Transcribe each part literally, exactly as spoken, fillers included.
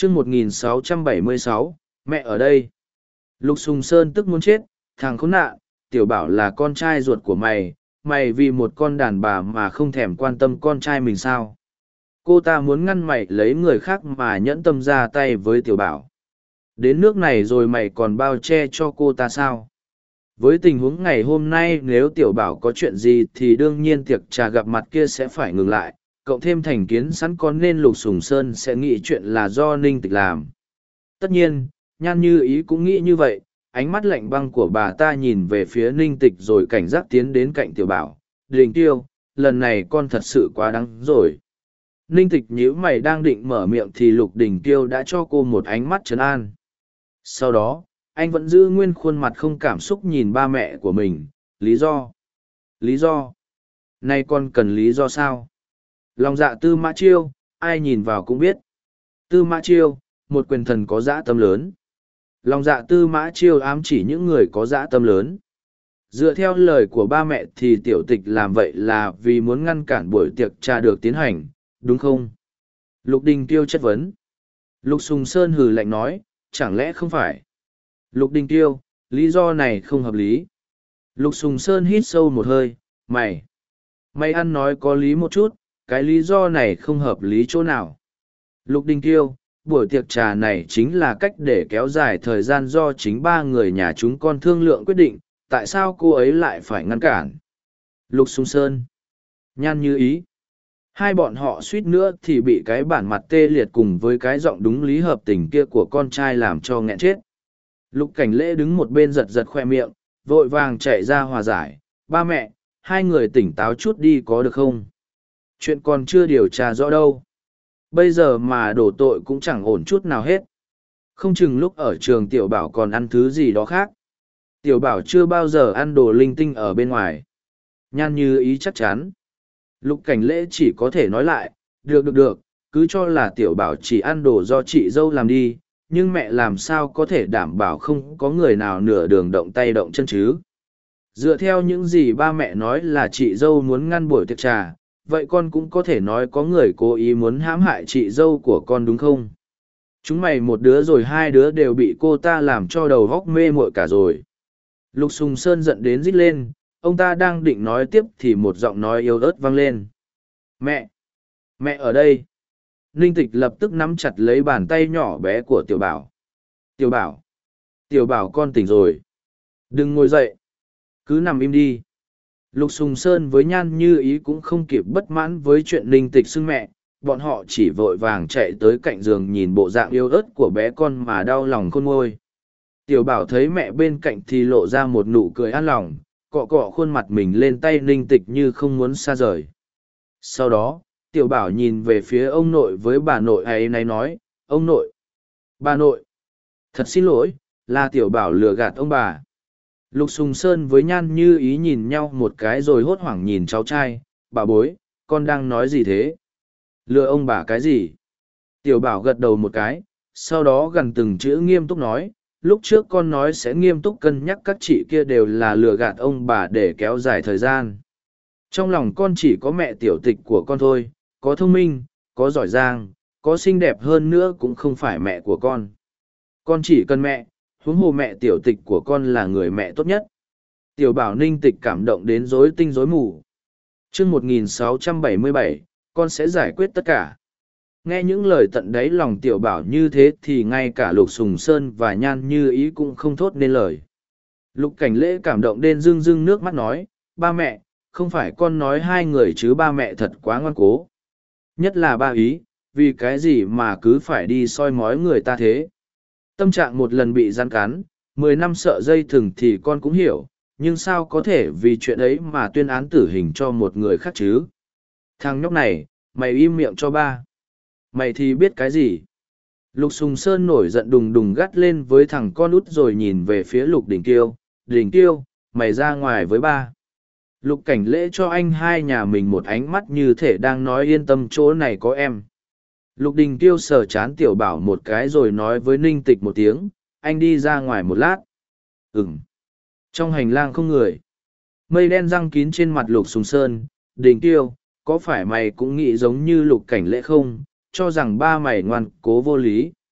chương một nghìn sáu trăm bảy mươi sáu, mẹ ở đây. Lục Sùng Sơn tức muốn chết, thằng khốn nạn, tiểu bảo là con trai ruột của mày, mày vì một con đàn bà mà không thèm quan tâm con trai mình sao? Cô ta muốn ngăn mày lấy người khác mà nhẫn tâm ra tay với tiểu bảo. Đến nước này rồi mày còn bao che cho cô ta sao? Với tình huống ngày hôm nay nếu tiểu bảo có chuyện gì thì đương nhiên tiệc trà gặp mặt kia sẽ phải ngừng lại, cộng thêm thành kiến sẵn có nên Lục Sùng Sơn sẽ nghĩ chuyện là do Ninh Tịch làm. Tất nhiên, Nhan Như Ý cũng nghĩ như vậy, ánh mắt lạnh băng của bà ta nhìn về phía Ninh Tịch rồi cảnh giác tiến đến cạnh tiểu bảo. Đình Tiêu, lần này con thật sự quá đáng rồi. Ninh Tịch nhíu mày đang định mở miệng thì Lục Đình Tiêu đã cho cô một ánh mắt trấn an. Sau đó, anh vẫn giữ nguyên khuôn mặt không cảm xúc nhìn ba mẹ của mình. Lý do? Lý do? Nay con cần lý do sao? Lòng dạ Tư Mã Chiêu, ai nhìn vào cũng biết. Tư Mã Chiêu, một quyền thần có dã tâm lớn. Lòng dạ Tư Mã Chiêu ám chỉ những người có dã tâm lớn. Dựa theo lời của ba mẹ thì tiểu tịch làm vậy là vì muốn ngăn cản buổi tiệc trà được tiến hành, đúng không? Lục Đình Tiêu chất vấn. Lục Sùng Sơn hừ lạnh nói, chẳng lẽ không phải? Lục Đình Tiêu, lý do này không hợp lý. Lục Sùng Sơn hít sâu một hơi, mày. Mày ăn nói có lý một chút, cái lý do này không hợp lý chỗ nào. Lục Đình Tiêu, buổi tiệc trà này chính là cách để kéo dài thời gian do chính ba người nhà chúng con thương lượng quyết định, tại sao cô ấy lại phải ngăn cản? Lục Sùng Sơn, Nhan Như Ý. Hai bọn họ suýt nữa thì bị cái bản mặt tê liệt cùng với cái giọng đúng lý hợp tình kia của con trai làm cho nghẹn chết. Lục Cảnh Lễ đứng một bên giật giật khoe miệng, vội vàng chạy ra hòa giải. Ba mẹ, hai người tỉnh táo chút đi có được không? Chuyện còn chưa điều tra rõ đâu. Bây giờ mà đổ tội cũng chẳng ổn chút nào hết. Không chừng lúc ở trường tiểu bảo còn ăn thứ gì đó khác. Tiểu bảo chưa bao giờ ăn đồ linh tinh ở bên ngoài. Nhan Như Ý chắc chắn. Lục Cảnh Lễ chỉ có thể nói lại, được được được, cứ cho là tiểu bảo chỉ ăn đồ do chị dâu làm đi, nhưng mẹ làm sao có thể đảm bảo không có người nào nửa đường động tay động chân chứ. Dựa theo những gì ba mẹ nói là chị dâu muốn ngăn buổi tiệc trà, vậy con cũng có thể nói có người cố ý muốn hãm hại chị dâu của con đúng không? Chúng mày một đứa rồi hai đứa đều bị cô ta làm cho đầu góc mê muội cả rồi. Lục Sùng Sơn giận đến rít lên, ông ta đang định nói tiếp thì một giọng nói yếu ớt vang lên. Mẹ! Mẹ ở đây! Ninh Tịch lập tức nắm chặt lấy bàn tay nhỏ bé của Tiểu Bảo. Tiểu Bảo! Tiểu Bảo con tỉnh rồi. Đừng ngồi dậy. Cứ nằm im đi. Lục Sùng Sơn với Nhan Như Ý cũng không kịp bất mãn với chuyện Ninh Tịch xưng mẹ. Bọn họ chỉ vội vàng chạy tới cạnh giường nhìn bộ dạng yếu ớt của bé con mà đau lòng khôn nguôi. Tiểu Bảo thấy mẹ bên cạnh thì lộ ra một nụ cười an lòng, cọ cọ khuôn mặt mình lên tay Ninh Tịch như không muốn xa rời. Sau đó, Tiểu Bảo nhìn về phía ông nội với bà nội ấy này nói, ông nội, bà nội, thật xin lỗi, là Tiểu Bảo lừa gạt ông bà. Lục Sùng Sơn với Nhan Như Ý nhìn nhau một cái rồi hốt hoảng nhìn cháu trai, bà bối, con đang nói gì thế? Lừa ông bà cái gì? Tiểu Bảo gật đầu một cái, sau đó gần từng chữ nghiêm túc nói, lúc trước con nói sẽ nghiêm túc cân nhắc các chị kia đều là lừa gạt ông bà để kéo dài thời gian. Trong lòng con chỉ có mẹ tiểu tịch của con thôi, có thông minh, có giỏi giang, có xinh đẹp hơn nữa cũng không phải mẹ của con. Con chỉ cần mẹ, huống hồ mẹ tiểu tịch của con là người mẹ tốt nhất. Tiểu Bảo Ninh Tịch cảm động đến rối tinh rối mù. chương một nghìn sáu trăm bảy mươi bảy, con sẽ giải quyết tất cả. Nghe những lời tận đáy lòng Tiểu Bảo như thế thì ngay cả Lục Sùng Sơn và Nhan Như Ý cũng không thốt nên lời. Lục Cảnh Lễ cảm động đến rưng rưng nước mắt nói, ba mẹ, không phải con nói hai người chứ ba mẹ thật quá ngoan cố. Nhất là ba Ý, vì cái gì mà cứ phải đi soi mói người ta thế. Tâm trạng một lần bị rắn cắn, mười năm sợ dây thừng thì con cũng hiểu, nhưng sao có thể vì chuyện ấy mà tuyên án tử hình cho một người khác chứ? Thằng nhóc này, mày im miệng cho ba. Mày thì biết cái gì? Lục Sùng Sơn nổi giận đùng đùng gắt lên với thằng con út rồi nhìn về phía Lục Đình Kiêu. Đình Kiêu, mày ra ngoài với ba. Lục Cảnh Lễ cho anh hai nhà mình một ánh mắt như thể đang nói yên tâm chỗ này có em. Lục Đình Kiêu sờ chán Tiểu Bảo một cái rồi nói với Ninh Tịch một tiếng, anh đi ra ngoài một lát. Ừm. Trong hành lang không người. Mây đen răng kín trên mặt Lục Sùng Sơn. Đình Kiêu, có phải mày cũng nghĩ giống như Lục Cảnh Lễ không, cho rằng ba mày ngoan cố vô lý.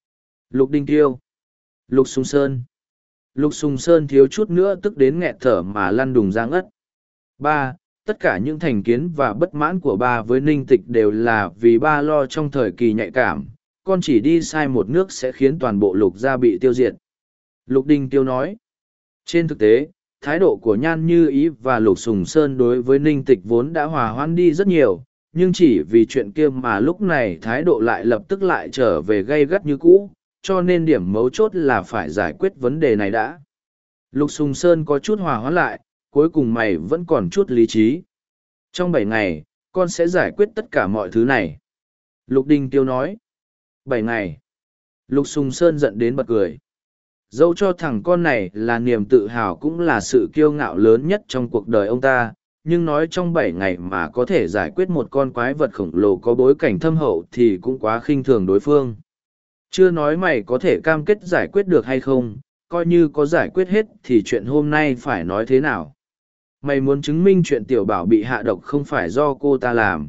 Lục Đình Tiêu. Lục Sùng Sơn. Lục Sùng Sơn thiếu chút nữa tức đến nghẹt thở mà lăn đùng ra ngất. Ba, tất cả những thành kiến và bất mãn của ba với Ninh Tịch đều là vì ba lo trong thời kỳ nhạy cảm, con chỉ đi sai một nước sẽ khiến toàn bộ lục gia bị tiêu diệt. Lục Đình Tiêu nói. Trên thực tế, thái độ của Nhan Như Ý và Lục Sùng Sơn đối với Ninh Tịch vốn đã hòa hoãn đi rất nhiều, nhưng chỉ vì chuyện kia mà lúc này thái độ lại lập tức lại trở về gay gắt như cũ, cho nên điểm mấu chốt là phải giải quyết vấn đề này đã. Lục Sùng Sơn có chút hòa hoãn lại, cuối cùng mày vẫn còn chút lý trí. Trong bảy ngày, con sẽ giải quyết tất cả mọi thứ này. Lục Đình Tiêu nói. Bảy ngày. Lục Sùng Sơn giận đến bật cười. Dẫu cho thằng con này là niềm tự hào cũng là sự kiêu ngạo lớn nhất trong cuộc đời ông ta, nhưng nói trong bảy ngày mà có thể giải quyết một con quái vật khổng lồ có bối cảnh thâm hậu thì cũng quá khinh thường đối phương. Chưa nói mày có thể cam kết giải quyết được hay không, coi như có giải quyết hết thì chuyện hôm nay phải nói thế nào. Mày muốn chứng minh chuyện tiểu bảo bị hạ độc không phải do cô ta làm.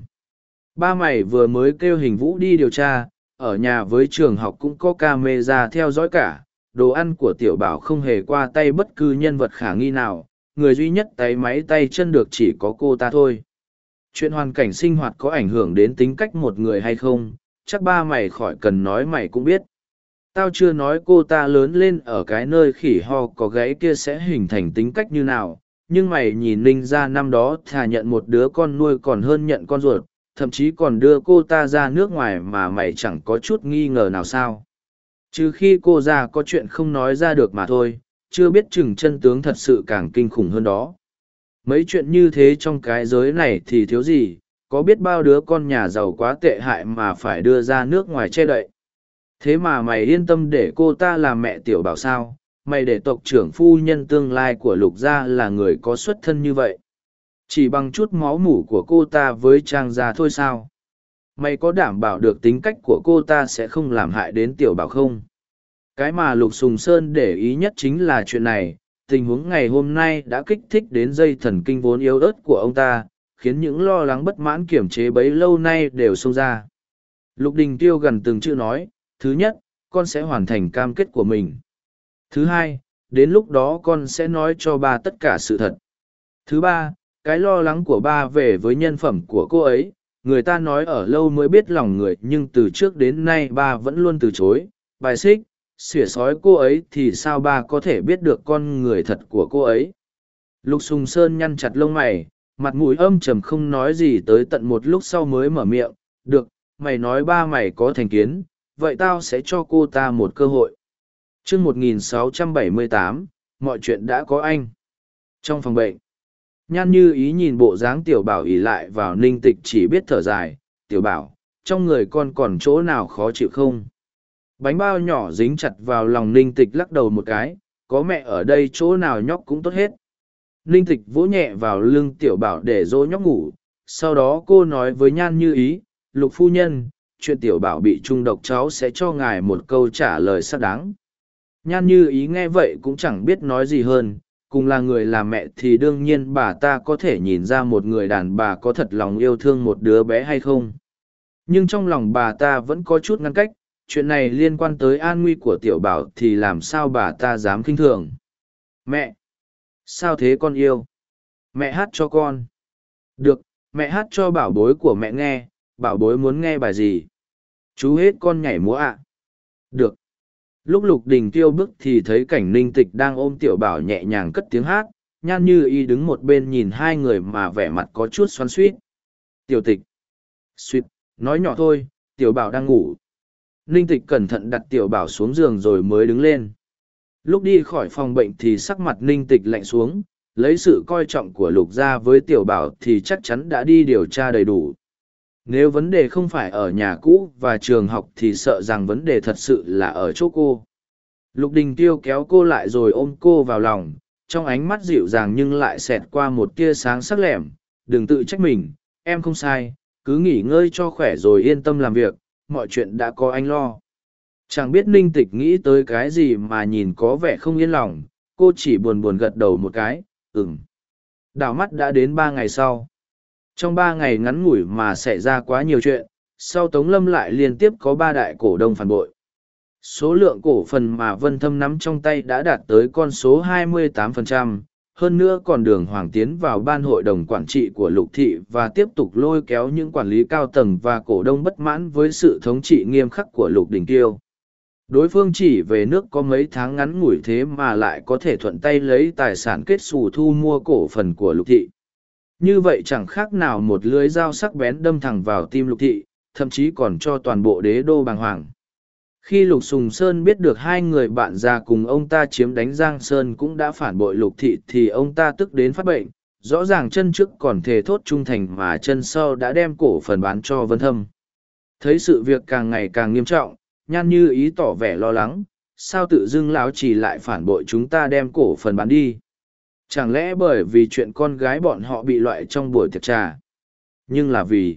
Ba mày vừa mới kêu Hình Vũ đi điều tra, ở nhà với trường học cũng có camera theo dõi cả, đồ ăn của tiểu bảo không hề qua tay bất cứ nhân vật khả nghi nào, người duy nhất tay máy tay chân được chỉ có cô ta thôi. Chuyện hoàn cảnh sinh hoạt có ảnh hưởng đến tính cách một người hay không, chắc ba mày khỏi cần nói mày cũng biết. Tao chưa nói cô ta lớn lên ở cái nơi khỉ ho có gáy kia sẽ hình thành tính cách như nào, nhưng mày nhìn Ninh ra năm đó thà nhận một đứa con nuôi còn hơn nhận con ruột, thậm chí còn đưa cô ta ra nước ngoài mà mày chẳng có chút nghi ngờ nào sao. Trừ khi cô già có chuyện không nói ra được mà thôi, chưa biết chừng chân tướng thật sự càng kinh khủng hơn đó. Mấy chuyện như thế trong cái giới này thì thiếu gì, có biết bao đứa con nhà giàu quá tệ hại mà phải đưa ra nước ngoài che đậy. Thế mà mày yên tâm để cô ta làm mẹ tiểu bảo sao, mày để tộc trưởng phu nhân tương lai của Lục gia là người có xuất thân như vậy. Chỉ bằng chút máu mủ của cô ta với Trang gia thôi sao? Mày có đảm bảo được tính cách của cô ta sẽ không làm hại đến tiểu bảo không? Cái mà Lục Sùng Sơn để ý nhất chính là chuyện này, tình huống ngày hôm nay đã kích thích đến dây thần kinh vốn yếu ớt của ông ta, khiến những lo lắng bất mãn kiểm chế bấy lâu nay đều xông ra. Lục Đình Tiêu gần từng chữ nói, thứ nhất, con sẽ hoàn thành cam kết của mình. Thứ hai, đến lúc đó con sẽ nói cho ba tất cả sự thật. Thứ ba, cái lo lắng của ba về với nhân phẩm của cô ấy, người ta nói ở lâu mới biết lòng người nhưng từ trước đến nay ba vẫn luôn từ chối, bài xích, xỉa sói cô ấy thì sao ba có thể biết được con người thật của cô ấy. Lục Sùng Sơn nhăn chặt lông mày, mặt mũi âm trầm không nói gì tới tận một lúc sau mới mở miệng, được, mày nói ba mày có thành kiến, vậy tao sẽ cho cô ta một cơ hội. Chương một nghìn sáu trăm bảy mươi tám, mọi chuyện đã có anh. Trong phòng bệnh, Nhan Như Ý nhìn bộ dáng tiểu bảo ỉ lại vào Ninh Tịch chỉ biết thở dài, tiểu bảo, trong người con còn chỗ nào khó chịu không? Bánh bao nhỏ dính chặt vào lòng Ninh Tịch lắc đầu một cái, có mẹ ở đây chỗ nào nhóc cũng tốt hết. Ninh Tịch vỗ nhẹ vào lưng tiểu bảo để dỗ nhóc ngủ, sau đó cô nói với Nhan Như Ý, Lục phu nhân, chuyện tiểu bảo bị trung độc cháu sẽ cho ngài một câu trả lời xác đáng. Nhan Như Ý nghe vậy cũng chẳng biết nói gì hơn, cùng là người làm mẹ thì đương nhiên bà ta có thể nhìn ra một người đàn bà có thật lòng yêu thương một đứa bé hay không. Nhưng trong lòng bà ta vẫn có chút ngăn cách, chuyện này liên quan tới an nguy của tiểu bảo thì làm sao bà ta dám khinh thường. Mẹ! Sao thế con yêu? Mẹ hát cho con. Được, mẹ hát cho bảo bối của mẹ nghe, bảo bối muốn nghe bài gì? Chú hết con nhảy múa ạ. À? Được. Lúc Lục Đình Tiêu bước thì thấy cảnh Ninh Tịch đang ôm tiểu bảo nhẹ nhàng cất tiếng hát, Nhan Như Ý đứng một bên nhìn hai người mà vẻ mặt có chút xoắn xuýt. Tiểu Tịch. Suýt, nói nhỏ thôi, tiểu bảo đang ngủ. Ninh Tịch cẩn thận đặt tiểu bảo xuống giường rồi mới đứng lên. Lúc đi khỏi phòng bệnh thì sắc mặt Ninh Tịch lạnh xuống, lấy sự coi trọng của Lục gia với tiểu bảo thì chắc chắn đã đi điều tra đầy đủ. Nếu vấn đề không phải ở nhà cũ và trường học thì sợ rằng vấn đề thật sự là ở chỗ cô. Lục Đình Tiêu kéo cô lại rồi ôm cô vào lòng, trong ánh mắt dịu dàng nhưng lại xẹt qua một tia sáng sắc lẻm. Đừng tự trách mình, em không sai, cứ nghỉ ngơi cho khỏe rồi yên tâm làm việc, mọi chuyện đã có anh lo. Chẳng biết Ninh Tịch nghĩ tới cái gì mà nhìn có vẻ không yên lòng, cô chỉ buồn buồn gật đầu một cái, ừm. Đảo mắt đã đến ba ngày sau. Trong ba ngày ngắn ngủi mà xảy ra quá nhiều chuyện, sau Tống Lâm lại liên tiếp có ba đại cổ đông phản bội. Số lượng cổ phần mà Vân Thâm nắm trong tay đã đạt tới con số hai mươi tám phần trăm, hơn nữa còn đường hoàng tiến vào ban hội đồng quản trị của Lục Thị và tiếp tục lôi kéo những quản lý cao tầng và cổ đông bất mãn với sự thống trị nghiêm khắc của Lục Đình Kiêu. Đối phương chỉ về nước có mấy tháng ngắn ngủi thế mà lại có thể thuận tay lấy tài sản kết xù thu mua cổ phần của Lục Thị. Như vậy chẳng khác nào một lưới dao sắc bén đâm thẳng vào tim Lục Thị, thậm chí còn cho toàn bộ đế đô bàng hoàng. Khi Lục Sùng Sơn biết được hai người bạn già cùng ông ta chiếm đánh Giang Sơn cũng đã phản bội Lục Thị thì ông ta tức đến phát bệnh, rõ ràng chân trước còn thề thốt trung thành mà chân sau đã đem cổ phần bán cho Vân Thâm. Thấy sự việc càng ngày càng nghiêm trọng, Nhan Như Ý tỏ vẻ lo lắng, sao tự dưng lão chỉ lại phản bội chúng ta đem cổ phần bán đi? Chẳng lẽ bởi vì chuyện con gái bọn họ bị loại trong buổi tiệc trà? Nhưng là vì...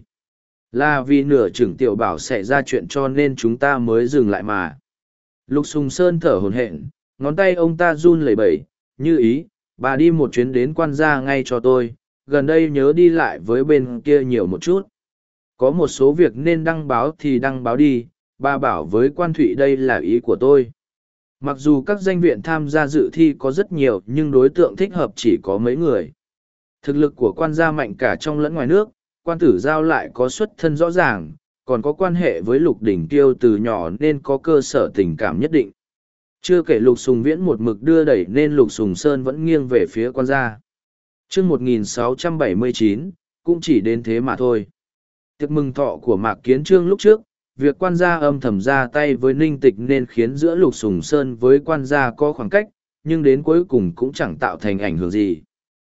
Là vì nửa chừng tiểu bảo xảy ra chuyện cho nên chúng ta mới dừng lại mà. Lục Sùng Sơn thở hổn hển, ngón tay ông ta run lẩy bẩy, Như Ý, bà đi một chuyến đến quan gia ngay cho tôi, gần đây nhớ đi lại với bên kia nhiều một chút. Có một số việc nên đăng báo thì đăng báo đi, bà bảo với quan thụy đây là ý của tôi. Mặc dù các danh viện tham gia dự thi có rất nhiều nhưng đối tượng thích hợp chỉ có mấy người. Thực lực của quan gia mạnh cả trong lẫn ngoài nước, quan tử giao lại có xuất thân rõ ràng, còn có quan hệ với Lục Đỉnh Kiêu từ nhỏ nên có cơ sở tình cảm nhất định. Chưa kể Lục Sùng Viễn một mực đưa đẩy nên Lục Sùng Sơn vẫn nghiêng về phía quan gia. Chương một nghìn sáu trăm bảy mươi chín, cũng chỉ đến thế mà thôi. Tiệc mừng thọ của Mạc Kiến Trương lúc trước, việc quan gia âm thầm ra tay với Ninh Tịch nên khiến giữa Lục Sùng Sơn với quan gia có khoảng cách, nhưng đến cuối cùng cũng chẳng tạo thành ảnh hưởng gì.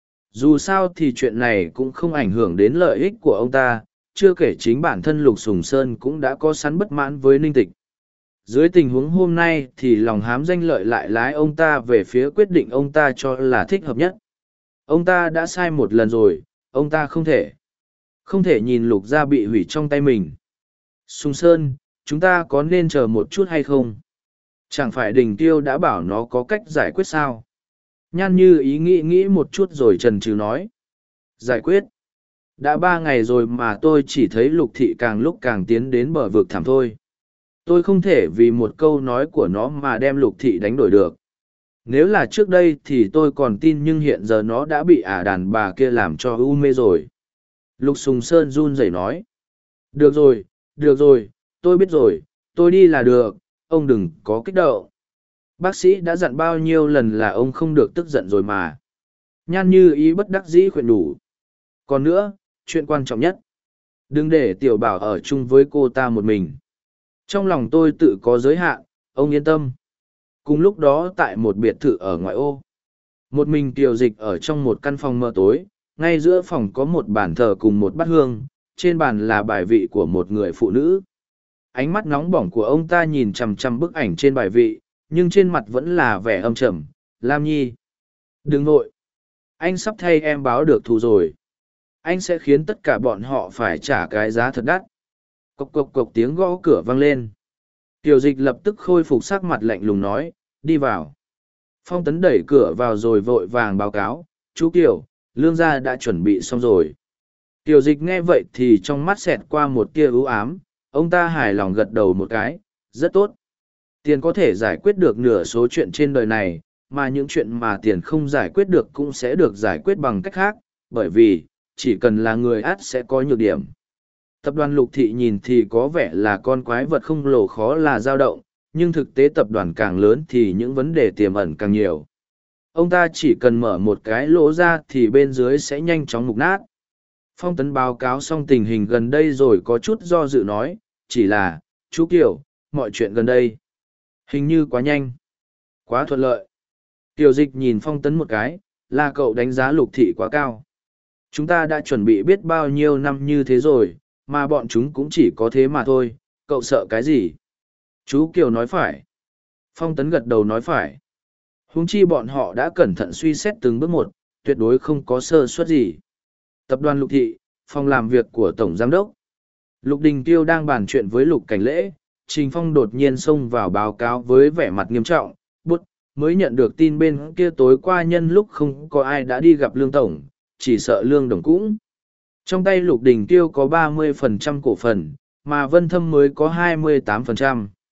Dù sao thì chuyện này cũng không ảnh hưởng đến lợi ích của ông ta, chưa kể chính bản thân Lục Sùng Sơn cũng đã có sẵn bất mãn với Ninh Tịch. Dưới tình huống hôm nay thì lòng hám danh lợi lại lái ông ta về phía quyết định ông ta cho là thích hợp nhất. Ông ta đã sai một lần rồi, ông ta không thể. Không thể nhìn Lục gia bị hủy trong tay mình. Sùng Sơn, chúng ta có nên chờ một chút hay không? Chẳng phải Đình Tiêu đã bảo nó có cách giải quyết sao? Nhan Như Ý nghĩ nghĩ một chút rồi chần chừ nói. Giải quyết. Đã ba ngày rồi mà tôi chỉ thấy Lục Thị càng lúc càng tiến đến bờ vực thảm thôi. Tôi không thể vì một câu nói của nó mà đem Lục Thị đánh đổi được. Nếu là trước đây thì tôi còn tin nhưng hiện giờ nó đã bị ả đàn bà kia làm cho u mê rồi. Lục Sùng Sơn run rẩy nói. Được rồi, được rồi, tôi biết rồi, tôi đi là được, ông đừng có kích động. Bác sĩ đã dặn bao nhiêu lần là ông không được tức giận rồi mà. Nhan Như Ý bất đắc dĩ khuyên đủ. Còn nữa, chuyện quan trọng nhất. Đừng để tiểu bảo ở chung với cô ta một mình. Trong lòng tôi tự có giới hạn, ông yên tâm. Cùng lúc đó tại một biệt thự ở ngoại ô. Một mình Kiều Dịch ở trong một căn phòng mờ tối, ngay giữa phòng có một bàn thờ cùng một bát hương, trên bàn là bài vị của một người phụ nữ. Ánh mắt nóng bỏng của ông ta nhìn chằm chằm bức ảnh trên bài vị, nhưng trên mặt vẫn là vẻ âm trầm. Lam Nhi, đừng vội, anh sắp thay em báo được thù rồi. Anh sẽ khiến tất cả bọn họ phải trả cái giá thật đắt. Cộc cộc cộc tiếng gõ cửa vang lên. Kiều Dịch lập tức khôi phục sắc mặt lạnh lùng nói, đi vào. Phong Tấn đẩy cửa vào rồi vội vàng báo cáo, chú Kiều, lương gia đã chuẩn bị xong rồi. Kiều Dịch nghe vậy thì trong mắt xẹt qua một tia ưu ám, ông ta hài lòng gật đầu một cái, rất tốt. Tiền có thể giải quyết được nửa số chuyện trên đời này, mà những chuyện mà tiền không giải quyết được cũng sẽ được giải quyết bằng cách khác, bởi vì, chỉ cần là người át sẽ có nhược điểm. Tập đoàn Lục Thị nhìn thì có vẻ là con quái vật không lồ khó là dao động, nhưng thực tế tập đoàn càng lớn thì những vấn đề tiềm ẩn càng nhiều. Ông ta chỉ cần mở một cái lỗ ra thì bên dưới sẽ nhanh chóng mục nát. Phong Tấn báo cáo xong tình hình gần đây rồi có chút do dự nói, chỉ là, chú Kiều, mọi chuyện gần đây. Hình như quá nhanh. Quá thuận lợi. Kiều Dịch nhìn Phong Tấn một cái, là cậu đánh giá Lục Thị quá cao. Chúng ta đã chuẩn bị biết bao nhiêu năm như thế rồi, mà bọn chúng cũng chỉ có thế mà thôi, cậu sợ cái gì? Chú Kiều nói phải. Phong Tấn gật đầu nói phải. Huống chi bọn họ đã cẩn thận suy xét từng bước một, tuyệt đối không có sơ suất gì. Tập đoàn Lục Thị, phòng làm việc của Tổng Giám đốc. Lục Đình Tiêu đang bàn chuyện với Lục Cảnh Lễ, Trình Phong đột nhiên xông vào báo cáo với vẻ mặt nghiêm trọng, bút, mới nhận được tin bên kia tối qua nhân lúc không có ai đã đi gặp Lương Tổng, chỉ sợ Lương Đồng cũng. Trong tay Lục Đình Tiêu có ba mươi phần trăm cổ phần, mà Vân Thâm mới có hai mươi tám phần trăm.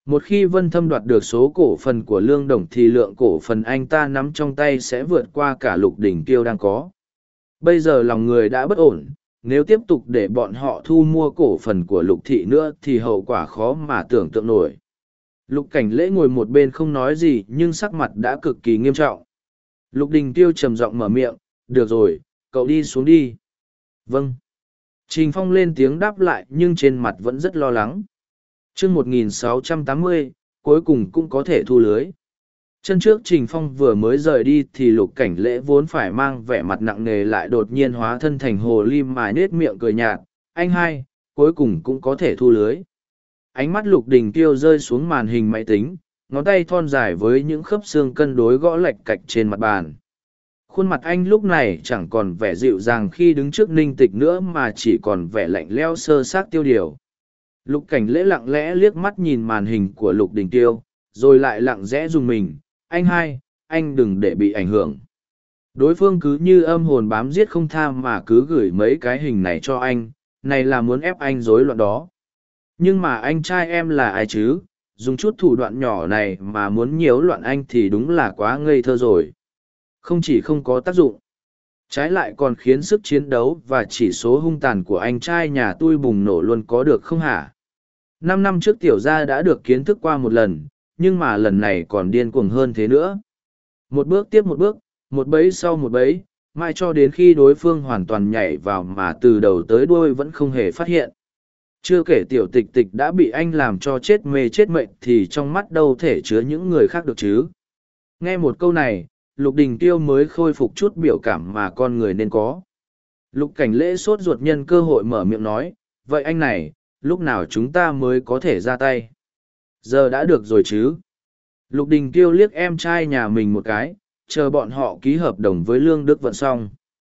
Một khi Vân Thâm đoạt được số cổ phần của Lương Đồng thì lượng cổ phần anh ta nắm trong tay sẽ vượt qua cả Lục Đỉnh Kiêu đang có. Bây giờ lòng người đã bất ổn, nếu tiếp tục để bọn họ thu mua cổ phần của Lục Thị nữa thì hậu quả khó mà tưởng tượng nổi. Lục Cảnh Lễ ngồi một bên không nói gì nhưng sắc mặt đã cực kỳ nghiêm trọng. Lục Đình Tiêu trầm giọng mở miệng, được rồi, cậu đi xuống đi. Vâng. Trình Phong lên tiếng đáp lại nhưng trên mặt vẫn rất lo lắng. Chương một nghìn sáu trăm tám mươi, cuối cùng cũng có thể thu lưới. Chân trước Trình Phong vừa mới rời đi thì Lục Cảnh Lễ vốn phải mang vẻ mặt nặng nề lại đột nhiên hóa thân thành hồ ly mà nết miệng cười nhạt. Anh hai, cuối cùng cũng có thể thu lưới. Ánh mắt Lục Đình Tiêu rơi xuống màn hình máy tính, ngón tay thon dài với những khớp xương cân đối gõ lạch cạch trên mặt bàn. Khuôn mặt anh lúc này chẳng còn vẻ dịu dàng khi đứng trước Ninh Tịch nữa mà chỉ còn vẻ lạnh lẽo sơ xác tiêu điều. Lục Cảnh Lễ lặng lẽ liếc mắt nhìn màn hình của Lục Đình Tiêu, rồi lại lặng lẽ dùng mình. Anh hai, anh đừng để bị ảnh hưởng. Đối phương cứ như âm hồn bám giết không tha mà cứ gửi mấy cái hình này cho anh, này là muốn ép anh rối loạn đó. Nhưng mà anh trai em là ai chứ, dùng chút thủ đoạn nhỏ này mà muốn nhiễu loạn anh thì đúng là quá ngây thơ rồi. Không chỉ không có tác dụng, trái lại còn khiến sức chiến đấu và chỉ số hung tàn của anh trai nhà tôi bùng nổ luôn có được không hả? Năm năm trước tiểu gia đã được kiến thức qua một lần, nhưng mà lần này còn điên cuồng hơn thế nữa. Một bước tiếp một bước, một bẫy sau một bẫy, mãi cho đến khi đối phương hoàn toàn nhảy vào mà từ đầu tới đuôi vẫn không hề phát hiện. Chưa kể tiểu tịch tịch đã bị anh làm cho chết mê chết mệnh thì trong mắt đâu thể chứa những người khác được chứ. Nghe một câu này, Lục Đình Tiêu mới khôi phục chút biểu cảm mà con người nên có. Lục Cảnh Lễ sốt ruột nhân cơ hội mở miệng nói, vậy anh này, lúc nào chúng ta mới có thể ra tay? Giờ đã được rồi chứ? Lục Đình Tiêu liếc em trai nhà mình một cái, chờ bọn họ ký hợp đồng với Lương Đức Vận xong.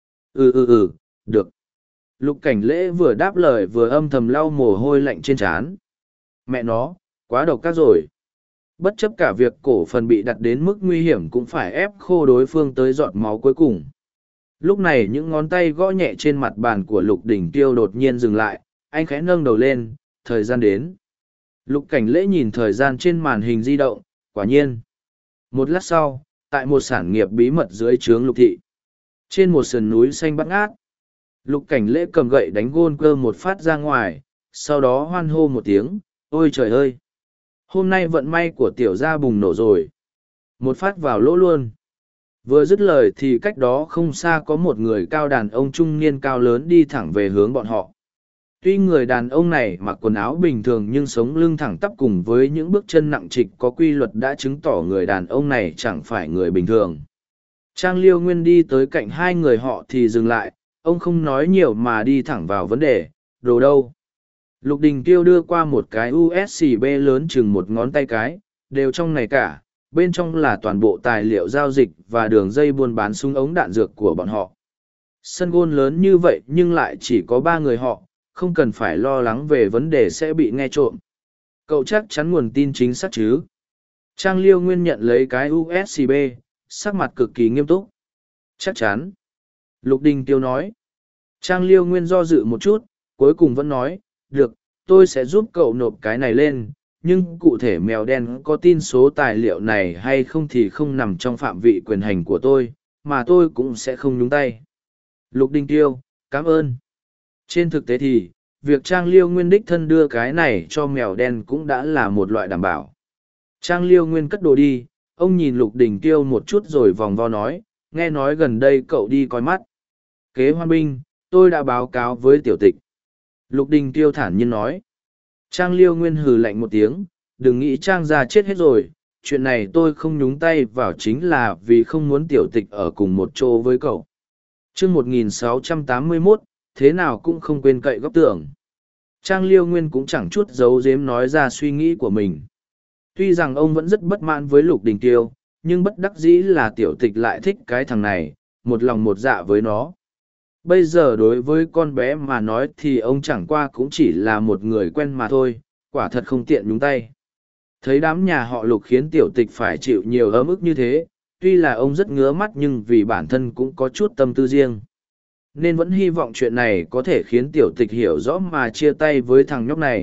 Ừ ừ ừ, được. Lục Cảnh Lễ vừa đáp lời vừa âm thầm lau mồ hôi lạnh trên trán. Mẹ nó, quá độc ác rồi. Bất chấp cả việc cổ phần bị đặt đến mức nguy hiểm cũng phải ép khô đối phương tới giọt máu cuối cùng. Lúc này những ngón tay gõ nhẹ trên mặt bàn của Lục Đình Tiêu đột nhiên dừng lại, anh khẽ nâng đầu lên, thời gian đến. Lục Cảnh Lễ nhìn thời gian trên màn hình di động, quả nhiên. Một lát sau, tại một sản nghiệp bí mật dưới trướng Lục Thị. Trên một sườn núi xanh bát ngát, Lục Cảnh Lễ cầm gậy đánh gôn cơ một phát ra ngoài, sau đó hoan hô một tiếng, ôi trời ơi! Hôm nay vận may của tiểu gia bùng nổ rồi. Một phát vào lỗ luôn. Vừa dứt lời thì cách đó không xa có một người cao đàn ông trung niên cao lớn đi thẳng về hướng bọn họ. Tuy người đàn ông này mặc quần áo bình thường nhưng sống lưng thẳng tắp cùng với những bước chân nặng trịch có quy luật đã chứng tỏ người đàn ông này chẳng phải người bình thường. Trang Liêu Nguyên đi tới cạnh hai người họ thì dừng lại, ông không nói nhiều mà đi thẳng vào vấn đề, đồ đâu? Lục Đình Kiêu đưa qua một cái u ét bê lớn chừng một ngón tay cái, đều trong này cả, bên trong là toàn bộ tài liệu giao dịch và đường dây buôn bán súng ống đạn dược của bọn họ. Sân gôn lớn như vậy nhưng lại chỉ có ba người họ, không cần phải lo lắng về vấn đề sẽ bị nghe trộm. Cậu chắc chắn nguồn tin chính xác chứ? Trang Liêu Nguyên nhận lấy cái u ét bê, sắc mặt cực kỳ nghiêm túc. Chắc chắn. Lục Đình Kiêu nói. Trang Liêu Nguyên do dự một chút, cuối cùng vẫn nói, được, tôi sẽ giúp cậu nộp cái này lên, nhưng cụ thể mèo đen có tin số tài liệu này hay không thì không nằm trong phạm vị quyền hành của tôi, mà tôi cũng sẽ không nhúng tay. Lục Đình Kiêu, cảm ơn. Trên thực tế thì, việc Trang Liêu Nguyên đích thân đưa cái này cho mèo đen cũng đã là một loại đảm bảo. Trang Liêu Nguyên cất đồ đi, ông nhìn Lục Đình Kiêu một chút rồi vòng vo nói, nghe nói gần đây cậu đi coi mắt. Kế hoan binh, tôi đã báo cáo với tiểu tịch. Lục Đình Kiêu thản nhiên nói. Trang Liêu Nguyên hừ lạnh một tiếng, đừng nghĩ Trang gia chết hết rồi, chuyện này tôi không nhúng tay vào chính là vì không muốn tiểu tịch ở cùng một chỗ với cậu. Chương một nghìn sáu trăm tám mươi mốt, thế nào cũng không quên cậy góc tường. Trang Liêu Nguyên cũng chẳng chút giấu giếm nói ra suy nghĩ của mình. Tuy rằng ông vẫn rất bất mãn với Lục Đình Kiêu, nhưng bất đắc dĩ là tiểu tịch lại thích cái thằng này, một lòng một dạ với nó. Bây giờ đối với con bé mà nói thì ông chẳng qua cũng chỉ là một người quen mà thôi, quả thật không tiện nhúng tay. Thấy đám nhà họ Lục khiến tiểu tịch phải chịu nhiều ấm ức như thế, tuy là ông rất ngứa mắt nhưng vì bản thân cũng có chút tâm tư riêng. Nên vẫn hy vọng chuyện này có thể khiến tiểu tịch hiểu rõ mà chia tay với thằng nhóc này,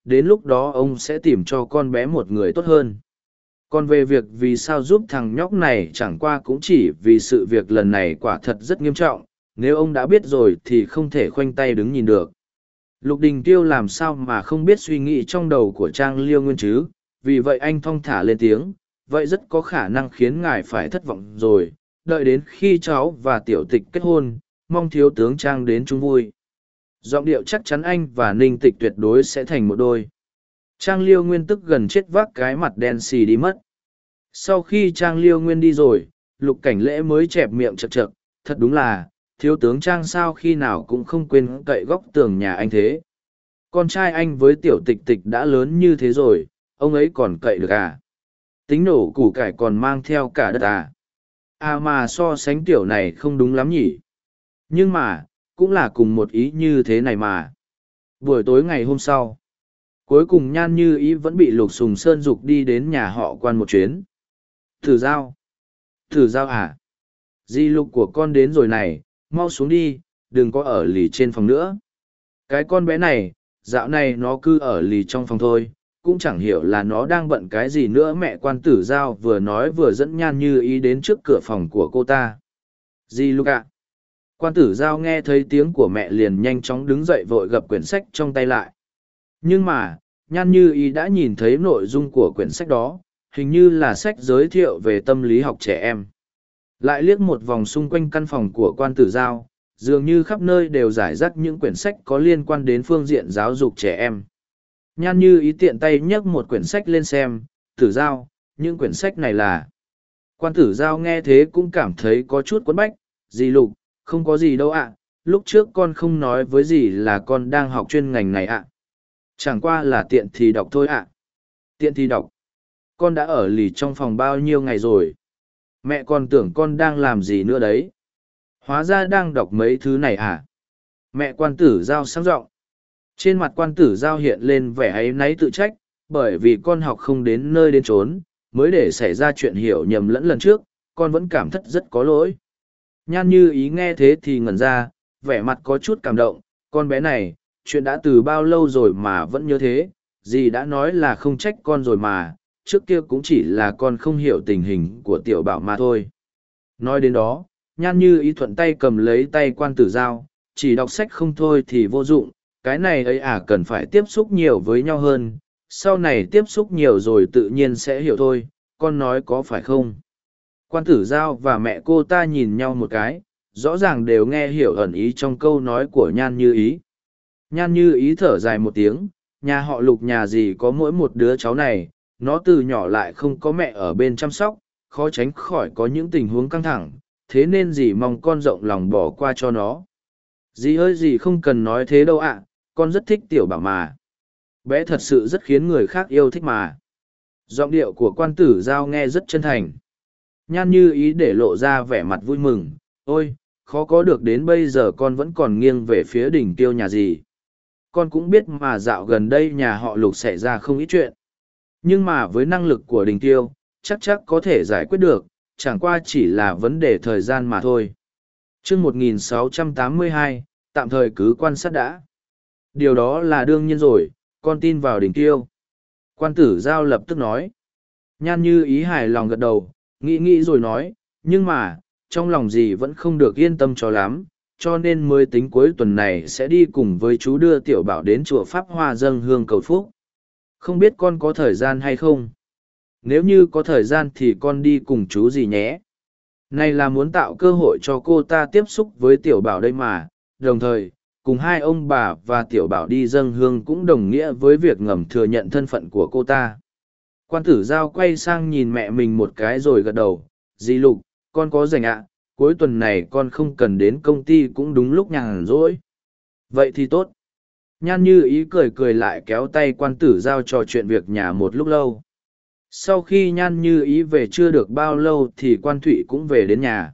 đến lúc đó ông sẽ tìm cho con bé một người tốt hơn. Còn về việc vì sao giúp thằng nhóc này chẳng qua cũng chỉ vì sự việc lần này quả thật rất nghiêm trọng, nếu ông đã biết rồi thì không thể khoanh tay đứng nhìn được. Lục Đình Tiêu làm sao mà không biết suy nghĩ trong đầu của Trang Liêu Nguyên chứ, vì vậy anh thong thả lên tiếng, vậy rất có khả năng khiến ngài phải thất vọng rồi, đợi đến khi cháu và tiểu tịch kết hôn, mong thiếu tướng Trang đến chung vui. Giọng điệu chắc chắn anh và Ninh Tịch tuyệt đối sẽ thành một đôi. Trang Liêu Nguyên tức gần chết vác cái mặt đen xì đi mất. Sau khi Trang Liêu Nguyên đi rồi, Lục Cảnh Lễ mới chẹp miệng chật chật, thật đúng là, thiếu tướng Trang sao khi nào cũng không quên cậy góc tường nhà anh thế. Con trai anh với tiểu tịch tịch đã lớn như thế rồi, ông ấy còn cậy được à? Tính nổ củ cải còn mang theo cả đất à? À mà so sánh tiểu này không đúng lắm nhỉ? Nhưng mà, cũng là cùng một ý như thế này mà. Buổi tối ngày hôm sau, cuối cùng Nhan Như Ý vẫn bị Lục Sùng Sơn giục đi đến nhà họ Quan một chuyến. Thử giao. Thử giao à? Di Lục của con đến rồi này, mau xuống đi, đừng có ở lì trên phòng nữa. Cái con bé này, dạo này nó cứ ở lì trong phòng thôi, cũng chẳng hiểu là nó đang bận cái gì nữa. Mẹ Quan Tử Giao vừa nói vừa dẫn Nhan Như Ý đến trước cửa phòng của cô ta. Di Lục ạ. Quan Tử Giao nghe thấy tiếng của mẹ liền nhanh chóng đứng dậy vội gập quyển sách trong tay lại. Nhưng mà, Nhan Như Ý đã nhìn thấy nội dung của quyển sách đó, hình như là sách giới thiệu về tâm lý học trẻ em. Lại liếc một vòng xung quanh căn phòng của Quan Tử Giao, dường như khắp nơi đều rải rác những quyển sách có liên quan đến phương diện giáo dục trẻ em. Nhan Như Ý tiện tay nhấc một quyển sách lên xem, Tử Giao, những quyển sách này là... Quan Tử Giao nghe thế cũng cảm thấy có chút quấn bách, dì Lục, không có gì đâu ạ, lúc trước con không nói với dì là con đang học chuyên ngành này ạ. Chẳng qua là tiện thì đọc thôi ạ. Tiện thì đọc. Con đã ở lì trong phòng bao nhiêu ngày rồi? Mẹ còn tưởng con đang làm gì nữa đấy. Hóa ra đang đọc mấy thứ này à? Mẹ Quan Tử Giao sáng giọng. Trên mặt Quan Tử Giao hiện lên vẻ áy náy tự trách, bởi vì con học không đến nơi đến chốn, mới để xảy ra chuyện hiểu nhầm lẫn lần trước, con vẫn cảm thấy rất có lỗi. Nhan Như Ý nghe thế thì ngẩn ra, vẻ mặt có chút cảm động, con bé này, chuyện đã từ bao lâu rồi mà vẫn nhớ thế, dì đã nói là không trách con rồi mà, trước kia cũng chỉ là con không hiểu tình hình của tiểu bảo mà thôi. Nói đến đó, Nhan Như Ý thuận tay cầm lấy tay Quan Tử Giao, chỉ đọc sách không thôi thì vô dụng, cái này ấy à cần phải tiếp xúc nhiều với nhau hơn, sau này tiếp xúc nhiều rồi tự nhiên sẽ hiểu thôi, con nói có phải không? Quan Tử Giao và mẹ cô ta nhìn nhau một cái, rõ ràng đều nghe hiểu ẩn ý trong câu nói của Nhan Như Ý. Nhan Như Ý thở dài một tiếng, nhà họ Lục nhà gì có mỗi một đứa cháu này, nó từ nhỏ lại không có mẹ ở bên chăm sóc, khó tránh khỏi có những tình huống căng thẳng, thế nên dì mong con rộng lòng bỏ qua cho nó. Dì ơi dì không cần nói thế đâu ạ, con rất thích tiểu bảo mà. Bé thật sự rất khiến người khác yêu thích mà. Giọng điệu của Quan Tử Giao nghe rất chân thành. Nhan Như Ý để lộ ra vẻ mặt vui mừng, ôi, khó có được đến bây giờ con vẫn còn nghiêng về phía Đình Tiêu nhà dì. Con cũng biết mà dạo gần đây nhà họ Lục xảy ra không ít chuyện. Nhưng mà với năng lực của Đình Tiêu, chắc chắc có thể giải quyết được, chẳng qua chỉ là vấn đề thời gian mà thôi. chương một nghìn sáu trăm tám mươi hai, tạm thời cứ quan sát đã. Điều đó là đương nhiên rồi, con tin vào Đình Tiêu. Quan Tử Giao lập tức nói. Nhan Như Ý hài lòng gật đầu, nghĩ nghĩ rồi nói, nhưng mà, trong lòng dì vẫn không được yên tâm cho lắm, cho nên mới tính cuối tuần này sẽ đi cùng với chú đưa tiểu bảo đến chùa Pháp Hoa dâng hương cầu phúc. Không biết con có thời gian hay không? Nếu như có thời gian thì con đi cùng chú gì nhé. Này là muốn tạo cơ hội cho cô ta tiếp xúc với tiểu bảo đây mà, đồng thời, cùng hai ông bà và tiểu bảo đi dâng hương cũng đồng nghĩa với việc ngầm thừa nhận thân phận của cô ta. Quan Tử Giao quay sang nhìn mẹ mình một cái rồi gật đầu, dì Lục, con có rảnh ạ, cuối tuần này con không cần đến công ty cũng đúng lúc nhàn rỗi. Vậy thì tốt. Nhan Như Ý cười cười lại kéo tay Quan Tử Giao trò chuyện việc nhà một lúc lâu. Sau khi Nhan Như Ý về chưa được bao lâu thì Quan Thụy cũng về đến nhà.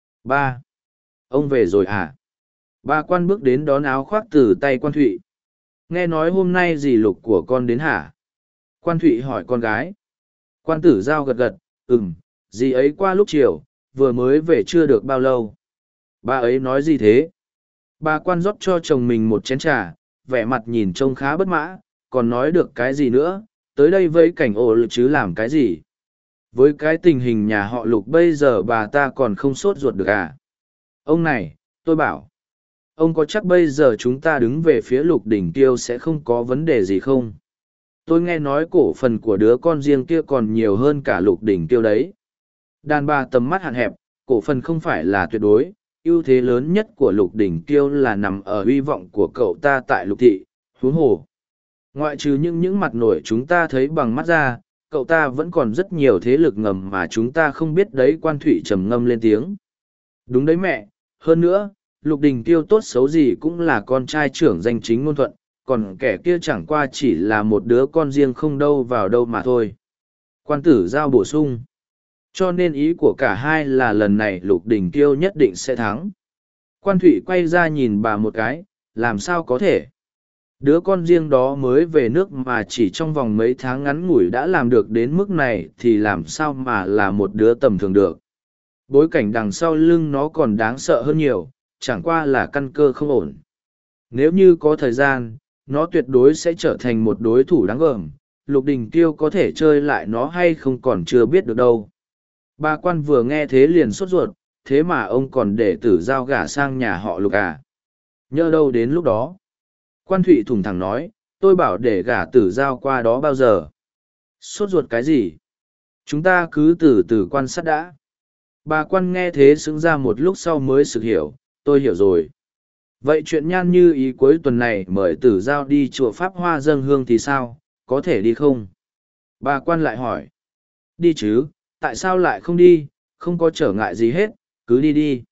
Ba, ông về rồi à? Ba Quan bước đến đón áo khoác từ tay Quan Thụy. Nghe nói hôm nay dì Lục của con đến hả? Quan Thụy hỏi con gái. Quan Tử Giao gật gật, ừm, dì ấy qua lúc chiều, vừa mới về chưa được bao lâu. Ba ấy nói gì thế? Bà Quan rót cho chồng mình một chén trà, vẻ mặt nhìn trông khá bất mã, còn nói được cái gì nữa, tới đây với cảnh ổ lực chứ làm cái gì. Với cái tình hình nhà họ Lục bây giờ bà ta còn không sốt ruột được à? Ông này, tôi bảo, ông có chắc bây giờ chúng ta đứng về phía Lục Đỉnh Tiêu sẽ không có vấn đề gì không? Tôi nghe nói cổ phần của đứa con riêng kia còn nhiều hơn cả Lục Đỉnh Tiêu đấy. Đàn bà tầm mắt hạn hẹp, cổ phần không phải là tuyệt đối, ưu thế lớn nhất của Lục Đỉnh Tiêu là nằm ở hy vọng của cậu ta tại Lục Thị, huống hồ. Ngoại trừ những những mặt nổi chúng ta thấy bằng mắt ra, cậu ta vẫn còn rất nhiều thế lực ngầm mà chúng ta không biết đấy. Quan Thụy trầm ngâm lên tiếng. Đúng đấy mẹ, hơn nữa, Lục Đình Tiêu tốt xấu gì cũng là con trai trưởng danh chính ngôn thuận, còn kẻ kia chẳng qua chỉ là một đứa con riêng không đâu vào đâu mà thôi. Quan Tử Giao bổ sung. Cho nên ý của cả hai là lần này Lục Đình Tiêu nhất định sẽ thắng. Quan Thụy quay ra nhìn bà một cái, làm sao có thể? Đứa con riêng đó mới về nước mà chỉ trong vòng mấy tháng ngắn ngủi đã làm được đến mức này thì làm sao mà là một đứa tầm thường được. Bối cảnh đằng sau lưng nó còn đáng sợ hơn nhiều, chẳng qua là căn cơ không ổn. Nếu như có thời gian, nó tuyệt đối sẽ trở thành một đối thủ đáng gờm. Lục Đình Tiêu có thể chơi lại nó hay không còn chưa biết được đâu. Bà Quan vừa nghe thế liền sốt ruột, thế mà ông còn để Tử Giao gả sang nhà họ Lục à? Nhỡ đâu đến lúc đó. Quan Thụy thủng thẳng nói, tôi bảo để gả Tử Giao qua đó bao giờ. Sốt ruột cái gì? Chúng ta cứ từ từ quan sát đã. Bà Quan nghe thế sững ra một lúc sau mới sực hiểu, tôi hiểu rồi. Vậy chuyện Nhan Như Ý cuối tuần này mời Tử Giao đi chùa Pháp Hoa dâng hương thì sao, có thể đi không? Bà Quan lại hỏi. Đi chứ, tại sao lại không đi, không có trở ngại gì hết, cứ đi đi.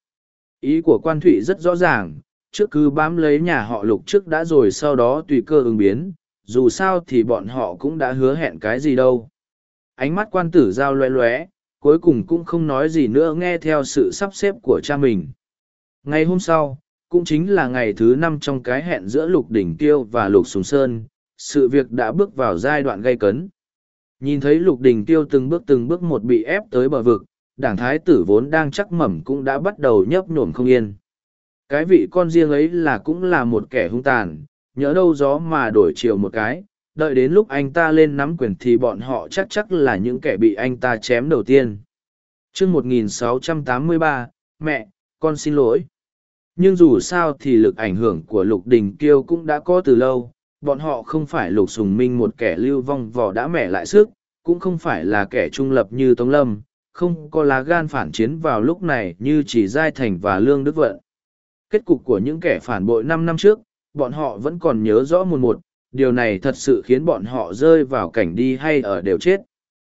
Ý của Quan Thụy rất rõ ràng, trước cứ bám lấy nhà họ Lục trước đã rồi sau đó tùy cơ ứng biến, dù sao thì bọn họ cũng đã hứa hẹn cái gì đâu. Ánh mắt Quan Tử Giao loé loé, cuối cùng cũng không nói gì nữa nghe theo sự sắp xếp của cha mình. Ngày hôm sau, cũng chính là ngày thứ năm trong cái hẹn giữa Lục Đỉnh Tiêu và Lục Sùng Sơn, sự việc đã bước vào giai đoạn gay cấn. Nhìn thấy Lục Đình Tiêu từng bước từng bước một bị ép tới bờ vực, đảng thái tử vốn đang chắc mẩm cũng đã bắt đầu nhấp nhổm không yên. Cái vị con riêng ấy là cũng là một kẻ hung tàn, nhỡ đâu gió mà đổi chiều một cái, đợi đến lúc anh ta lên nắm quyền thì bọn họ chắc chắc là những kẻ bị anh ta chém đầu tiên. Chương một nghìn sáu trăm tám mươi ba, mẹ, con xin lỗi. Nhưng dù sao thì lực ảnh hưởng của Lục Đình Kiêu cũng đã có từ lâu, bọn họ không phải Lục Sùng Minh một kẻ lưu vong vò đã mẻ lại sức, cũng không phải là kẻ trung lập như Tống Lâm, không có lá gan phản chiến vào lúc này như chỉ Giai Thành và Lương Đức Vận. Kết cục của những kẻ phản bội năm năm trước, bọn họ vẫn còn nhớ rõ một một, điều này thật sự khiến bọn họ rơi vào cảnh đi hay ở đều chết.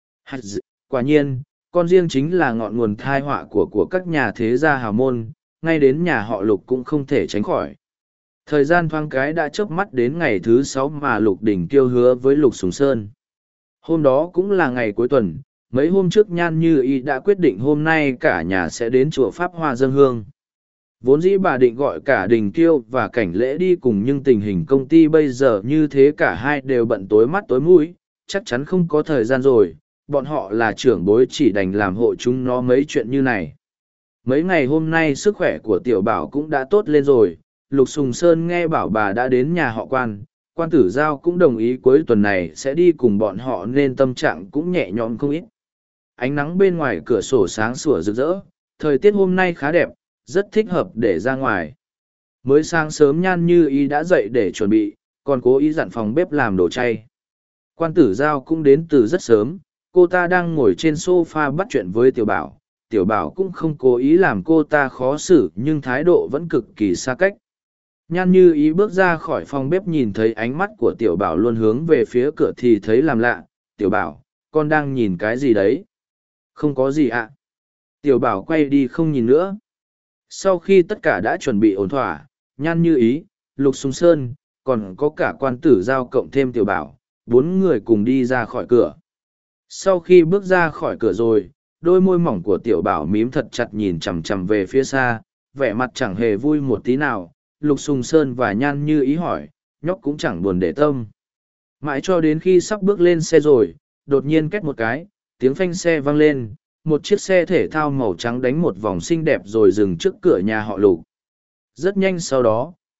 Quả nhiên, con riêng chính là ngọn nguồn thai họa của của các nhà thế gia hào môn, ngay đến nhà họ Lục cũng không thể tránh khỏi. Thời gian thoáng cái đã chớp mắt đến ngày thứ sáu mà Lục Đình Kiêu hứa với Lục Sùng Sơn. Hôm đó cũng là ngày cuối tuần, mấy hôm trước Nhan Như Ý đã quyết định hôm nay cả nhà sẽ đến chùa Pháp Hoa dâng hương. Vốn dĩ bà định gọi cả Đình Kiêu và Cảnh Lễ đi cùng nhưng tình hình công ty bây giờ như thế cả hai đều bận tối mắt tối mũi, chắc chắn không có thời gian rồi, bọn họ là trưởng bối chỉ đành làm hộ chúng nó mấy chuyện như này. Mấy ngày hôm nay sức khỏe của Tiểu Bảo cũng đã tốt lên rồi, Lục Sùng Sơn nghe bảo bà đã đến nhà họ Quan, Quan Tử Giao cũng đồng ý cuối tuần này sẽ đi cùng bọn họ nên tâm trạng cũng nhẹ nhõm không ít. Ánh nắng bên ngoài cửa sổ sáng sủa rực rỡ, thời tiết hôm nay khá đẹp, rất thích hợp để ra ngoài. Mới sáng sớm Nhan Như Ý đã dậy để chuẩn bị, còn cố ý dặn phòng bếp làm đồ chay. Quan Tử Giao cũng đến từ rất sớm, cô ta đang ngồi trên sofa bắt chuyện với Tiểu Bảo. Tiểu Bảo cũng không cố ý làm cô ta khó xử nhưng thái độ vẫn cực kỳ xa cách. Nhan Như Ý bước ra khỏi phòng bếp nhìn thấy ánh mắt của Tiểu Bảo luôn hướng về phía cửa thì thấy làm lạ. Tiểu Bảo, con đang nhìn cái gì đấy? Không có gì ạ. Tiểu Bảo quay đi không nhìn nữa. Sau khi tất cả đã chuẩn bị ổn thỏa, Nhan Như Ý, Lục Sùng Sơn, còn có cả Quan Tử Giao cộng thêm Tiểu Bảo, bốn người cùng đi ra khỏi cửa. Sau khi bước ra khỏi cửa rồi, đôi môi mỏng của Tiểu Bảo mím thật chặt nhìn chằm chằm về phía xa, vẻ mặt chẳng hề vui một tí nào. Lục Sùng Sơn và Nhan Như Ý hỏi, nhóc cũng chẳng buồn để tâm. Mãi cho đến khi sắp bước lên xe rồi, đột nhiên két một cái, tiếng phanh xe vang lên, một chiếc xe thể thao màu trắng đánh một vòng xinh đẹp rồi dừng trước cửa nhà họ Lục. Rất nhanh sau đó,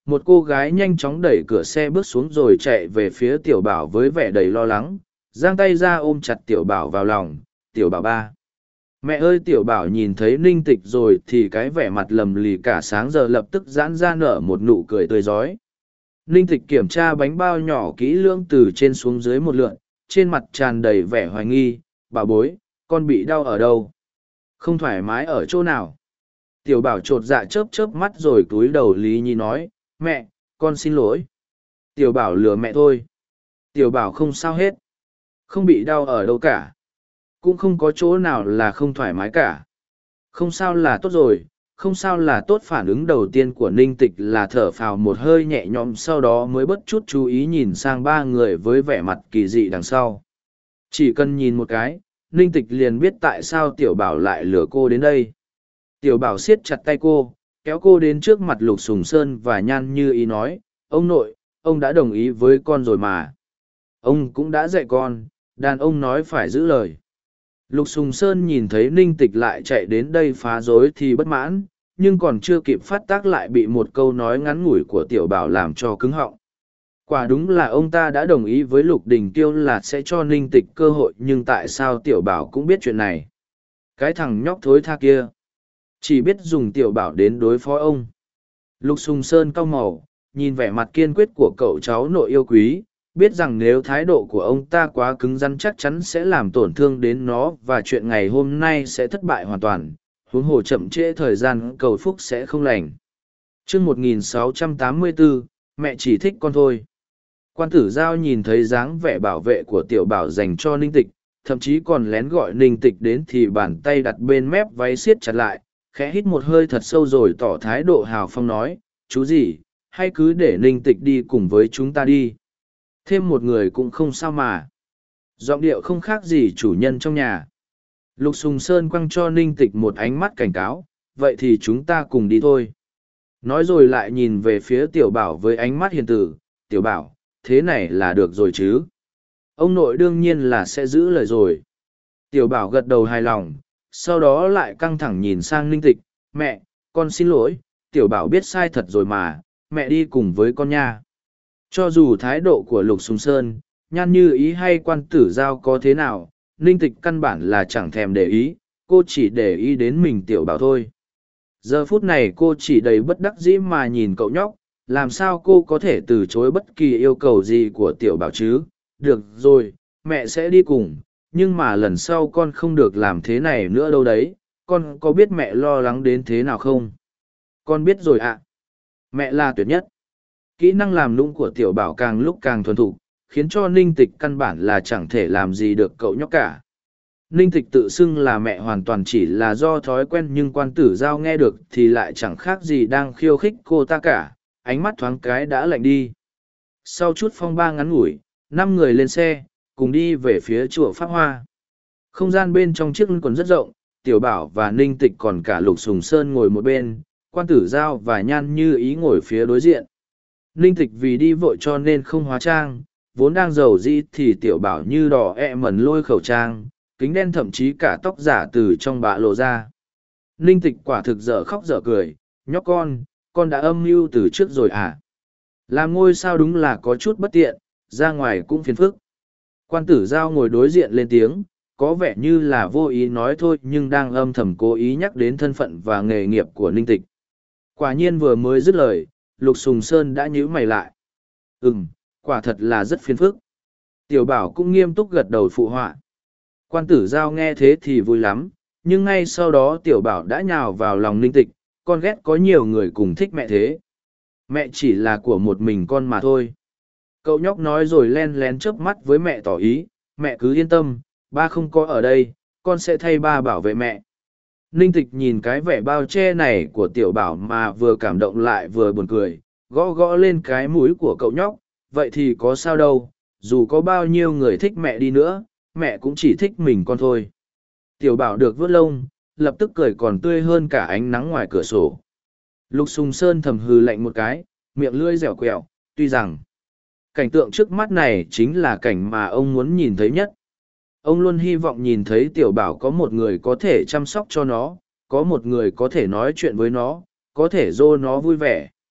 Một cô gái nhanh chóng đẩy cửa xe bước xuống rồi chạy về phía tiểu bảo với vẻ đầy lo lắng, giang tay ra ôm chặt tiểu bảo vào lòng. Tiểu bảo ba. Mẹ ơi, tiểu bảo nhìn thấy ninh tịch rồi thì cái vẻ mặt lầm lì cả sáng giờ lập tức giãn ra nở một nụ cười tươi rói. Ninh tịch kiểm tra bánh bao nhỏ kỹ lưỡng từ trên xuống dưới một lượn, trên mặt tràn đầy vẻ hoài nghi. Bảo bối, con bị đau ở đâu? Không thoải mái ở chỗ nào? Tiểu bảo chột dạ chớp chớp mắt rồi cúi đầu lý nhi nói, mẹ, con xin lỗi. Tiểu bảo lừa mẹ thôi. Tiểu bảo không sao hết. Không bị đau ở đâu cả. Cũng không có chỗ nào là không thoải mái cả. Không sao là tốt rồi, không sao là tốt. Phản ứng đầu tiên của ninh tịch là thở phào một hơi nhẹ nhõm, sau đó mới bất chút chú ý nhìn sang ba người với vẻ mặt kỳ dị đằng sau. Chỉ cần nhìn một cái, ninh tịch liền biết tại sao tiểu bảo lại lừa cô đến đây. Tiểu bảo siết chặt tay cô, kéo cô đến trước mặt Lục Sùng Sơn và Nhan Như Ý nói, ông nội, ông đã đồng ý với con rồi mà. Ông cũng đã dạy con, đàn ông nói phải giữ lời. Lục Sùng Sơn nhìn thấy ninh tịch lại chạy đến đây phá rối thì bất mãn, nhưng còn chưa kịp phát tác lại bị một câu nói ngắn ngủi của tiểu bảo làm cho cứng họng. Quả đúng là ông ta đã đồng ý với Lục Đình Tiêu là sẽ cho ninh tịch cơ hội, nhưng tại sao tiểu bảo cũng biết chuyện này? Cái thằng nhóc thối tha kia chỉ biết dùng tiểu bảo đến đối phó ông. Lục Sùng Sơn cau màu, nhìn vẻ mặt kiên quyết của cậu cháu nội yêu quý, biết rằng nếu thái độ của ông ta quá cứng rắn chắc chắn sẽ làm tổn thương đến nó và chuyện ngày hôm nay sẽ thất bại hoàn toàn, huống hồ chậm trễ thời gian cầu phúc sẽ không lành. Chương một nghìn sáu trăm tám mươi bốn, mẹ chỉ thích con thôi. Quan tử giao nhìn thấy dáng vẻ bảo vệ của tiểu bảo dành cho ninh tịch, thậm chí còn lén gọi ninh tịch đến thì bàn tay đặt bên mép váy siết chặt lại, khẽ hít một hơi thật sâu rồi tỏ thái độ hào phong nói, chú gì, hay cứ để ninh tịch đi cùng với chúng ta đi. Thêm một người cũng không sao mà. Giọng điệu không khác gì chủ nhân trong nhà. Lục Sùng Sơn quăng cho ninh tịch một ánh mắt cảnh cáo, vậy thì chúng ta cùng đi thôi. Nói rồi lại nhìn về phía tiểu bảo với ánh mắt hiền tử, tiểu bảo, thế này là được rồi chứ. Ông nội đương nhiên là sẽ giữ lời rồi. Tiểu bảo gật đầu hài lòng, sau đó lại căng thẳng nhìn sang ninh tịch, mẹ, con xin lỗi, tiểu bảo biết sai thật rồi mà, mẹ đi cùng với con nha. Cho dù thái độ của Lục Sùng Sơn, Nhan Như Ý hay quan tử giao có thế nào, ninh tịch căn bản là chẳng thèm để ý, cô chỉ để ý đến mình tiểu bảo thôi. Giờ phút này cô chỉ đầy bất đắc dĩ mà nhìn cậu nhóc, làm sao cô có thể từ chối bất kỳ yêu cầu gì của tiểu bảo chứ. Được rồi, mẹ sẽ đi cùng, nhưng mà lần sau con không được làm thế này nữa đâu đấy, con có biết mẹ lo lắng đến thế nào không? Con biết rồi ạ. Mẹ là tuyệt nhất. Kỹ năng làm nũng của tiểu bảo càng lúc càng thuần thục, khiến cho ninh tịch căn bản là chẳng thể làm gì được cậu nhóc cả. Ninh tịch tự xưng là mẹ hoàn toàn chỉ là do thói quen, nhưng quan tử giao nghe được thì lại chẳng khác gì đang khiêu khích cô ta cả, ánh mắt thoáng cái đã lạnh đi. Sau chút phong ba ngắn ngủi, năm người lên xe, cùng đi về phía chùa Pháp Hoa. Không gian bên trong chiếc còn rất rộng, tiểu bảo và ninh tịch còn cả Lục Sùng Sơn ngồi một bên, quan tử giao và Nhan Như Ý ngồi phía đối diện. Ninh tịch vì đi vội cho nên không hóa trang, vốn đang giàu dĩ thì tiểu bảo như đỏ ẹ mẩn lôi khẩu trang, kính đen thậm chí cả tóc giả từ trong bạ lộ ra. Ninh tịch quả thực dở khóc dở cười, nhóc con, con đã âm mưu từ trước rồi à? Làm ngôi sao đúng là có chút bất tiện, ra ngoài cũng phiền phức. Quan tử giao ngồi đối diện lên tiếng, có vẻ như là vô ý nói thôi nhưng đang âm thầm cố ý nhắc đến thân phận và nghề nghiệp của ninh tịch. Quả nhiên vừa mới dứt lời, Lục Sùng Sơn đã nhíu mày lại. Ừm, quả thật là rất phiền phức. Tiểu bảo cũng nghiêm túc gật đầu phụ họa. Quan tử giao nghe thế thì vui lắm, nhưng ngay sau đó tiểu bảo đã nhào vào lòng ninh tịch, con ghét có nhiều người cùng thích mẹ thế. Mẹ chỉ là của một mình con mà thôi. Cậu nhóc nói rồi len lén chớp mắt với mẹ tỏ ý, mẹ cứ yên tâm, ba không có ở đây, con sẽ thay ba bảo vệ mẹ. Ninh tịch nhìn cái vẻ bao che này của tiểu bảo mà vừa cảm động lại vừa buồn cười, gõ gõ lên cái mũi của cậu nhóc, vậy thì có sao đâu, dù có bao nhiêu người thích mẹ đi nữa, mẹ cũng chỉ thích mình con thôi. Tiểu bảo được vuốt lông, lập tức cười còn tươi hơn cả ánh nắng ngoài cửa sổ. Lục Sùng Sơn thầm hừ lạnh một cái, miệng lưỡi dẻo quẹo, tuy rằng cảnh tượng trước mắt này chính là cảnh mà ông muốn nhìn thấy nhất. Ông luôn hy vọng nhìn thấy tiểu bảo có một người có thể chăm sóc cho nó, có một người có thể nói chuyện với nó, có thể dô nó vui vẻ.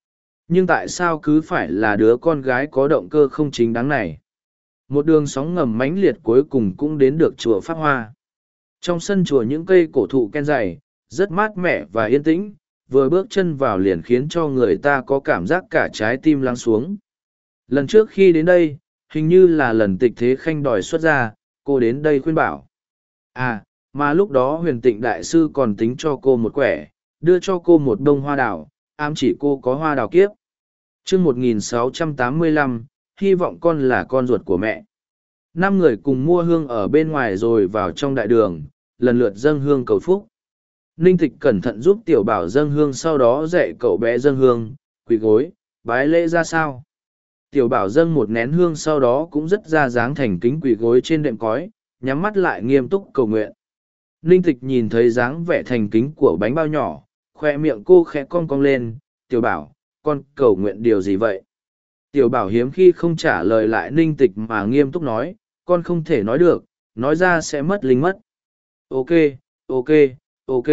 Nhưng tại sao cứ phải là đứa con gái có động cơ không chính đáng này? Một đường sóng ngầm mãnh liệt cuối cùng cũng đến được chùa Pháp Hoa. Trong sân chùa những cây cổ thụ ken dày, rất mát mẻ và yên tĩnh, vừa bước chân vào liền khiến cho người ta có cảm giác cả trái tim lắng xuống. Lần trước khi đến đây, hình như là lần Tịch Thế Khanh đòi xuất ra, cô đến đây khuyên bảo. À, mà lúc đó Huyền Tịnh Đại Sư còn tính cho cô một quẻ, đưa cho cô một bông hoa đào, ám chỉ cô có hoa đào kiếp. Chương một nghìn sáu trăm tám mươi lăm, hy vọng con là con ruột của mẹ. Năm người cùng mua hương ở bên ngoài rồi vào trong đại đường, lần lượt dâng hương cầu phúc. Ninh Tịch cẩn thận giúp Tiểu Bảo dâng hương, sau đó dạy cậu bé dâng hương, quỳ gối, bái lễ ra sao. Tiểu Bảo dâng một nén hương, sau đó cũng rất ra dáng thành kính quỳ gối trên đệm cói, nhắm mắt lại nghiêm túc cầu nguyện. Ninh Tịch nhìn thấy dáng vẻ thành kính của bánh bao nhỏ, khoe miệng cô khẽ cong cong lên. Tiểu Bảo, con cầu nguyện điều gì vậy? Tiểu Bảo hiếm khi không trả lời lại Ninh Tịch mà nghiêm túc nói, con không thể nói được, nói ra sẽ mất linh mất. Ok, ok, ok.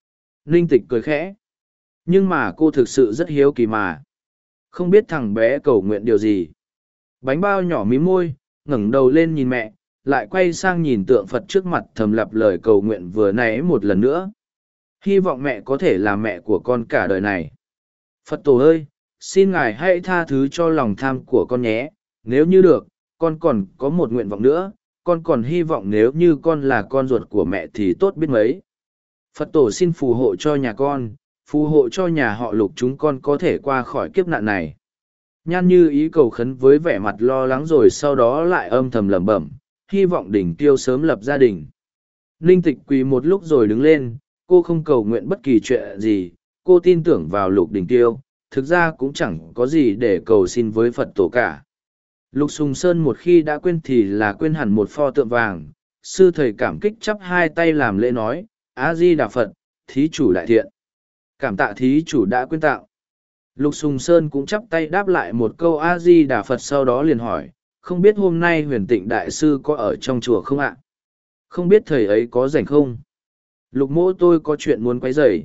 Ninh Tịch cười khẽ. Nhưng mà cô thực sự rất hiếu kỳ mà. Không biết thằng bé cầu nguyện điều gì. Bánh bao nhỏ mím môi, ngẩng đầu lên nhìn mẹ, lại quay sang nhìn tượng Phật trước mặt thầm lặp lời cầu nguyện vừa nãy một lần nữa. Hy vọng mẹ có thể là mẹ của con cả đời này. Phật tổ ơi, xin ngài hãy tha thứ cho lòng tham của con nhé, nếu như được, con còn có một nguyện vọng nữa, con còn hy vọng nếu như con là con ruột của mẹ thì tốt biết mấy. Phật tổ xin phù hộ cho nhà con, phù hộ cho nhà họ Lục chúng con có thể qua khỏi kiếp nạn này. Nhan Như Ý cầu khấn với vẻ mặt lo lắng rồi sau đó lại âm thầm lẩm bẩm, hy vọng Đình Tiêu sớm lập gia đình. Ninh Tịch quỳ một lúc rồi đứng lên, cô không cầu nguyện bất kỳ chuyện gì, cô tin tưởng vào Lục Đình Tiêu, thực ra cũng chẳng có gì để cầu xin với Phật tổ cả. Lục Sùng Sơn một khi đã quên thì là quên hẳn một pho tượng vàng, sư thầy cảm kích chắp hai tay làm lễ nói, A Di Đà Phật, thí chủ đại thiện. Cảm tạ thí chủ đã quyên tạo. Lục Sùng Sơn cũng chắp tay đáp lại một câu A Di Đà Phật, sau đó liền hỏi, không biết hôm nay Huyền Tịnh Đại Sư có ở trong chùa không ạ? Không biết thầy ấy có rảnh không? Lục mỗ tôi có chuyện muốn quấy rầy.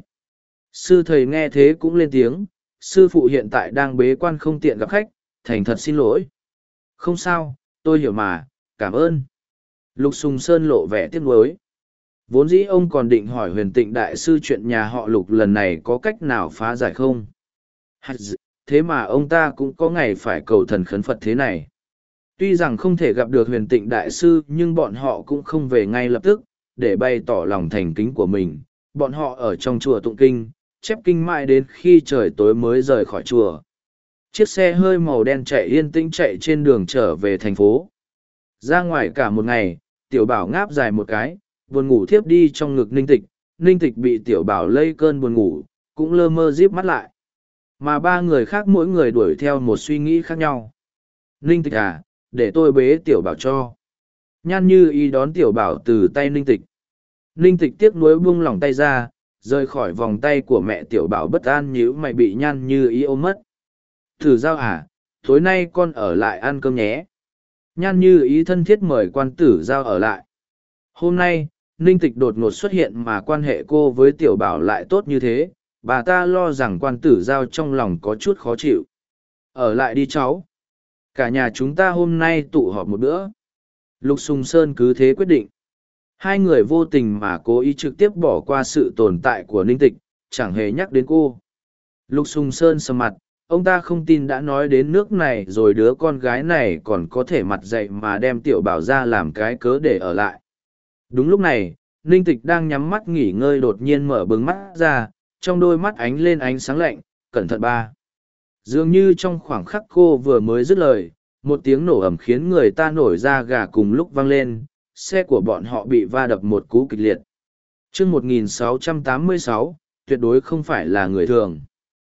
Sư thầy nghe thế cũng lên tiếng, sư phụ hiện tại đang bế quan không tiện gặp khách, thành thật xin lỗi. Không sao, tôi hiểu mà, cảm ơn. Lục Sùng Sơn lộ vẻ tiếc nuối. Vốn dĩ ông còn định hỏi Huyền Tịnh Đại Sư chuyện nhà họ Lục lần này có cách nào phá giải không? Thế mà ông ta cũng có ngày phải cầu thần khấn Phật thế này. Tuy rằng không thể gặp được Huyền Tịnh Đại Sư nhưng bọn họ cũng không về ngay lập tức, để bày tỏ lòng thành kính của mình. Bọn họ ở trong chùa tụng kinh, chép kinh mãi đến khi trời tối mới rời khỏi chùa. Chiếc xe hơi màu đen chạy yên tĩnh chạy trên đường trở về thành phố. Ra ngoài cả một ngày, Tiểu Bảo ngáp dài một cái, buồn ngủ thiếp đi trong ngực Ninh Tịch. Ninh Tịch bị Tiểu Bảo lây cơn buồn ngủ, cũng lơ mơ díp mắt lại. Mà ba người khác mỗi người đuổi theo một suy nghĩ khác nhau. Ninh Tịch à, để tôi bế Tiểu Bảo cho. Nhan Như Ý đón Tiểu Bảo từ tay Ninh Tịch. Ninh Tịch tiếc nuối buông lỏng tay ra, rời khỏi vòng tay của mẹ. Tiểu Bảo bất an nhíu mày bị Nhan Như Ý ôm mất. Thử giao à, tối nay con ở lại ăn cơm nhé. Nhan Như Ý thân thiết mời Quan Tử Giao ở lại. Hôm nay, Ninh Tịch đột ngột xuất hiện mà quan hệ cô với Tiểu Bảo lại tốt như thế, bà ta lo rằng Quan Tử Giao trong lòng có chút khó chịu. Ở lại đi cháu. Cả nhà chúng ta hôm nay tụ họp một bữa. Lục Sùng Sơn cứ thế quyết định. Hai người vô tình mà cố ý trực tiếp bỏ qua sự tồn tại của Ninh Tịch, chẳng hề nhắc đến cô. Lục Sùng Sơn sầm mặt, ông ta không tin đã nói đến nước này rồi đứa con gái này còn có thể mặt dậy mà đem Tiểu Bảo ra làm cái cớ để ở lại. Đúng lúc này, Ninh Tịch đang nhắm mắt nghỉ ngơi đột nhiên mở bừng mắt ra, trong đôi mắt ánh lên ánh sáng lạnh, cẩn thận ba. Dường như trong khoảng khắc cô vừa mới dứt lời, một tiếng nổ ầm khiến người ta nổi da gà cùng lúc vang lên, xe của bọn họ bị va đập một cú kịch liệt. Chương một nghìn sáu trăm tám mươi sáu, tuyệt đối không phải là người thường.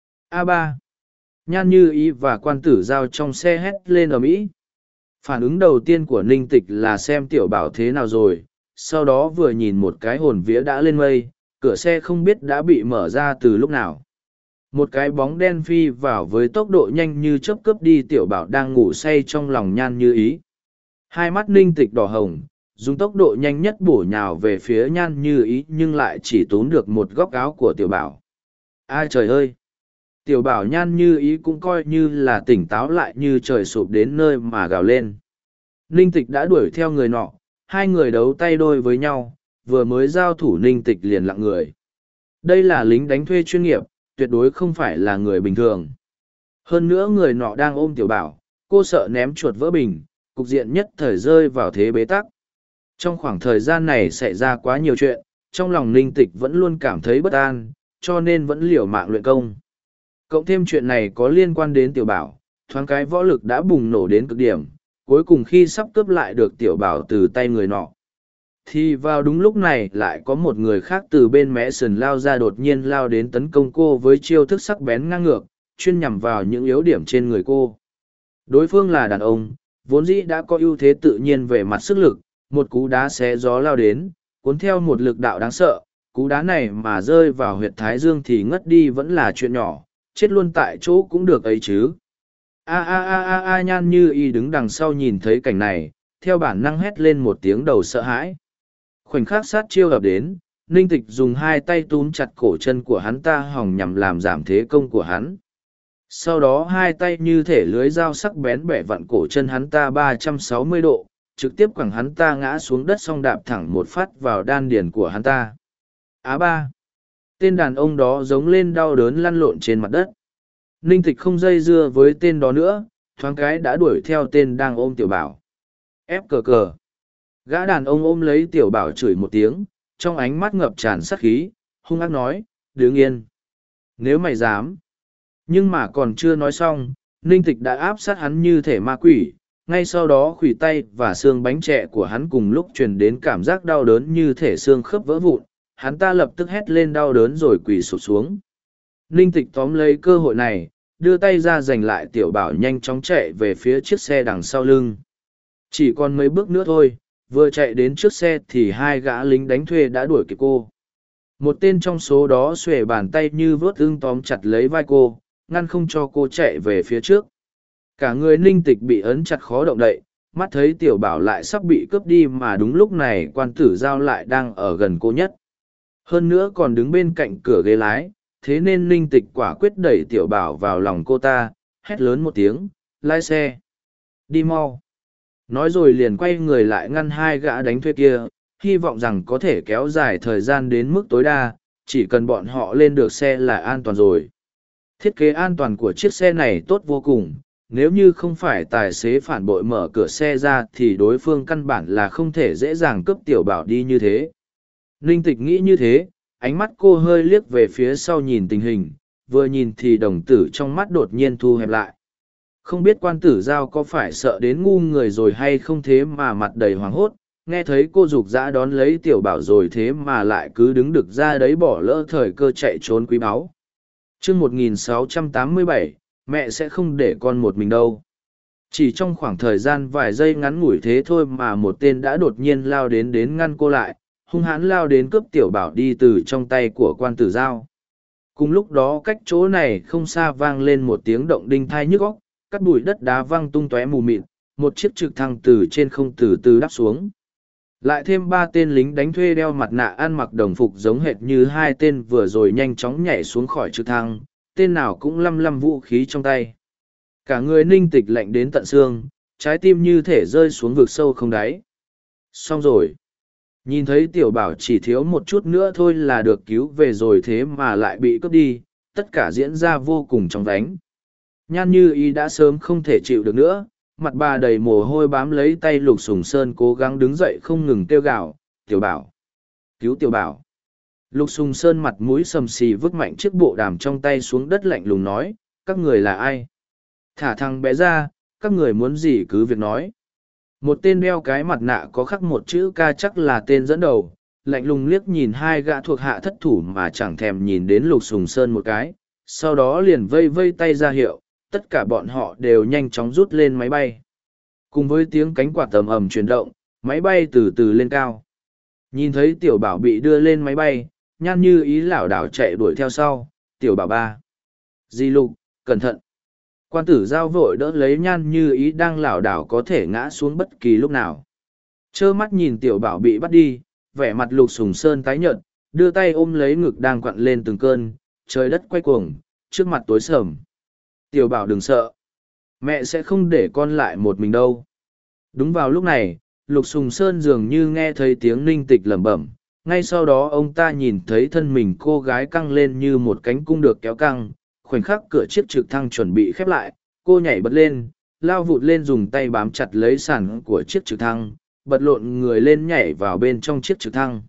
A ba. Nhan Như Ý và Quan Tử Giao trong xe hét lên ầm ĩ. Phản ứng đầu tiên của Ninh Tịch là xem Tiểu Bảo thế nào rồi, sau đó vừa nhìn một cái hồn vía đã lên mây, cửa xe không biết đã bị mở ra từ lúc nào. Một cái bóng đen phi vào với tốc độ nhanh như chớp cướp đi Tiểu Bảo đang ngủ say trong lòng Nhan Như Ý. Hai mắt Ninh Tịch đỏ hồng, dùng tốc độ nhanh nhất bổ nhào về phía Nhan Như Ý nhưng lại chỉ tốn được một góc áo của Tiểu Bảo. Ai trời ơi! Tiểu bảo nhan như ý cũng coi như là tỉnh táo lại như trời sụp đến nơi mà gào lên. Ninh tịch đã đuổi theo người nọ, hai người đấu tay đôi với nhau, vừa mới giao thủ ninh tịch liền lặng người. Đây là lính đánh thuê chuyên nghiệp, tuyệt đối không phải là người bình thường. Hơn nữa người nọ đang ôm tiểu bảo, cô sợ ném chuột vỡ bình, cục diện nhất thời rơi vào thế bế tắc. Trong khoảng thời gian này xảy ra quá nhiều chuyện, trong lòng ninh tịch vẫn luôn cảm thấy bất an, cho nên vẫn liều mạng luyện công. Cộng thêm chuyện này có liên quan đến tiểu bảo, thoáng cái võ lực đã bùng nổ đến cực điểm, cuối cùng khi sắp cướp lại được tiểu bảo từ tay người nọ. Thì vào đúng lúc này lại có một người khác từ bên mé sườn lao ra đột nhiên lao đến tấn công cô với chiêu thức sắc bén ngang ngược, chuyên nhằm vào những yếu điểm trên người cô. Đối phương là đàn ông, vốn dĩ đã có ưu thế tự nhiên về mặt sức lực, một cú đá xé gió lao đến, cuốn theo một lực đạo đáng sợ, cú đá này mà rơi vào huyệt thái dương thì ngất đi vẫn là chuyện nhỏ, chết luôn tại chỗ cũng được ấy chứ. A a a a a nhan như y đứng đằng sau nhìn thấy cảnh này, theo bản năng hét lên một tiếng đầu sợ hãi. Khoảnh khắc sát chiêu ập đến, ninh tịch dùng hai tay túm chặt cổ chân của hắn ta hòng nhằm làm giảm thế công của hắn. Sau đó hai tay như thể lưới dao sắc bén bẻ vặn cổ chân hắn ta ba trăm sáu mươi độ, trực tiếp quẳng hắn ta ngã xuống đất song đạp thẳng một phát vào đan điền của hắn ta. Á ba! Tên đàn ông đó giống lên đau đớn lăn lộn trên mặt đất. Ninh tịch không dây dưa với tên đó nữa, thoáng cái đã đuổi theo tên đang ôm tiểu bảo. Ép cờ cờ! Gã đàn ông ôm lấy tiểu bảo chửi một tiếng, trong ánh mắt ngập tràn sát khí, hung ác nói, đứng yên. Nếu mày dám. Nhưng mà còn chưa nói xong, ninh tịch đã áp sát hắn như thể ma quỷ, ngay sau đó khuỷu tay và xương bánh trẻ của hắn cùng lúc truyền đến cảm giác đau đớn như thể xương khớp vỡ vụn, hắn ta lập tức hét lên đau đớn rồi quỳ sụp xuống. Ninh tịch tóm lấy cơ hội này, đưa tay ra giành lại tiểu bảo nhanh chóng chạy về phía chiếc xe đằng sau lưng. Chỉ còn mấy bước nữa thôi, vừa chạy đến trước xe thì hai gã lính đánh thuê đã đuổi kịp cô. Một tên trong số đó xuề bàn tay như vớt ưng tóm chặt lấy vai cô, ngăn không cho cô chạy về phía trước. Cả người ninh tịch bị ấn chặt khó động đậy, mắt thấy tiểu bảo lại sắp bị cướp đi mà đúng lúc này quan tử giao lại đang ở gần cô nhất. Hơn nữa còn đứng bên cạnh cửa ghế lái, thế nên ninh tịch quả quyết đẩy tiểu bảo vào lòng cô ta, hét lớn một tiếng, lái xe. Đi mau. Nói rồi liền quay người lại ngăn hai gã đánh thuê kia, hy vọng rằng có thể kéo dài thời gian đến mức tối đa, chỉ cần bọn họ lên được xe là an toàn rồi. Thiết kế an toàn của chiếc xe này tốt vô cùng, nếu như không phải tài xế phản bội mở cửa xe ra thì đối phương căn bản là không thể dễ dàng cướp tiểu bảo đi như thế. Ninh tịch nghĩ như thế, ánh mắt cô hơi liếc về phía sau nhìn tình hình, vừa nhìn thì đồng tử trong mắt đột nhiên thu hẹp lại. Không biết quan tử giao có phải sợ đến ngu người rồi hay không thế mà mặt đầy hoảng hốt, nghe thấy cô giục dã đón lấy tiểu bảo rồi thế mà lại cứ đứng đực ra đấy bỏ lỡ thời cơ chạy trốn quý báu. Chương một nghìn sáu trăm tám mươi bảy, mẹ sẽ không để con một mình đâu. Chỉ trong khoảng thời gian vài giây ngắn ngủi thế thôi mà một tên đã đột nhiên lao đến đến ngăn cô lại, hung hãn lao đến cướp tiểu bảo đi từ trong tay của quan tử giao. Cùng lúc đó cách chỗ này không xa vang lên một tiếng động đinh thai nhức óc, cắt bụi đất đá văng tung tóe mù mịt, một chiếc trực thăng từ trên không từ từ đáp xuống. Lại thêm ba tên lính đánh thuê đeo mặt nạ ăn mặc đồng phục giống hệt như hai tên vừa rồi nhanh chóng nhảy xuống khỏi trực thăng, tên nào cũng lăm lăm vũ khí trong tay. Cả người ninh tịch lạnh đến tận xương, trái tim như thể rơi xuống vực sâu không đáy. Xong rồi. Nhìn thấy tiểu bảo chỉ thiếu một chút nữa thôi là được cứu về rồi thế mà lại bị cướp đi, tất cả diễn ra vô cùng chóng vánh. Nhan như ý đã sớm không thể chịu được nữa, mặt bà đầy mồ hôi bám lấy tay Lục Sùng Sơn cố gắng đứng dậy không ngừng kêu gào, tiểu bảo, cứu tiểu bảo. Lục Sùng Sơn mặt mũi sầm xì vứt mạnh chiếc bộ đàm trong tay xuống đất lạnh lùng nói, các người là ai? Thả thằng bé ra, các người muốn gì cứ việc nói. Một tên đeo cái mặt nạ có khắc một chữ ca chắc là tên dẫn đầu, lạnh lùng liếc nhìn hai gã thuộc hạ thất thủ mà chẳng thèm nhìn đến Lục Sùng Sơn một cái, sau đó liền vây vây tay ra hiệu, tất cả bọn họ đều nhanh chóng rút lên máy bay. Cùng với tiếng cánh quạt tầm ầm chuyển động, máy bay từ từ lên cao. Nhìn thấy tiểu bảo bị đưa lên máy bay, Nhan như ý lảo đảo chạy đuổi theo sau, tiểu bảo ba. Di Lục, cẩn thận. Quan tử giao vội đỡ lấy Nhan như ý đang lảo đảo có thể ngã xuống bất kỳ lúc nào. Trơ mắt nhìn tiểu bảo bị bắt đi, vẻ mặt Lục Sùng Sơn tái nhợt, đưa tay ôm lấy ngực đang quặn lên từng cơn, trời đất quay cuồng, trước mặt tối sầm. Tiểu bảo đừng sợ. Mẹ sẽ không để con lại một mình đâu. Đúng vào lúc này, Lục Sùng Sơn dường như nghe thấy tiếng Ninh Tịch lẩm bẩm. Ngay sau đó ông ta nhìn thấy thân mình cô gái căng lên như một cánh cung được kéo căng. Khoảnh khắc cửa chiếc trực thăng chuẩn bị khép lại, cô nhảy bật lên, lao vụt lên dùng tay bám chặt lấy sàn của chiếc trực thăng, bật lộn người lên nhảy vào bên trong chiếc trực thăng.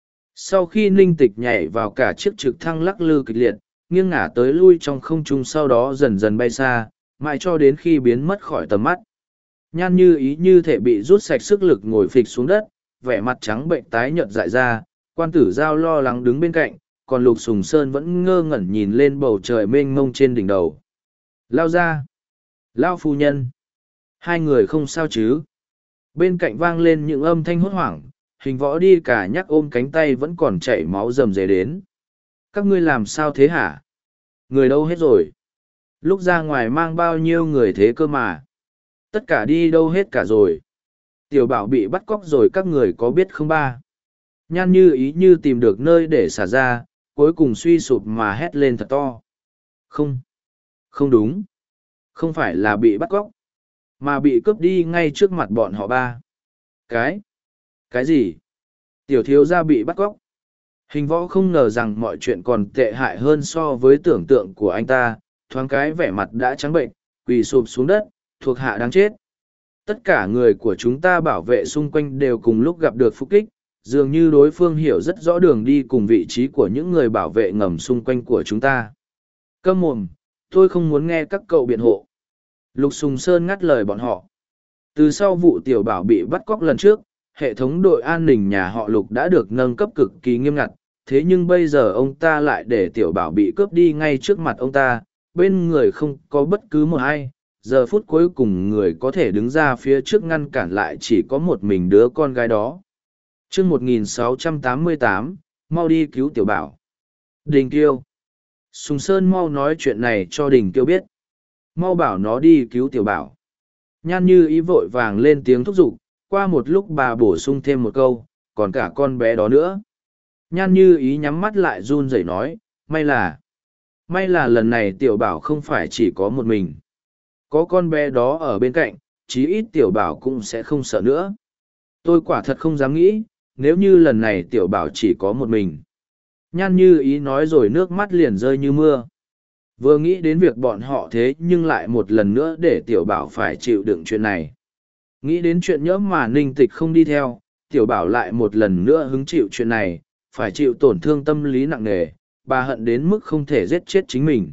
Sau khi Ninh Tịch nhảy vào, cả chiếc trực thăng lắc lư kịch liệt, nghiêng ngả tới lui trong không trung, sau đó dần dần bay xa, mãi cho đến khi biến mất khỏi tầm mắt. Nhan Như Ý như thể bị rút sạch sức lực ngồi phịch xuống đất, vẻ mặt trắng bệnh tái nhợt dại ra. Quan Tử Giao lo lắng đứng bên cạnh, còn Lục Sùng Sơn vẫn ngơ ngẩn nhìn lên bầu trời mênh mông trên đỉnh đầu. Lao ra! Lao phu nhân! Hai người không sao chứ? Bên cạnh vang lên những âm thanh hốt hoảng, Hình Võ đi cả nhắc ôm cánh tay vẫn còn chảy máu rầm rề đến. Các ngươi làm sao thế hả? Người đâu hết rồi? Lúc ra ngoài mang bao nhiêu người thế cơ mà? Tất cả đi đâu hết cả rồi? Tiểu Bảo bị bắt cóc rồi, các người có biết không ba? Nhan Như Ý như tìm được nơi để xả ra, cuối cùng suy sụp mà hét lên thật to. Không, không đúng. Không phải là bị bắt cóc, mà bị cướp đi ngay trước mặt bọn họ ba. Cái? Cái gì? Tiểu thiếu gia bị bắt cóc. Hình Võ không ngờ rằng mọi chuyện còn tệ hại hơn so với tưởng tượng của anh ta, thoáng cái vẻ mặt đã trắng bệnh, quỳ sụp xuống đất, thuộc hạ đáng chết. Tất cả người của chúng ta bảo vệ xung quanh đều cùng lúc gặp được phục kích, dường như đối phương hiểu rất rõ đường đi cùng vị trí của những người bảo vệ ngầm xung quanh của chúng ta. Câm mồm, tôi không muốn nghe các cậu biện hộ. Lục Sùng Sơn ngắt lời bọn họ. Từ sau vụ Tiểu Bảo bị bắt cóc lần trước, hệ thống đội an ninh nhà họ Lục đã được nâng cấp cực kỳ nghiêm ngặt, thế nhưng bây giờ ông ta lại để Tiểu Bảo bị cướp đi ngay trước mặt ông ta, bên người không có bất cứ một ai. Giờ phút cuối cùng người có thể đứng ra phía trước ngăn cản lại chỉ có một mình đứa con gái đó. chương một nghìn sáu trăm tám mươi tám, mau đi cứu Tiểu Bảo. Đình Kiêu. Sùng Sơn mau nói chuyện này cho Đình Kiêu biết. Mau bảo nó đi cứu Tiểu Bảo. Nhan Như Ý vội vàng lên tiếng thúc giục, qua một lúc bà bổ sung thêm một câu, còn cả con bé đó nữa. Nhan Như Ý nhắm mắt lại run rẩy nói, may là, may là lần này Tiểu Bảo không phải chỉ có một mình. Có con bé đó ở bên cạnh, chí ít Tiểu Bảo cũng sẽ không sợ nữa. Tôi quả thật không dám nghĩ, nếu như lần này Tiểu Bảo chỉ có một mình. Nhan Như Ý nói rồi nước mắt liền rơi như mưa. Vừa nghĩ đến việc bọn họ thế nhưng lại một lần nữa để Tiểu Bảo phải chịu đựng chuyện này. Nghĩ đến chuyện nhỡ mà Ninh Tịch không đi theo, Tiểu Bảo lại một lần nữa hứng chịu chuyện này, phải chịu tổn thương tâm lý nặng nề, bà hận đến mức không thể giết chết chính mình.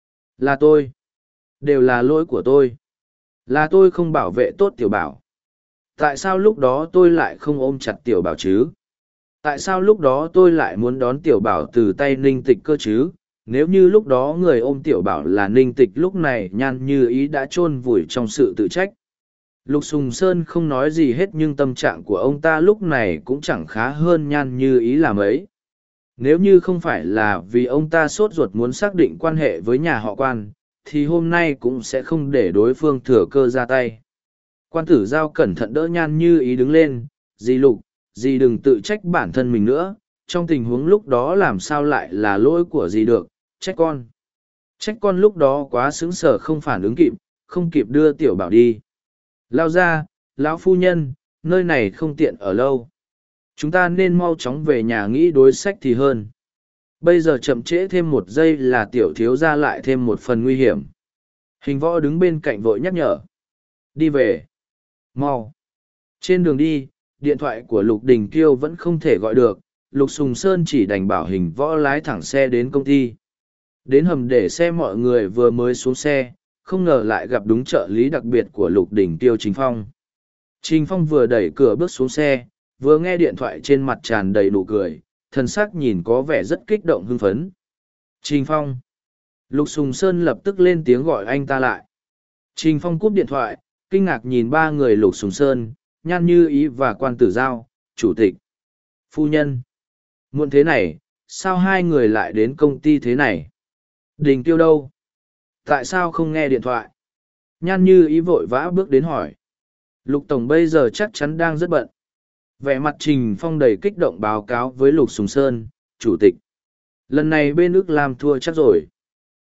Là tôi. Đều là lỗi của tôi. Là tôi không bảo vệ tốt Tiểu Bảo. Tại sao lúc đó tôi lại không ôm chặt Tiểu Bảo chứ? Tại sao lúc đó tôi lại muốn đón Tiểu Bảo từ tay Ninh Tịch cơ chứ? Nếu như lúc đó người ôm Tiểu Bảo là Ninh Tịch, lúc này Nhan Như Ý đã chôn vùi trong sự tự trách. Lục Sùng Sơn không nói gì hết, nhưng tâm trạng của ông ta lúc này cũng chẳng khá hơn Nhan Như Ý là mấy. Nếu như không phải là vì ông ta sốt ruột muốn xác định quan hệ với nhà họ Quan, thì hôm nay cũng sẽ không để đối phương thừa cơ ra tay. Quan Tử Giao cẩn thận đỡ Nhan Như Ý đứng lên, dì Lục, dì đừng tự trách bản thân mình nữa, trong tình huống lúc đó làm sao lại là lỗi của dì được, trách con. Trách con lúc đó quá sững sờ không phản ứng kịp, không kịp đưa Tiểu Bảo đi. Lao ra, lão phu nhân, nơi này không tiện ở lâu. Chúng ta nên mau chóng về nhà nghĩ đối sách thì hơn. Bây giờ chậm trễ thêm một giây là Tiểu thiếu gia lại thêm một phần nguy hiểm. Hình Võ đứng bên cạnh vội nhắc nhở. Đi về. Mau. Trên đường đi, điện thoại của Lục Đình Kiêu vẫn không thể gọi được. Lục Sùng Sơn chỉ đành bảo Hình Võ lái thẳng xe đến công ty. Đến hầm để xe, mọi người vừa mới xuống xe, không ngờ lại gặp đúng trợ lý đặc biệt của Lục Đình Kiêu, Trình Phong. Trình Phong vừa đẩy cửa bước xuống xe, vừa nghe điện thoại, trên mặt tràn đầy nụ cười, thân xác nhìn có vẻ rất kích động hưng phấn. Trình Phong. Lục Sùng Sơn lập tức lên tiếng gọi anh ta lại. Trình Phong cúp điện thoại, kinh ngạc nhìn ba người Lục Sùng Sơn, Nhan Như Ý và Quan Tử Giao, chủ tịch. Phu nhân. Muộn thế này, sao hai người lại đến công ty thế này? Đình Kiêu đâu? Tại sao không nghe điện thoại? Nhan Như Ý vội vã bước đến hỏi. Lục Tổng bây giờ chắc chắn đang rất bận. Vẻ mặt Trình Phong đầy kích động báo cáo với Lục Sùng Sơn, chủ tịch. Lần này bên ước làm thua chắc rồi.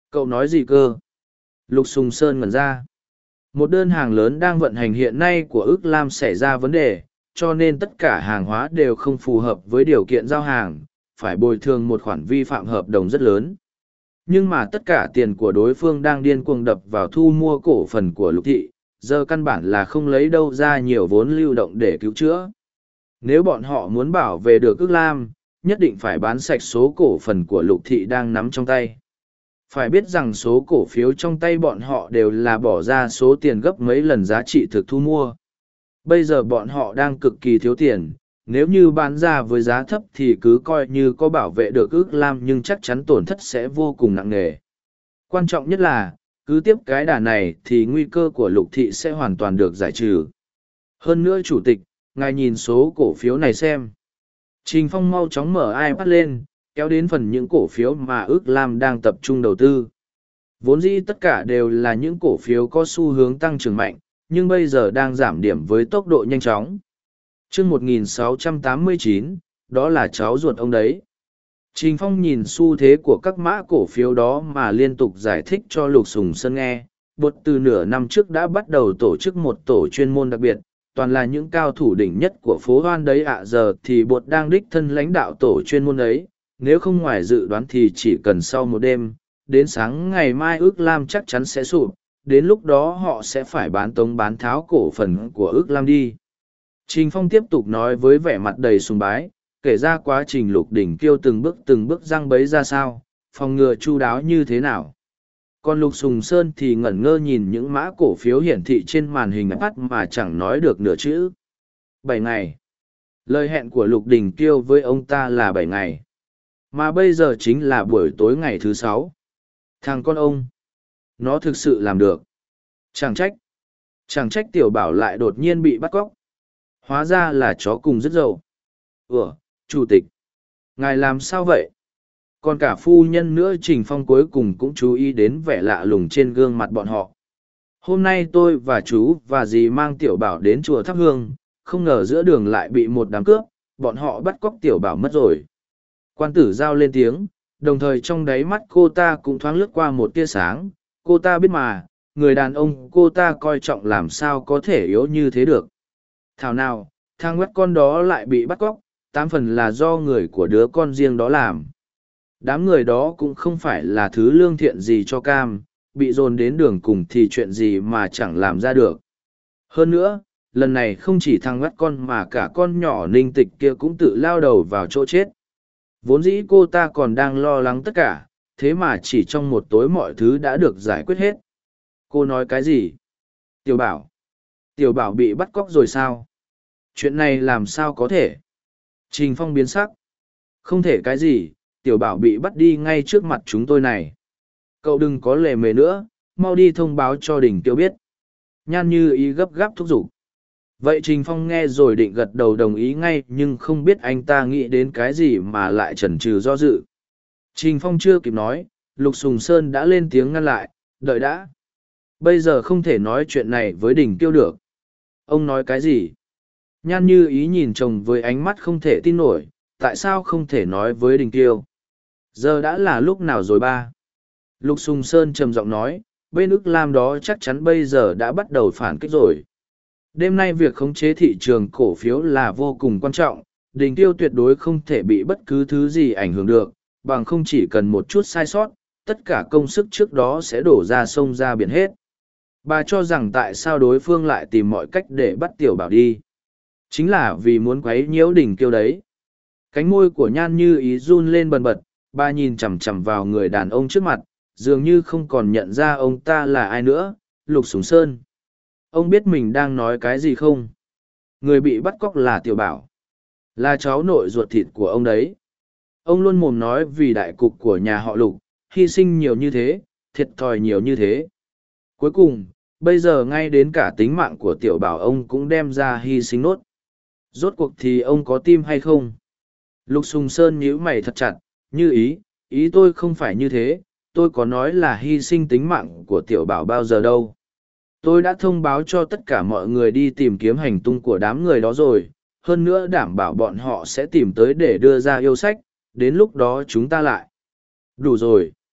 Cậu nói gì cơ? Lục Sùng Sơn ngẩn ra. Một đơn hàng lớn đang vận hành hiện nay của ước lam xảy ra vấn đề, cho nên tất cả hàng hóa đều không phù hợp với điều kiện giao hàng, phải bồi thường một khoản vi phạm hợp đồng rất lớn. Nhưng mà tất cả tiền của đối phương đang điên cuồng đập vào thu mua cổ phần của Lục Thị, giờ căn bản là không lấy đâu ra nhiều vốn lưu động để cứu chữa. Nếu bọn họ muốn bảo vệ được ước lam, nhất định phải bán sạch số cổ phần của Lục Thị đang nắm trong tay. Phải biết rằng số cổ phiếu trong tay bọn họ đều là bỏ ra số tiền gấp mấy lần giá trị thực thu mua. Bây giờ bọn họ đang cực kỳ thiếu tiền, nếu như bán ra với giá thấp thì cứ coi như có bảo vệ được ước lam nhưng chắc chắn tổn thất sẽ vô cùng nặng nề. Quan trọng nhất là, cứ tiếp cái đà này thì nguy cơ của Lục Thị sẽ hoàn toàn được giải trừ. Hơn nữa chủ tịch, ngài nhìn số cổ phiếu này xem. Trình Phong mau chóng mở iPad lên, kéo đến phần những cổ phiếu mà ước lam đang tập trung đầu tư. Vốn dĩ tất cả đều là những cổ phiếu có xu hướng tăng trưởng mạnh, nhưng bây giờ đang giảm điểm với tốc độ nhanh chóng. Chương một nghìn sáu trăm tám mươi chín, đó là cháu ruột ông đấy. Trình Phong nhìn xu thế của các mã cổ phiếu đó mà liên tục giải thích cho Lục Sùng Sơn nghe. Bột từ nửa năm trước đã bắt đầu tổ chức một tổ chuyên môn đặc biệt, toàn là những cao thủ đỉnh nhất của phố Hoan đấy ạ. Giờ thì bột đang đích thân lãnh đạo tổ chuyên môn ấy, nếu không ngoài dự đoán thì chỉ cần sau một đêm, đến sáng ngày mai ước lam chắc chắn sẽ sụp, đến lúc đó họ sẽ phải bán tống bán tháo cổ phần của ước lam đi. Trình Phong tiếp tục nói với vẻ mặt đầy sùng bái, kể ra quá trình Lục Đỉnh Kiêu từng bước từng bước răng bấy ra sao, phòng ngừa chu đáo như thế nào. Còn Lục Sùng Sơn thì ngẩn ngơ nhìn những mã cổ phiếu hiển thị trên màn hình iPad mà chẳng nói được nửa chữ. Bảy ngày. Lời hẹn của Lục Đỉnh Kiêu với ông ta là bảy ngày. Mà bây giờ chính là buổi tối ngày thứ sáu. Thằng con ông. Nó thực sự làm được. Chẳng trách. Chẳng trách Tiểu Bảo lại đột nhiên bị bắt cóc. Hóa ra là chó cùng rất dậu. Ủa, chủ tịch. Ngài làm sao vậy? Còn cả phu nhân nữa. Trình Phong cuối cùng cũng chú ý đến vẻ lạ lùng trên gương mặt bọn họ. Hôm nay tôi và chú và dì mang Tiểu Bảo đến chùa thắp hương, không ngờ giữa đường lại bị một đám cướp, bọn họ bắt cóc Tiểu Bảo mất rồi. Quan tử giao lên tiếng, đồng thời trong đáy mắt cô ta cũng thoáng lướt qua một tia sáng. Cô ta biết mà, người đàn ông cô ta coi trọng làm sao có thể yếu như thế được. Thảo nào, thằng quét con đó lại bị bắt cóc, tám phần là do người của đứa con riêng đó làm. Đám người đó cũng không phải là thứ lương thiện gì cho cam, bị dồn đến đường cùng thì chuyện gì mà chẳng làm ra được. Hơn nữa, lần này không chỉ thằng quét con mà cả con nhỏ Ninh Tịch kia cũng tự lao đầu vào chỗ chết. Vốn dĩ cô ta còn đang lo lắng tất cả, thế mà chỉ trong một tối mọi thứ đã được giải quyết hết. Cô nói cái gì? Tiểu Bảo. Tiểu Bảo bị bắt cóc rồi sao? Chuyện này làm sao có thể? Trình Phong biến sắc. Không thể cái gì, Tiểu Bảo bị bắt đi ngay trước mặt chúng tôi này. Cậu đừng có lề mề nữa, mau đi thông báo cho Đình Tiêu biết. Nhan Như Ý gấp gáp thúc giục. Vậy Trình Phong nghe rồi định gật đầu đồng ý ngay, nhưng không biết anh ta nghĩ đến cái gì mà lại chần chừ do dự. Trình Phong chưa kịp nói, Lục Sùng Sơn đã lên tiếng ngăn lại, đợi đã. Bây giờ không thể nói chuyện này với Đình Tiêu được. Ông nói cái gì? Nhan Như Ý nhìn chồng với ánh mắt không thể tin nổi, tại sao không thể nói với Đình Tiêu? Giờ đã là lúc nào rồi ba? Lục Sùng Sơn trầm giọng nói, bên ước lam đó chắc chắn bây giờ đã bắt đầu phản kích rồi. Đêm nay việc khống chế thị trường cổ phiếu là vô cùng quan trọng, Đình Tiêu tuyệt đối không thể bị bất cứ thứ gì ảnh hưởng được, bằng không chỉ cần một chút sai sót, tất cả công sức trước đó sẽ đổ ra sông ra biển hết. Bà cho rằng tại sao đối phương lại tìm mọi cách để bắt Tiểu Bảo đi. Chính là vì muốn quấy nhiễu Đình Tiêu đấy. Cánh môi của Nhan Như Ý run lên bần bật, bà nhìn chằm chằm vào người đàn ông trước mặt, dường như không còn nhận ra ông ta là ai nữa, Lục Sùng Sơn. Ông biết mình đang nói cái gì không? Người bị bắt cóc là Tiểu Bảo. Là cháu nội ruột thịt của ông đấy. Ông luôn mồm nói vì đại cục của nhà họ Lục, hy sinh nhiều như thế, thiệt thòi nhiều như thế. Cuối cùng, bây giờ ngay đến cả tính mạng của Tiểu Bảo ông cũng đem ra hy sinh nốt. Rốt cuộc thì ông có tim hay không? Lục Sùng Sơn nhíu mày thật chặt, Như Ý, ý tôi không phải như thế, tôi có nói là hy sinh tính mạng của Tiểu Bảo bao giờ đâu. Tôi đã thông báo cho tất cả mọi người đi tìm kiếm hành tung của đám người đó rồi, hơn nữa đảm bảo bọn họ sẽ tìm tới để đưa ra yêu sách, đến lúc đó chúng ta lại. Đủ rồi.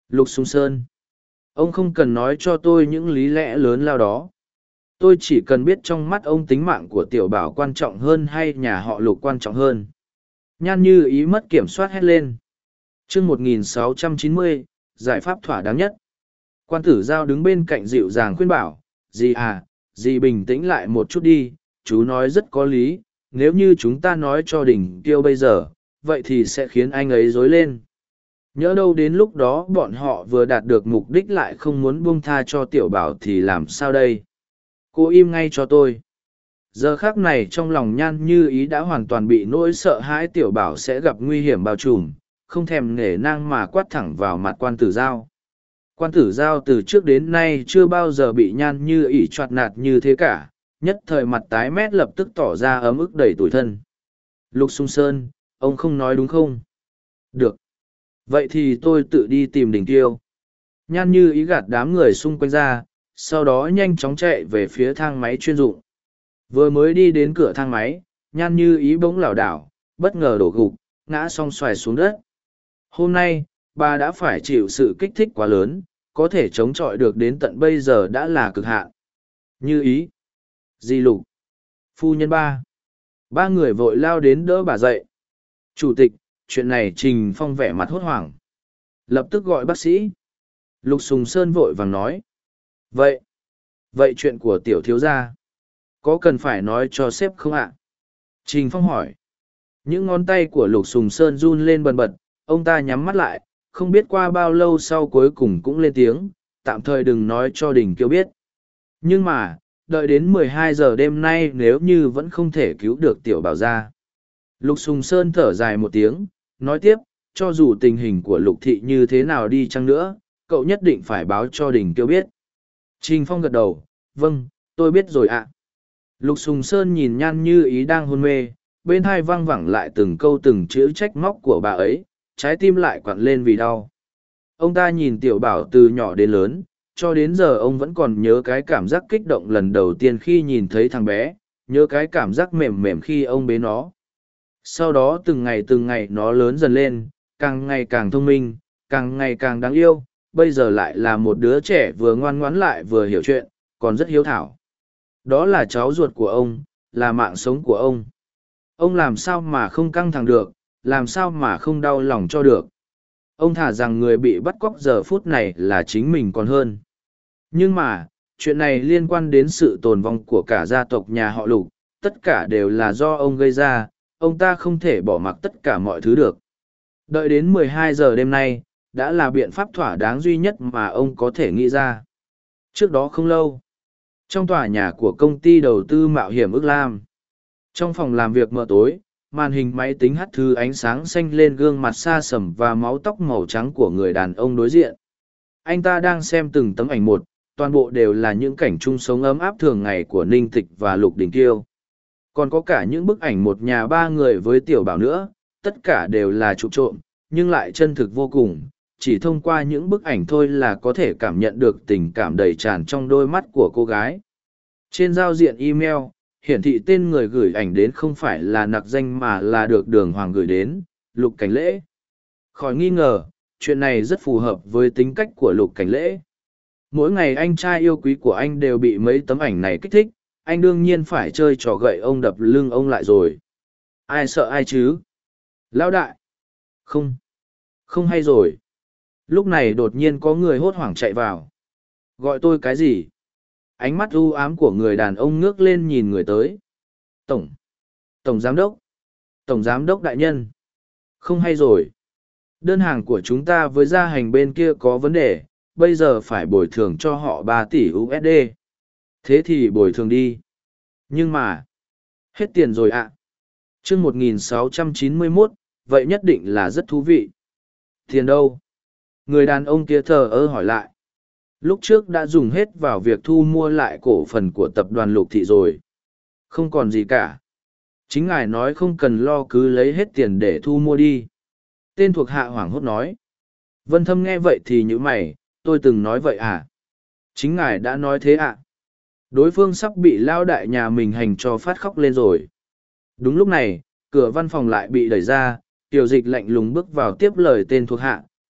Lục Sùng Sơn. Ông không cần nói cho tôi những lý lẽ lớn lao đó. Tôi chỉ cần biết trong mắt ông tính mạng của tiểu bảo quan trọng hơn hay nhà họ Lục quan trọng hơn. Nhan Như Ý mất kiểm soát hét lên. chương một nghìn sáu trăm chín mươi, giải pháp thỏa đáng nhất. Quan tử giao đứng bên cạnh dịu dàng khuyên bảo, dì à, dì bình tĩnh lại một chút đi, chú nói rất có lý, nếu như chúng ta nói cho Đình Kiêu bây giờ, vậy thì sẽ khiến anh ấy rối lên. Nhỡ đâu đến lúc đó bọn họ vừa đạt được mục đích lại không muốn buông tha cho tiểu bảo thì làm sao đây? Cô im ngay cho tôi. Giờ khác này trong lòng Nhan Như Ý đã hoàn toàn bị nỗi sợ hãi tiểu bảo sẽ gặp nguy hiểm bao trùm, không thèm nể nang mà quát thẳng vào mặt quan tử giao. Quan tử giao từ trước đến nay chưa bao giờ bị Nhan Như Ý choạt nạt như thế cả, nhất thời mặt tái mét lập tức tỏ ra ấm ức đầy tủi thân. Lục Sùng Sơn, ông không nói đúng không? Được. Vậy thì tôi tự đi tìm Đình Kiêu. Nhan Như Ý gạt đám người xung quanh ra, sau đó nhanh chóng chạy về phía thang máy chuyên dụng. Vừa mới đi đến cửa thang máy, Nhan Như Ý bỗng lảo đảo, bất ngờ đổ gục, ngã song xoài xuống đất. Hôm nay, bà đã phải chịu sự kích thích quá lớn, có thể chống chọi được đến tận bây giờ đã là cực hạn. Như Ý, Di Lục, phu nhân ba. Ba người vội lao đến đỡ bà dậy. Chủ tịch, chuyện này Trình Phong vẻ mặt hốt hoảng. Lập tức gọi bác sĩ. Lục Sùng Sơn vội vàng nói. Vậy, vậy chuyện của tiểu thiếu gia, có cần phải nói cho sếp không ạ? Trình Phong hỏi. Những ngón tay của Lục Sùng Sơn run lên bần bật, ông ta nhắm mắt lại, không biết qua bao lâu sau cuối cùng cũng lên tiếng, tạm thời đừng nói cho Đình Kiêu biết. Nhưng mà, đợi đến mười hai giờ đêm nay nếu như vẫn không thể cứu được tiểu bảo ra. Lục Sùng Sơn thở dài một tiếng, nói tiếp, cho dù tình hình của Lục Thị như thế nào đi chăng nữa, cậu nhất định phải báo cho Đình Kiêu biết. Trình Phong gật đầu, vâng, tôi biết rồi ạ. Lục Sùng Sơn nhìn Nhan Như Ý đang hôn mê, bên hai văng vẳng lại từng câu từng chữ trách móc của bà ấy, trái tim lại quặn lên vì đau. Ông ta nhìn tiểu bảo từ nhỏ đến lớn, cho đến giờ ông vẫn còn nhớ cái cảm giác kích động lần đầu tiên khi nhìn thấy thằng bé, nhớ cái cảm giác mềm mềm khi ông bế nó. Sau đó từng ngày từng ngày nó lớn dần lên, càng ngày càng thông minh, càng ngày càng đáng yêu, bây giờ lại là một đứa trẻ vừa ngoan ngoãn lại vừa hiểu chuyện, còn rất hiếu thảo. Đó là cháu ruột của ông, là mạng sống của ông. Ông làm sao mà không căng thẳng được, làm sao mà không đau lòng cho được. Ông thả rằng người bị bắt cóc giờ phút này là chính mình còn hơn. Nhưng mà, chuyện này liên quan đến sự tồn vong của cả gia tộc nhà họ Lục, tất cả đều là do ông gây ra, ông ta không thể bỏ mặc tất cả mọi thứ được. Đợi đến mười hai giờ đêm nay, đã là biện pháp thỏa đáng duy nhất mà ông có thể nghĩ ra. Trước đó không lâu, trong tòa nhà của công ty đầu tư mạo hiểm ước lam, trong phòng làm việc mờ tối, màn hình máy tính hắt thư ánh sáng xanh lên gương mặt xa sầm và máu tóc màu trắng của người đàn ông đối diện. Anh ta đang xem từng tấm ảnh một, toàn bộ đều là những cảnh chung sống ấm áp thường ngày của Ninh Tịch và Lục Đình Kiêu. Còn có cả những bức ảnh một nhà ba người với tiểu bảo nữa, tất cả đều là chụp trộm, nhưng lại chân thực vô cùng. Chỉ thông qua những bức ảnh thôi là có thể cảm nhận được tình cảm đầy tràn trong đôi mắt của cô gái. Trên giao diện email, hiển thị tên người gửi ảnh đến không phải là nặc danh mà là được Đường Hoàng gửi đến, Lục Cảnh Lễ. Khỏi nghi ngờ, chuyện này rất phù hợp với tính cách của Lục Cảnh Lễ. Mỗi ngày anh trai yêu quý của anh đều bị mấy tấm ảnh này kích thích, anh đương nhiên phải chơi trò gậy ông đập lưng ông lại rồi. Ai sợ ai chứ? Lão đại! Không! Không hay rồi! Lúc này đột nhiên có người hốt hoảng chạy vào. Gọi tôi cái gì? Ánh mắt u ám của người đàn ông ngước lên nhìn người tới. Tổng! Tổng giám đốc! Tổng giám đốc đại nhân! Không hay rồi! Đơn hàng của chúng ta với gia hành bên kia có vấn đề, bây giờ phải bồi thường cho họ ba tỷ u ét đê. Thế thì bồi thường đi. Nhưng mà, hết tiền rồi ạ. À. chương một nghìn sáu trăm chín mươi mốt, vậy nhất định là rất thú vị. Tiền đâu? Người đàn ông kia thờ ơ hỏi lại. Lúc trước đã dùng hết vào việc thu mua lại cổ phần của tập đoàn Lục Thị rồi. Không còn gì cả. Chính ngài nói không cần lo, cứ lấy hết tiền để thu mua đi. Tên thuộc hạ hoảng hốt nói. Vân Thâm nghe vậy thì nhíu mày, tôi từng nói vậy à? Chính ngài đã nói thế ạ? À? Đối phương sắp bị lao đại nhà mình hành cho phát khóc lên rồi. Đúng lúc này, cửa văn phòng lại bị đẩy ra, Tiểu Dịch lạnh lùng bước vào tiếp lời tên thuộc hạ,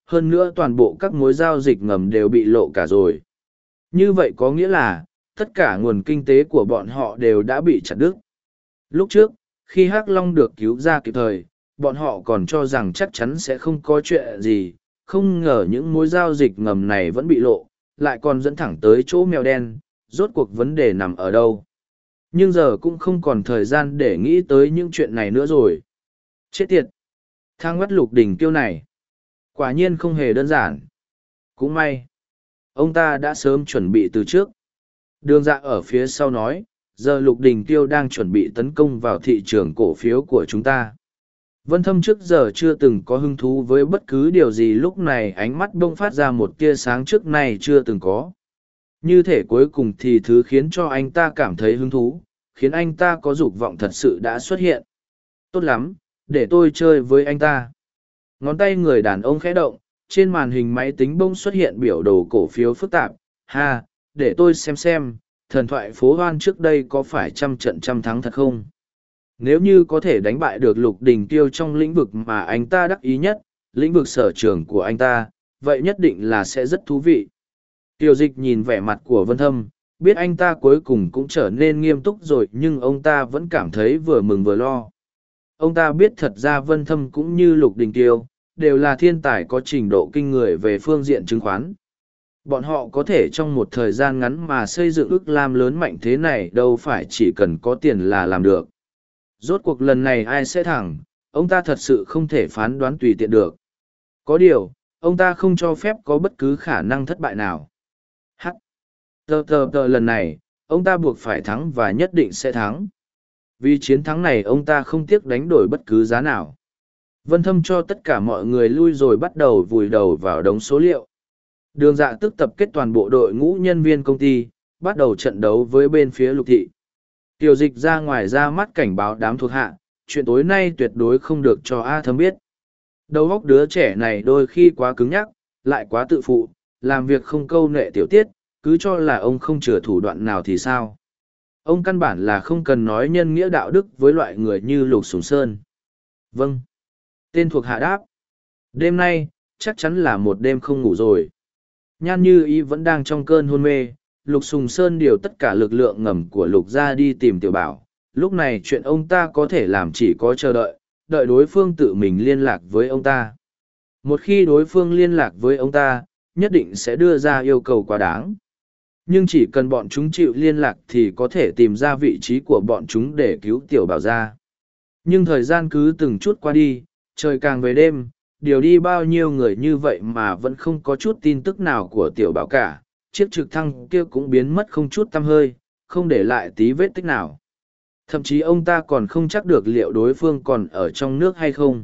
hơn nữa toàn bộ các mối giao dịch ngầm đều bị lộ cả rồi. Như vậy có nghĩa là, tất cả nguồn kinh tế của bọn họ đều đã bị chặt đứt. Lúc trước, khi Hắc Long được cứu ra kịp thời, bọn họ còn cho rằng chắc chắn sẽ không có chuyện gì, không ngờ những mối giao dịch ngầm này vẫn bị lộ, lại còn dẫn thẳng tới chỗ mèo đen, rốt cuộc vấn đề nằm ở đâu. Nhưng giờ cũng không còn thời gian để nghĩ tới những chuyện này nữa rồi. Chết tiệt! Thang mắt Lục Đình Kiêu này, quả nhiên không hề đơn giản. Cũng may, ông ta đã sớm chuẩn bị từ trước. Đường Dạ ở phía sau nói, giờ Lục Đình Kiêu đang chuẩn bị tấn công vào thị trường cổ phiếu của chúng ta. Vân Thâm trước giờ chưa từng có hứng thú với bất cứ điều gì, lúc này ánh mắt bỗng phát ra một tia sáng trước này chưa từng có. Như thể cuối cùng thì thứ khiến cho anh ta cảm thấy hứng thú, khiến anh ta có dục vọng thật sự đã xuất hiện. Tốt lắm, để tôi chơi với anh ta. Ngón tay người đàn ông khẽ động, trên màn hình máy tính bỗng xuất hiện biểu đồ cổ phiếu phức tạp. Ha, để tôi xem xem, thần thoại phố hoan trước đây có phải trăm trận trăm thắng thật không? Nếu như có thể đánh bại được Lục Đình Kiêu trong lĩnh vực mà anh ta đắc ý nhất, lĩnh vực sở trường của anh ta, vậy nhất định là sẽ rất thú vị. Tiêu Dịch nhìn vẻ mặt của Vân Thâm, biết anh ta cuối cùng cũng trở nên nghiêm túc rồi, nhưng ông ta vẫn cảm thấy vừa mừng vừa lo. Ông ta biết thật ra Vân Thâm cũng như Lục Đình Kiêu, đều là thiên tài có trình độ kinh người về phương diện chứng khoán. Bọn họ có thể trong một thời gian ngắn mà xây dựng ước lam lớn mạnh thế này đâu phải chỉ cần có tiền là làm được. Rốt cuộc lần này ai sẽ thắng, ông ta thật sự không thể phán đoán tùy tiện được. Có điều, ông ta không cho phép có bất cứ khả năng thất bại nào. Hắc! Tờ tờ tờ lần này, ông ta buộc phải thắng và nhất định sẽ thắng. Vì chiến thắng này ông ta không tiếc đánh đổi bất cứ giá nào. Vân Thâm cho tất cả mọi người lui rồi bắt đầu vùi đầu vào đống số liệu. Đường Dạ tức tập kết toàn bộ đội ngũ nhân viên công ty, bắt đầu trận đấu với bên phía Lục Thị. Tiểu Dịch ra ngoài ra mắt cảnh báo đám thuộc hạ, chuyện tối nay tuyệt đối không được cho A Thâm biết. Đầu óc đứa trẻ này đôi khi quá cứng nhắc, lại quá tự phụ, làm việc không câu nệ tiểu tiết, cứ cho là ông không chừa thủ đoạn nào thì sao. Ông căn bản là không cần nói nhân nghĩa đạo đức với loại người như Lục Sùng Sơn. Vâng. Tên thuộc hạ đáp. Đêm nay, chắc chắn là một đêm không ngủ rồi. Nhan Như Ý vẫn đang trong cơn hôn mê, Lục Sùng Sơn điều tất cả lực lượng ngầm của Lục ra đi tìm Tiểu Bảo. Lúc này chuyện ông ta có thể làm chỉ có chờ đợi, đợi đối phương tự mình liên lạc với ông ta. Một khi đối phương liên lạc với ông ta, nhất định sẽ đưa ra yêu cầu quá đáng. Nhưng chỉ cần bọn chúng chịu liên lạc thì có thể tìm ra vị trí của bọn chúng để cứu Tiểu Bảo ra. Nhưng thời gian cứ từng chút qua đi, trời càng về đêm, điều đi bao nhiêu người như vậy mà vẫn không có chút tin tức nào của Tiểu Bảo cả. Chiếc trực thăng kia cũng biến mất không chút tăm hơi, không để lại tí vết tích nào. Thậm chí ông ta còn không chắc được liệu đối phương còn ở trong nước hay không.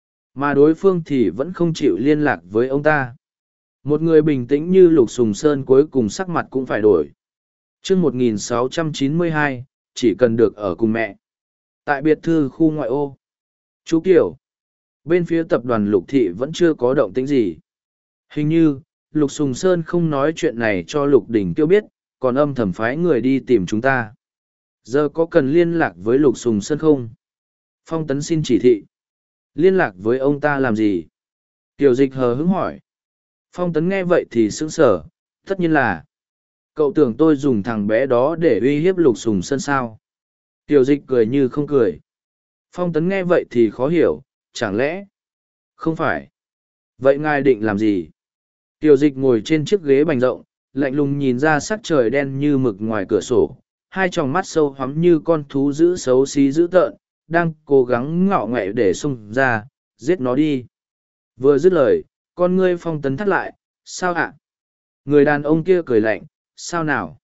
Mà đối phương thì vẫn không chịu liên lạc với ông ta. Một người bình tĩnh như Lục Sùng Sơn cuối cùng sắc mặt cũng phải đổi. Trước một nghìn sáu trăm chín mươi hai, chỉ cần được ở cùng mẹ. Tại biệt thự khu ngoại ô. Chú Kiều. Bên phía tập đoàn Lục Thị vẫn chưa có động tĩnh gì. Hình như, Lục Sùng Sơn không nói chuyện này cho Lục Đình Kiêu biết, còn âm thầm phái người đi tìm chúng ta. Giờ có cần liên lạc với Lục Sùng Sơn không? Phong Tấn xin chỉ thị. Liên lạc với ông ta làm gì? Tiểu Dịch hờ hững hỏi. Phong Tấn nghe vậy thì sững sờ, tất nhiên là cậu tưởng tôi dùng thằng bé đó để uy hiếp Lục Sùng Sơn sao? Tiểu Dịch cười như không cười. Phong Tấn nghe vậy thì khó hiểu, chẳng lẽ không phải? Vậy ngài định làm gì? Tiểu Dịch ngồi trên chiếc ghế bành rộng, lạnh lùng nhìn ra sắc trời đen như mực ngoài cửa sổ, hai tròng mắt sâu hoắm như con thú dữ xấu xí dữ tợn, đang cố gắng ngọ ngoẹ để xông ra, giết nó đi. Vừa dứt lời, con ngươi Phong Tấn thắt lại, sao ạ? Người đàn ông kia cười lạnh, sao nào?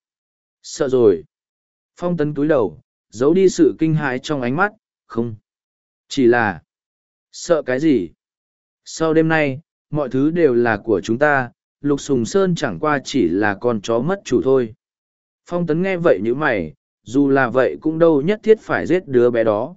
Sợ rồi. Phong Tấn cúi đầu, giấu đi sự kinh hãi trong ánh mắt, không. Chỉ là, sợ cái gì? Sau đêm nay, mọi thứ đều là của chúng ta, Lục Sùng Sơn chẳng qua chỉ là con chó mất chủ thôi. Phong Tấn nghe vậy như mày, dù là vậy cũng đâu nhất thiết phải giết đứa bé đó.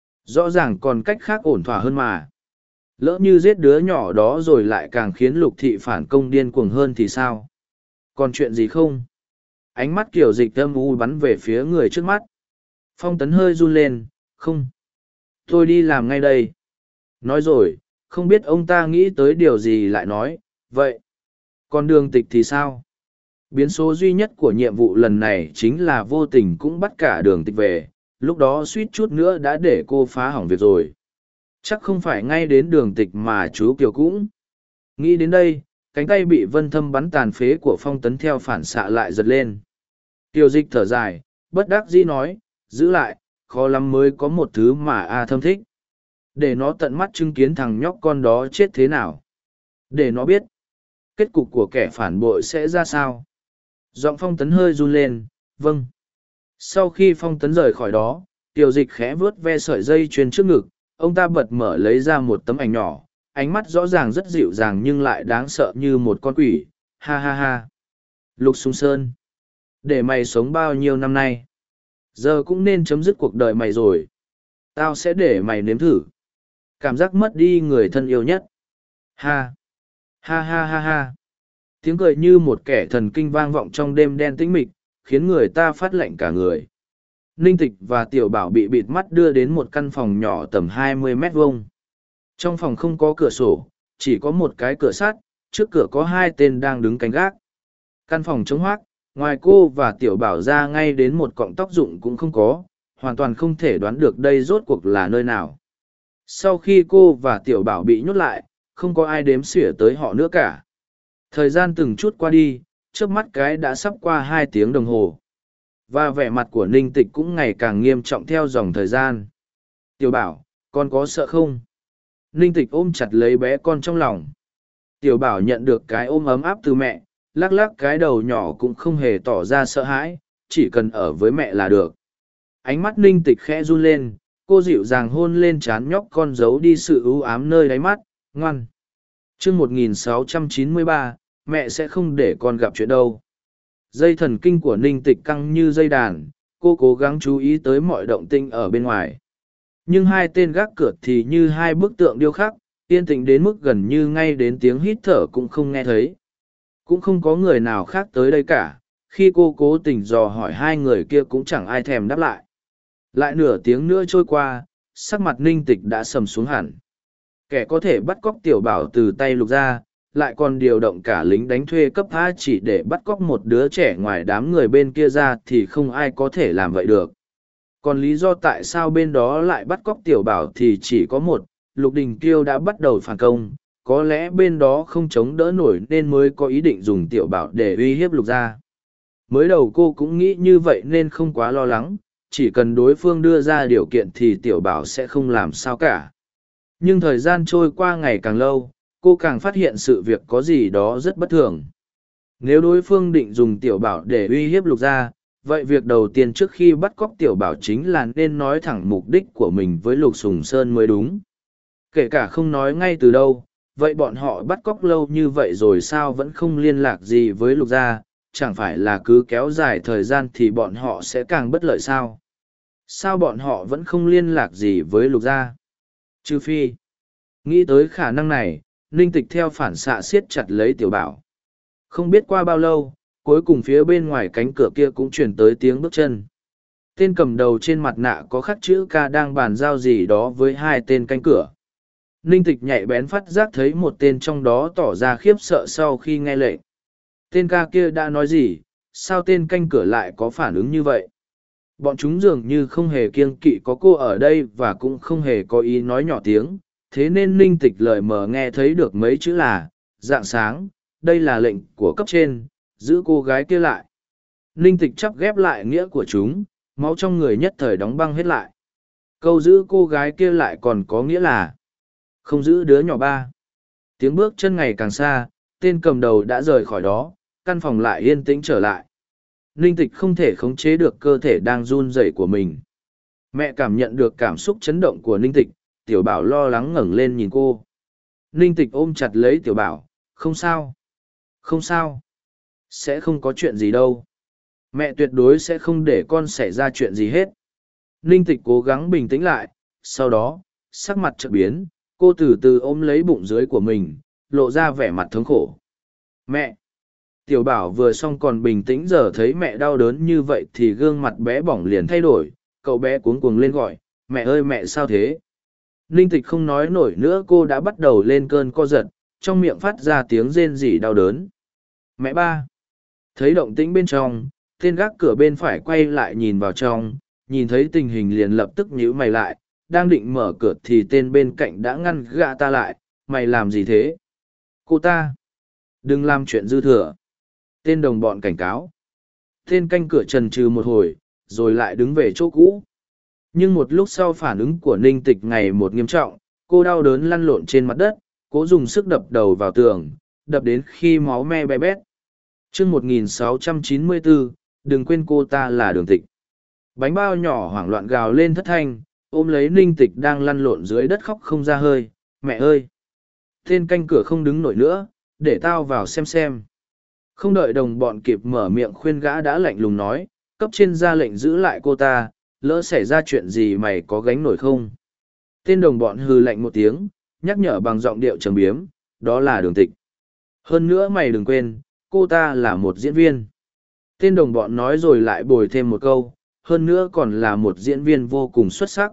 Rõ ràng còn cách khác ổn thỏa hơn mà. Lỡ như giết đứa nhỏ đó rồi lại càng khiến Lục Thị phản công điên cuồng hơn thì sao? Còn chuyện gì không? Ánh mắt Kiều Dịch âm u bắn về phía người trước mắt. Phong Tấn hơi run lên, không. Tôi đi làm ngay đây. Nói rồi, không biết ông ta nghĩ tới điều gì lại nói, vậy, còn đường tịch thì sao? Biến số duy nhất của nhiệm vụ lần này chính là vô tình cũng bắt cả đường tịch về, lúc đó suýt chút nữa đã để cô phá hỏng việc rồi. Chắc không phải ngay đến đường tịch mà chú Kiều cũng. Nghĩ đến đây, cánh tay bị Vân Thâm bắn tàn phế của Phong Tấn theo phản xạ lại giật lên. Kiều Dịch thở dài, bất đắc dĩ nói, giữ lại, khó lắm mới có một thứ mà A Thâm thích. Để nó tận mắt chứng kiến thằng nhóc con đó chết thế nào. Để nó biết, kết cục của kẻ phản bội sẽ ra sao. Giọng Phong Tấn hơi run lên, vâng. Sau khi Phong Tấn rời khỏi đó, Kiều Dịch khẽ vướt ve sợi dây chuyền trước ngực, ông ta bật mở lấy ra một tấm ảnh nhỏ, ánh mắt rõ ràng rất dịu dàng nhưng lại đáng sợ như một con quỷ, ha ha ha. Lục Sùng Sơn, để mày sống bao nhiêu năm nay, giờ cũng nên chấm dứt cuộc đời mày rồi. Tao sẽ để mày nếm thử cảm giác mất đi người thân yêu nhất. Ha ha ha ha ha. Tiếng cười như một kẻ thần kinh vang vọng trong đêm đen tĩnh mịch, khiến người ta phát lạnh cả người. Ninh Tịch và Tiểu Bảo bị bịt mắt đưa đến một căn phòng nhỏ tầm hai mươi mét vuông. Trong phòng không có cửa sổ, chỉ có một cái cửa sắt, trước cửa có hai tên đang đứng canh gác. Căn phòng trống hoác, ngoài cô và Tiểu Bảo ra ngay đến một cọng tóc rụng cũng không có, hoàn toàn không thể đoán được đây rốt cuộc là nơi nào. Sau khi cô và Tiểu Bảo bị nhốt lại, không có ai đếm xỉa tới họ nữa cả. Thời gian từng chút qua đi, trước mắt cái đã sắp qua hai tiếng đồng hồ. Và vẻ mặt của Ninh Tịch cũng ngày càng nghiêm trọng theo dòng thời gian. Tiểu Bảo, con có sợ không? Ninh Tịch ôm chặt lấy bé con trong lòng. Tiểu Bảo nhận được cái ôm ấm áp từ mẹ, lắc lắc cái đầu nhỏ cũng không hề tỏ ra sợ hãi, chỉ cần ở với mẹ là được. Ánh mắt Ninh Tịch khẽ run lên, cô dịu dàng hôn lên trán nhóc con, giấu đi sự ưu ám nơi đáy mắt, ngoan. Chương một nghìn sáu trăm chín mươi ba, mẹ sẽ không để con gặp chuyện đâu. Dây thần kinh của Ninh Tịch căng như dây đàn, cô cố gắng chú ý tới mọi động tĩnh ở bên ngoài. Nhưng hai tên gác cửa thì như hai bức tượng điêu khắc, yên tĩnh đến mức gần như ngay đến tiếng hít thở cũng không nghe thấy. Cũng không có người nào khác tới đây cả, khi cô cố tình dò hỏi hai người kia cũng chẳng ai thèm đáp lại. Lại nửa tiếng nữa trôi qua, sắc mặt Ninh Tịch đã sầm xuống hẳn. Kẻ có thể bắt cóc Tiểu Bảo từ tay Lục ra, lại còn điều động cả lính đánh thuê cấp A chỉ để bắt cóc một đứa trẻ ngoài đám người bên kia ra thì không ai có thể làm vậy được. Còn lý do tại sao bên đó lại bắt cóc Tiểu Bảo thì chỉ có một, Lục Đình Kiêu đã bắt đầu phản công, có lẽ bên đó không chống đỡ nổi nên mới có ý định dùng Tiểu Bảo để uy hiếp Lục gia. Mới đầu cô cũng nghĩ như vậy nên không quá lo lắng, chỉ cần đối phương đưa ra điều kiện thì Tiểu Bảo sẽ không làm sao cả. Nhưng thời gian trôi qua ngày càng lâu, cô càng phát hiện sự việc có gì đó rất bất thường. Nếu đối phương định dùng Tiểu Bảo để uy hiếp Lục gia, vậy việc đầu tiên trước khi bắt cóc Tiểu Bảo chính là nên nói thẳng mục đích của mình với Lục Sùng Sơn mới đúng. Kể cả không nói ngay từ đâu, vậy bọn họ bắt cóc lâu như vậy rồi sao vẫn không liên lạc gì với Lục gia, chẳng phải là cứ kéo dài thời gian thì bọn họ sẽ càng bất lợi sao? Sao bọn họ vẫn không liên lạc gì với Lục gia? Trừ phi. Nghĩ tới khả năng này, Ninh Tịch theo phản xạ siết chặt lấy Tiểu Bảo. Không biết qua bao lâu, cuối cùng phía bên ngoài cánh cửa kia cũng truyền tới tiếng bước chân. Tên cầm đầu trên mặt nạ có khắc chữ K đang bàn giao gì đó với hai tên canh cửa. Ninh Tịch nhạy bén phát giác thấy một tên trong đó tỏ ra khiếp sợ sau khi nghe lệnh. Tên ca kia đã nói gì, sao tên canh cửa lại có phản ứng như vậy? Bọn chúng dường như không hề kiêng kỵ có cô ở đây và cũng không hề có ý nói nhỏ tiếng, thế nên Ninh Tịch lời mờ nghe thấy được mấy chữ là, dạng sáng, đây là lệnh của cấp trên, giữ cô gái kia lại. Ninh Tịch chắp ghép lại nghĩa của chúng, máu trong người nhất thời đóng băng hết lại. Câu giữ cô gái kia lại còn có nghĩa là, không giữ đứa nhỏ ba. Tiếng bước chân ngày càng xa, tên cầm đầu đã rời khỏi đó, căn phòng lại yên tĩnh trở lại. Ninh Tịch không thể khống chế được cơ thể đang run rẩy của mình. Mẹ cảm nhận được cảm xúc chấn động của Ninh Tịch, Tiểu Bảo lo lắng ngẩng lên nhìn cô. Ninh Tịch ôm chặt lấy Tiểu Bảo, không sao. Không sao. Sẽ không có chuyện gì đâu. Mẹ tuyệt đối sẽ không để con xảy ra chuyện gì hết. Ninh Tịch cố gắng bình tĩnh lại, sau đó, sắc mặt chợt biến, cô từ từ ôm lấy bụng dưới của mình, lộ ra vẻ mặt thống khổ. Mẹ! Tiểu Bảo vừa xong còn bình tĩnh, giờ thấy mẹ đau đớn như vậy thì gương mặt bé bỏng liền thay đổi, cậu bé cuống cuồng lên gọi, mẹ ơi mẹ sao thế? Ninh Tịch không nói nổi nữa, cô đã bắt đầu lên cơn co giật, trong miệng phát ra tiếng rên rỉ đau đớn. Mẹ ba! Thấy động tĩnh bên trong, tên gác cửa bên phải quay lại nhìn vào trong, nhìn thấy tình hình liền lập tức nhíu mày lại, đang định mở cửa thì tên bên cạnh đã ngăn gã ta lại. Mày làm gì thế? Cô ta! Đừng làm chuyện dư thừa. Tên đồng bọn cảnh cáo. Tên canh cửa chần chừ một hồi, rồi lại đứng về chỗ cũ. Nhưng một lúc sau phản ứng của Ninh Tịch ngày một nghiêm trọng, cô đau đớn lăn lộn trên mặt đất, cố dùng sức đập đầu vào tường, đập đến khi máu me be bét. chương một nghìn sáu trăm chín mươi bốn, đừng quên cô ta là Đường Tịch. Bánh bao nhỏ hoảng loạn gào lên thất thanh, ôm lấy Ninh Tịch đang lăn lộn dưới đất khóc không ra hơi. Mẹ ơi! Tên canh cửa không đứng nổi nữa, để tao vào xem xem. Không đợi đồng bọn kịp mở miệng khuyên gã đã lạnh lùng nói, cấp trên ra lệnh giữ lại cô ta, lỡ xảy ra chuyện gì mày có gánh nổi không? Tên đồng bọn hừ lạnh một tiếng, nhắc nhở bằng giọng điệu trầm biếm, đó là Đường Tịch. Hơn nữa mày đừng quên, cô ta là một diễn viên. Tên đồng bọn nói rồi lại bồi thêm một câu, hơn nữa còn là một diễn viên vô cùng xuất sắc.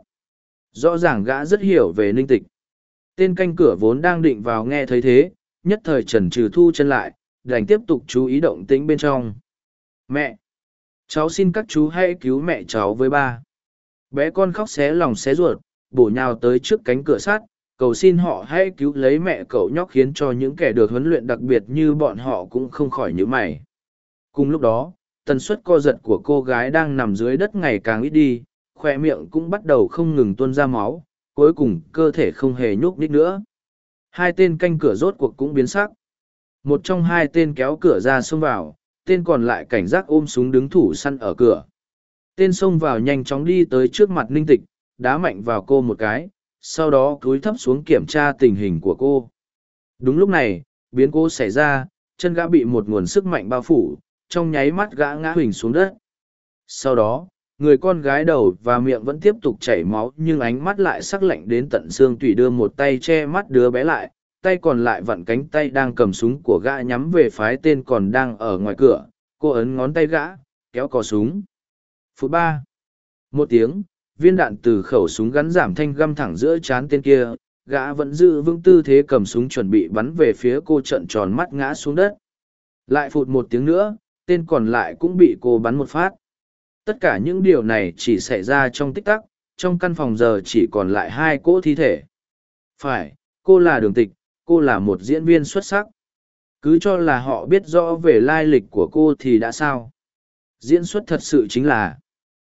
Rõ ràng gã rất hiểu về Ninh Tịch. Tên canh cửa vốn đang định vào nghe thấy thế, nhất thời chần chừ thu chân lại, đành tiếp tục chú ý động tĩnh bên trong. Mẹ! Cháu xin các chú hãy cứu mẹ cháu với ba. Bé con khóc xé lòng xé ruột, bổ nhào tới trước cánh cửa sắt, cầu xin họ hãy cứu lấy mẹ cậu nhóc, khiến cho những kẻ được huấn luyện đặc biệt như bọn họ cũng không khỏi nhíu mày. Cùng lúc đó, tần suất co giật của cô gái đang nằm dưới đất ngày càng ít đi, khoe miệng cũng bắt đầu không ngừng tuôn ra máu, cuối cùng cơ thể không hề nhúc nhích nữa. Hai tên canh cửa rốt cuộc cũng biến sắc. Một trong hai tên kéo cửa ra xông vào, tên còn lại cảnh giác ôm súng đứng thủ săn ở cửa. Tên xông vào nhanh chóng đi tới trước mặt Ninh Tịch, đá mạnh vào cô một cái, sau đó cúi thấp xuống kiểm tra tình hình của cô. Đúng lúc này, biến cố xảy ra, chân gã bị một nguồn sức mạnh bao phủ, trong nháy mắt gã ngã huỳnh xuống đất. Sau đó, người con gái đầu và miệng vẫn tiếp tục chảy máu, nhưng ánh mắt lại sắc lạnh đến tận xương tủy, đưa một tay che mắt đứa bé lại, tay còn lại vặn cánh tay đang cầm súng của gã nhắm về phái tên còn đang ở ngoài cửa. Cô ấn ngón tay gã, kéo cò súng. Phút ba. Một tiếng, viên đạn từ khẩu súng gắn giảm thanh găm thẳng giữa trán tên kia, gã vẫn giữ vững tư thế cầm súng chuẩn bị bắn về phía cô, trợn tròn mắt ngã xuống đất. Lại phụt một tiếng nữa, tên còn lại cũng bị cô bắn một phát. Tất cả những điều này chỉ xảy ra trong tích tắc, trong căn phòng giờ chỉ còn lại hai cỗ thi thể. Phải, cô là Đường Tịch, cô là một diễn viên xuất sắc. Cứ cho là họ biết rõ về lai lịch của cô thì đã sao. Diễn xuất thật sự chính là,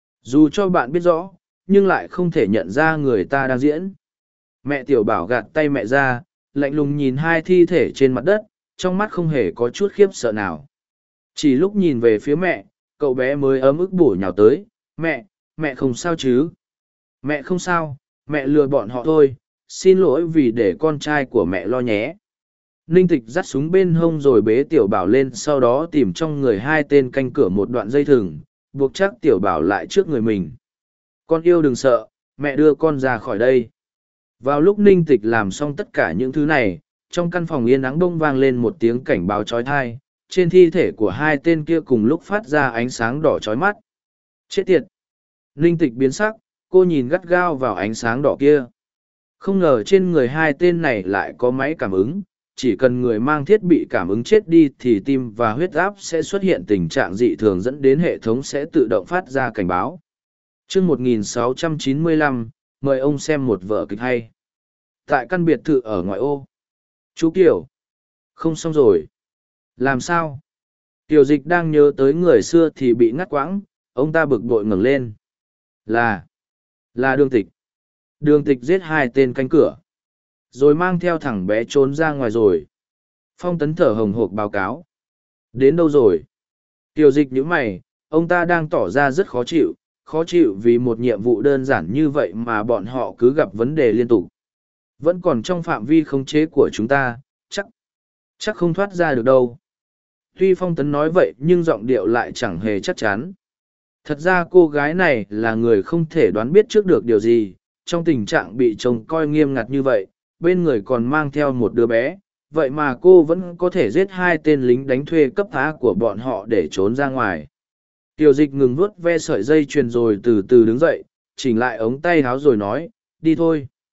dù cho bạn biết rõ, nhưng lại không thể nhận ra người ta đang diễn. Mẹ Tiểu Bảo gạt tay mẹ ra, lạnh lùng nhìn hai thi thể trên mặt đất, trong mắt không hề có chút khiếp sợ nào. Chỉ lúc nhìn về phía mẹ, cậu bé mới ấm ức bổ nhào tới. Mẹ, mẹ không sao chứ? Mẹ không sao, mẹ lừa bọn họ thôi, xin lỗi vì để con trai của mẹ lo nhé. Ninh Tịch dắt súng bên hông rồi bế Tiểu Bảo lên, sau đó tìm trong người hai tên canh cửa một đoạn dây thừng, buộc chắc Tiểu Bảo lại trước người mình. Con yêu đừng sợ, mẹ đưa con ra khỏi đây. Vào lúc Ninh Tịch làm xong tất cả những thứ này, trong căn phòng yên ắng bỗng vang lên một tiếng cảnh báo chói tai. Trên thi thể của hai tên kia cùng lúc phát ra ánh sáng đỏ chói mắt. Chết tiệt! Ninh Tịch biến sắc, cô nhìn gắt gao vào ánh sáng đỏ kia. Không ngờ trên người hai tên này lại có máy cảm ứng, chỉ cần người mang thiết bị cảm ứng chết đi thì tim và huyết áp sẽ xuất hiện tình trạng dị thường, dẫn đến hệ thống sẽ tự động phát ra cảnh báo. chương một nghìn sáu trăm chín mươi lăm, mời ông xem một vở kịch hay. Tại căn biệt thự ở ngoại ô. Chú Kiều! Không xong rồi. Làm sao? Tiểu Dịch đang nhớ tới người xưa thì bị ngắt quãng, ông ta bực bội ngẩng lên. Là, là Đường Tịch. Đường Tịch giết hai tên canh cửa, rồi mang theo thằng bé trốn ra ngoài rồi. Phong Tấn thở hồng hộc báo cáo. Đến đâu rồi? Tiểu Dịch nhíu mày, ông ta đang tỏ ra rất khó chịu, khó chịu vì một nhiệm vụ đơn giản như vậy mà bọn họ cứ gặp vấn đề liên tục. Vẫn còn trong phạm vi khống chế của chúng ta, chắc, chắc không thoát ra được đâu. Tuy Phong Tấn nói vậy nhưng giọng điệu lại chẳng hề chắc chắn. Thật ra cô gái này là người không thể đoán biết trước được điều gì, trong tình trạng bị chồng coi nghiêm ngặt như vậy, bên người còn mang theo một đứa bé, vậy mà cô vẫn có thể giết hai tên lính đánh thuê cấp phá của bọn họ để trốn ra ngoài. Tiểu Dịch ngừng vuốt ve sợi dây chuyền rồi từ từ đứng dậy, chỉnh lại ống tay áo rồi nói, đi thôi.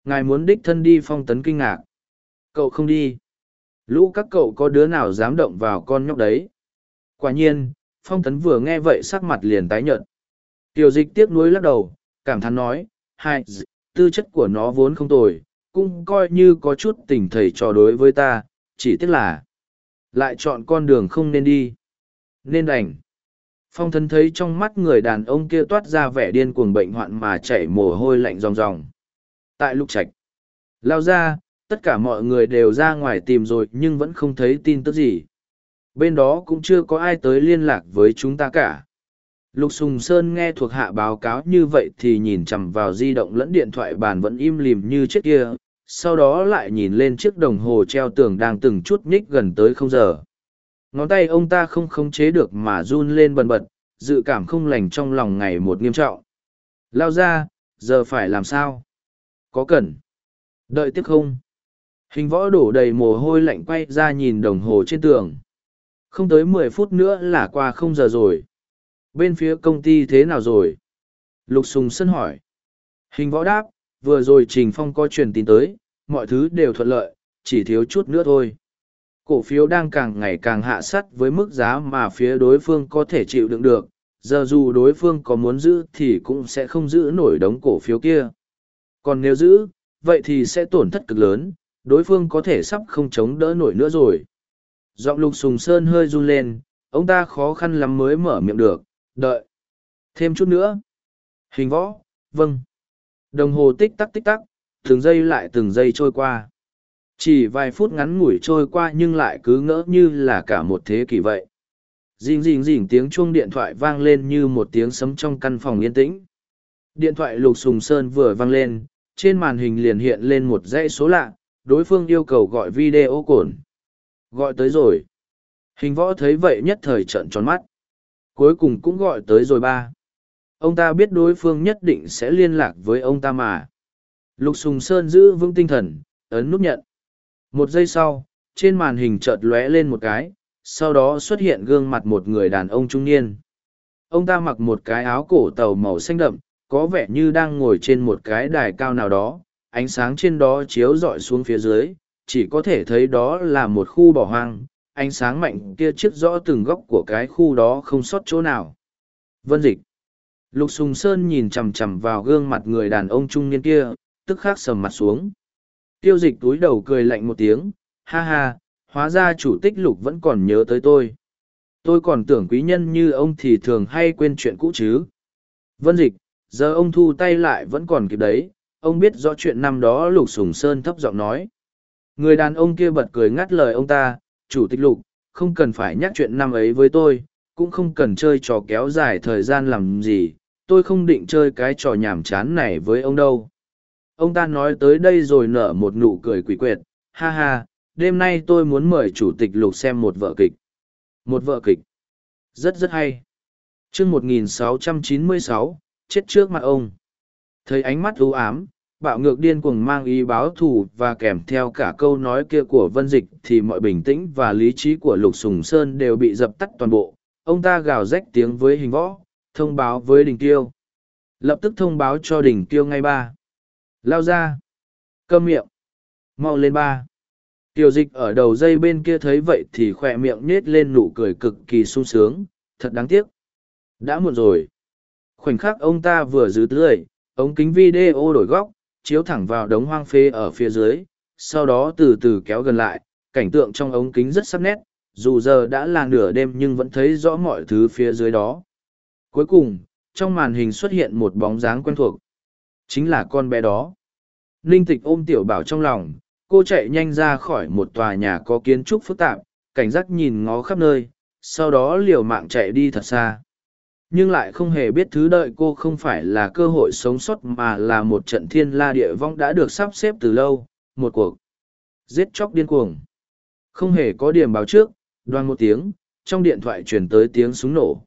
Ngài muốn đích thân đi phong tấn kinh ngạc. Cậu không đi. Lũ các cậu có đứa nào dám động vào con nhóc đấy. Quả nhiên, phong tấn vừa nghe vậy sắc mặt liền tái nhợt. Tiểu dịch tiếc nuối lắc đầu, cảm thán nói, hai, tư chất của nó vốn không tồi, cũng coi như có chút tình thầy trò đối với ta, chỉ tiếc là lại chọn con đường không nên đi. Nên đành. Phong tấn thấy trong mắt người đàn ông kia toát ra vẻ điên cuồng bệnh hoạn mà chảy mồ hôi lạnh ròng ròng. Tại Lục Trạch, lao ra, tất cả mọi người đều ra ngoài tìm rồi nhưng vẫn không thấy tin tức gì. Bên đó cũng chưa có ai tới liên lạc với chúng ta cả. Lục Sùng Sơn nghe thuộc hạ báo cáo như vậy thì nhìn chằm vào di động lẫn điện thoại bàn vẫn im lìm như trước kia, sau đó lại nhìn lên chiếc đồng hồ treo tường đang từng chút nhích gần tới không giờ. Ngón tay ông ta không khống chế được mà run lên bần bật, dự cảm không lành trong lòng ngày một nghiêm trọng. Lao ra, giờ phải làm sao? Có cần đợi tiếp không? Hình võ đổ đầy mồ hôi lạnh quay ra nhìn đồng hồ trên tường. Không tới mười phút nữa là qua không giờ rồi. Bên phía công ty thế nào rồi? Lục Sùng Sơn hỏi. Hình võ đáp, vừa rồi Trình Phong có truyền tin tới, mọi thứ đều thuận lợi, chỉ thiếu chút nữa thôi. Cổ phiếu đang càng ngày càng hạ sắt với mức giá mà phía đối phương có thể chịu đựng được, giờ dù đối phương có muốn giữ thì cũng sẽ không giữ nổi đống cổ phiếu kia. Còn nếu giữ, vậy thì sẽ tổn thất cực lớn, đối phương có thể sắp không chống đỡ nổi nữa rồi. Giọng Lục Sùng Sơn hơi run lên, ông ta khó khăn lắm mới mở miệng được, đợi. Thêm chút nữa. Hình võ, vâng. Đồng hồ tích tắc tích tắc, từng giây lại từng giây trôi qua. Chỉ vài phút ngắn ngủi trôi qua nhưng lại cứ ngỡ như là cả một thế kỷ vậy. Rình rình rình tiếng chuông điện thoại vang lên như một tiếng sấm trong căn phòng yên tĩnh. Điện thoại Lục Sùng Sơn vừa vang lên, trên màn hình liền hiện lên một dãy số lạ, đối phương yêu cầu gọi video call. Gọi tới rồi. Hình võ thấy vậy nhất thời trợn tròn mắt. Cuối cùng cũng gọi tới rồi ba. Ông ta biết đối phương nhất định sẽ liên lạc với ông ta mà. Lục Sùng Sơn giữ vững tinh thần, ấn nút nhận. Một giây sau, trên màn hình chợt lóe lên một cái, sau đó xuất hiện gương mặt một người đàn ông trung niên. Ông ta mặc một cái áo cổ tàu màu xanh đậm, có vẻ như đang ngồi trên một cái đài cao nào đó, ánh sáng trên đó chiếu rọi xuống phía dưới, chỉ có thể thấy đó là một khu bỏ hoang, ánh sáng mạnh kia chiết rõ từng góc của cái khu đó không sót chỗ nào. Vân Dịch. Lục Sùng Sơn nhìn chằm chằm vào gương mặt người đàn ông trung niên kia, tức khắc sầm mặt xuống. Tiêu Dịch túi đầu cười lạnh một tiếng, ha ha, hóa ra chủ tích Lục vẫn còn nhớ tới tôi. Tôi còn tưởng quý nhân như ông thì thường hay quên chuyện cũ chứ. Vân Dịch, giờ ông thu tay lại vẫn còn kịp đấy, ông biết rõ chuyện năm đó. Lục Sùng Sơn thấp giọng nói. Người đàn ông kia bật cười ngắt lời ông ta, chủ tịch Lục, không cần phải nhắc chuyện năm ấy với tôi, cũng không cần chơi trò kéo dài thời gian làm gì, tôi không định chơi cái trò nhảm chán này với ông đâu. Ông ta nói tới đây rồi nở một nụ cười quỷ quyệt, ha ha, đêm nay tôi muốn mời chủ tịch Lục xem một vở kịch. Một vở kịch. Rất rất hay. chương một nghìn sáu trăm chín mươi sáu, chết trước mặt ông. Thấy ánh mắt u ám, bạo ngược điên cuồng mang ý báo thù và kèm theo cả câu nói kia của Vân Dịch thì mọi bình tĩnh và lý trí của Lục Sùng Sơn đều bị dập tắt toàn bộ. Ông ta gào rách tiếng với Hình Võ, thông báo với Đình Tiêu. Lập tức thông báo cho Đình Tiêu ngay ba. Lao ra. Câm miệng. Mau lên ba. Tiểu Dịch ở đầu dây bên kia thấy vậy thì khỏe miệng nết lên nụ cười cực kỳ sung sướng, thật đáng tiếc. Đã muộn rồi. Khoảnh khắc ông ta vừa giữ lưỡi, ống kính video đổi góc, chiếu thẳng vào đống hoang phế ở phía dưới, sau đó từ từ kéo gần lại, cảnh tượng trong ống kính rất sắc nét, dù giờ đã là nửa đêm nhưng vẫn thấy rõ mọi thứ phía dưới đó. Cuối cùng, trong màn hình xuất hiện một bóng dáng quen thuộc. Chính là con bé đó. Ninh Tịch ôm Tiểu Bảo trong lòng, cô chạy nhanh ra khỏi một tòa nhà có kiến trúc phức tạp, cảnh giác nhìn ngó khắp nơi, sau đó liều mạng chạy đi thật xa. Nhưng lại không hề biết thứ đợi cô không phải là cơ hội sống sót mà là một trận thiên la địa vong đã được sắp xếp từ lâu, một cuộc giết chóc điên cuồng. Không hề có điểm báo trước, đoan một tiếng, trong điện thoại truyền tới tiếng súng nổ.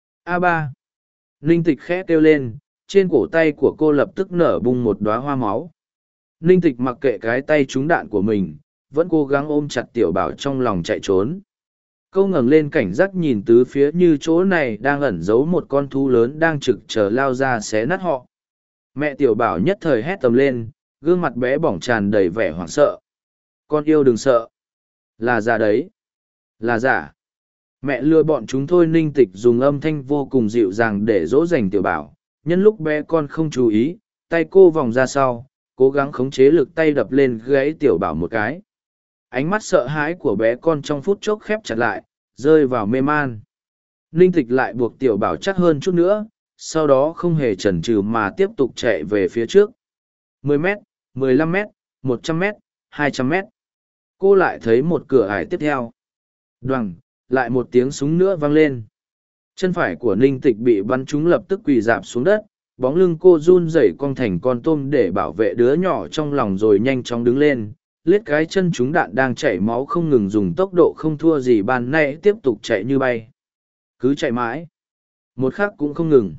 A ba. Ninh Tịch khẽ kêu lên, trên cổ tay của cô lập tức nở bung một đóa hoa máu. Ninh Tịch mặc kệ cái tay trúng đạn của mình, vẫn cố gắng ôm chặt Tiểu Bảo trong lòng chạy trốn. Câu ngẩng lên cảnh giác nhìn tứ phía như chỗ này đang ẩn giấu một con thú lớn đang trực chờ lao ra xé nát họ. Mẹ Tiểu Bảo nhất thời hét tầm lên, gương mặt bé bỏng tràn đầy vẻ hoảng sợ. Con yêu đừng sợ. Là giả đấy. Là giả. Mẹ lừa bọn chúng thôi. Ninh Tịch dùng âm thanh vô cùng dịu dàng để dỗ dành tiểu bảo. Nhân lúc bé con không chú ý, tay cô vòng ra sau, cố gắng khống chế lực tay đập lên gáy tiểu bảo một cái. Ánh mắt sợ hãi của bé con trong phút chốc khép chặt lại, rơi vào mê man. Ninh Tịch lại buộc tiểu bảo chắc hơn chút nữa, sau đó không hề chần chừ mà tiếp tục chạy về phía trước. mười mét, mười lăm mét, một trăm mét, hai trăm mét. Cô lại thấy một cửa ải tiếp theo. Đoằng, lại một tiếng súng nữa vang lên. Chân phải của Ninh Tịch bị bắn trúng, lập tức quỳ rạp xuống đất, bóng lưng cô run rẩy cong thành con tôm để bảo vệ đứa nhỏ trong lòng, rồi nhanh chóng đứng lên, liếc cái chân trúng đạn đang chảy máu không ngừng, dùng tốc độ không thua gì ban nãy tiếp tục chạy như bay. Cứ chạy mãi, một khắc cũng không ngừng.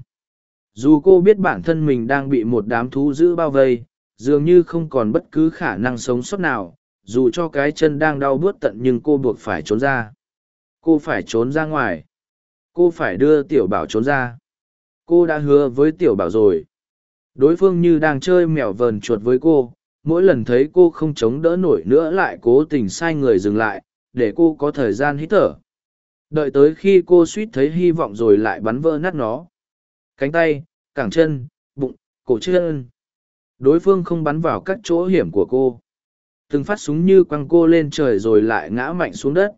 Dù cô biết bản thân mình đang bị một đám thú dữ bao vây, dường như không còn bất cứ khả năng sống sót nào, dù cho cái chân đang đau buốt tận nhưng cô buộc phải trốn ra. Cô phải trốn ra ngoài. Cô phải đưa tiểu bảo trốn ra. Cô đã hứa với tiểu bảo rồi. Đối phương như đang chơi mèo vờn chuột với cô, mỗi lần thấy cô không chống đỡ nổi nữa lại cố tình sai người dừng lại, để cô có thời gian hít thở. Đợi tới khi cô suýt thấy hy vọng rồi lại bắn vỡ nát nó. Cánh tay, cẳng chân, bụng, cổ chân. Đối phương không bắn vào các chỗ hiểm của cô. Từng phát súng như quăng cô lên trời rồi lại ngã mạnh xuống đất.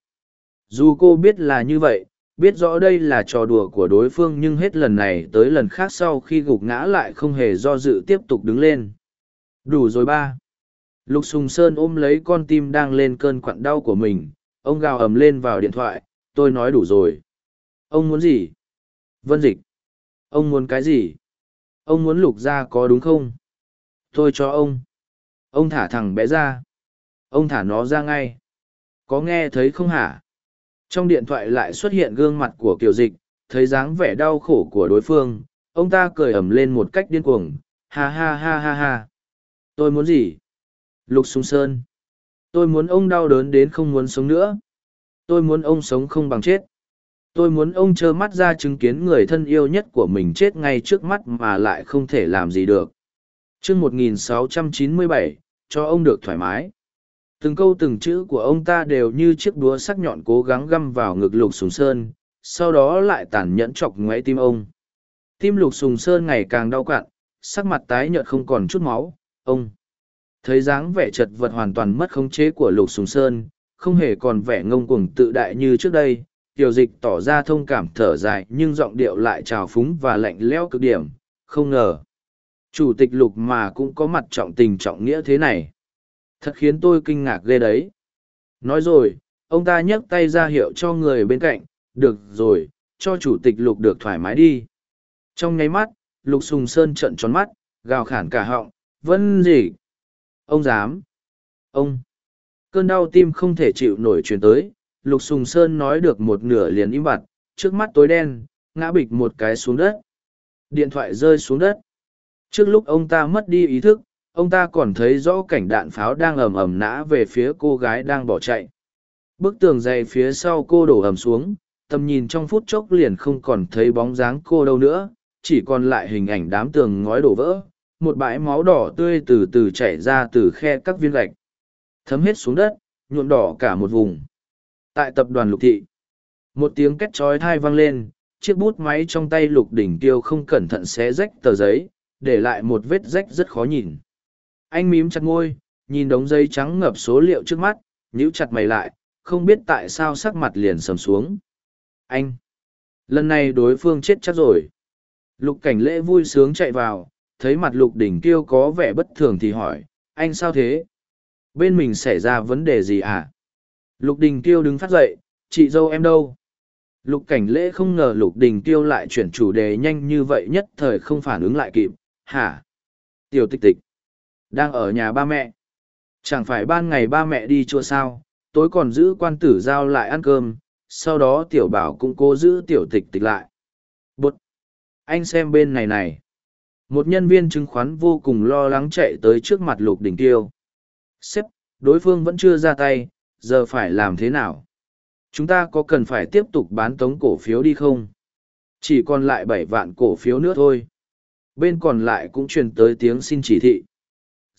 Dù cô biết là như vậy, biết rõ đây là trò đùa của đối phương, nhưng hết lần này tới lần khác sau khi gục ngã lại không hề do dự tiếp tục đứng lên. Đủ rồi ba. Lục Sùng Sơn ôm lấy con tim đang lên cơn quặn đau của mình, ông gào ầm lên vào điện thoại, tôi nói đủ rồi. Ông muốn gì? Vân Dịch. Ông muốn cái gì? Ông muốn Lục ra có đúng không? Tôi cho ông. Ông thả thằng bé ra. Ông thả nó ra ngay. Có nghe thấy không hả? Trong điện thoại lại xuất hiện gương mặt của Kiều Dịch, thấy dáng vẻ đau khổ của đối phương, ông ta cười ầm lên một cách điên cuồng, ha ha ha ha ha. Tôi muốn gì? Lục Sùng Sơn. Tôi muốn ông đau đớn đến không muốn sống nữa. Tôi muốn ông sống không bằng chết. Tôi muốn ông trơ mắt ra chứng kiến người thân yêu nhất của mình chết ngay trước mắt mà lại không thể làm gì được. Chương một nghìn sáu trăm chín mươi bảy, cho ông được thoải mái. Từng câu từng chữ của ông ta đều như chiếc đũa sắc nhọn cố gắng găm vào ngực Lục Sùng Sơn, sau đó lại tàn nhẫn chọc ngoáy tim ông. Tim Lục Sùng Sơn ngày càng đau cạn, sắc mặt tái nhợt không còn chút máu. Ông thấy dáng vẻ chật vật hoàn toàn mất khống chế của Lục Sùng Sơn, không hề còn vẻ ngông cuồng tự đại như trước đây. Kiều Dịch tỏ ra thông cảm thở dài, nhưng giọng điệu lại trào phúng và lạnh lẽo cực điểm. Không ngờ chủ tịch Lục mà cũng có mặt trọng tình trọng nghĩa thế này. Thật khiến tôi kinh ngạc ghê đấy. Nói rồi, ông ta nhấc tay ra hiệu cho người bên cạnh, được rồi, cho chủ tịch Lục được thoải mái đi. Trong nháy mắt, Lục Sùng Sơn trợn tròn mắt, gào khản cả họng, Vân Dịch. Ông dám. Ông. Cơn đau tim không thể chịu nổi truyền tới, Lục Sùng Sơn nói được một nửa liền im bặt, trước mắt tối đen, ngã bịch một cái xuống đất. Điện thoại rơi xuống đất. Trước lúc ông ta mất đi ý thức, ông ta còn thấy rõ cảnh đạn pháo đang ầm ầm nã về phía cô gái đang bỏ chạy. Bức tường dày phía sau cô đổ ầm xuống, tầm nhìn trong phút chốc liền không còn thấy bóng dáng cô đâu nữa, chỉ còn lại hình ảnh đám tường ngói đổ vỡ, một bãi máu đỏ tươi từ từ chảy ra từ khe các viên gạch, thấm hết xuống đất, nhuộm đỏ cả một vùng. Tại tập đoàn Lục Thị, một tiếng két chói tai vang lên, chiếc bút máy trong tay Lục Đỉnh Tiêu không cẩn thận xé rách tờ giấy, để lại một vết rách rất khó nhìn. Anh mím chặt môi, nhìn đống giấy trắng ngập số liệu trước mắt, nhíu chặt mày lại, không biết tại sao sắc mặt liền sầm xuống. Anh! Lần này đối phương chết chắc rồi. Lục Cảnh Lễ vui sướng chạy vào, thấy mặt Lục Đỉnh Kiêu có vẻ bất thường thì hỏi, anh sao thế? Bên mình xảy ra vấn đề gì à? Lục Đình Kiêu đứng phát dậy, chị dâu em đâu? Lục Cảnh Lễ không ngờ Lục Đình Kiêu lại chuyển chủ đề nhanh như vậy, nhất thời không phản ứng lại kịp. Hả? Tiểu Tịch Tịch đang ở nhà ba mẹ. Chẳng phải ban ngày ba mẹ đi chùa sao, tối còn giữ quan tử giao lại ăn cơm, sau đó tiểu bảo cũng cố giữ tiểu Tịch Tịch lại. Bụt! Anh xem bên này này. Một nhân viên chứng khoán vô cùng lo lắng chạy tới trước mặt Lục Đình Kiêu. Sếp, đối phương vẫn chưa ra tay, giờ phải làm thế nào? Chúng ta có cần phải tiếp tục bán tống cổ phiếu đi không? Chỉ còn lại bảy vạn cổ phiếu nữa thôi. Bên còn lại cũng truyền tới tiếng xin chỉ thị.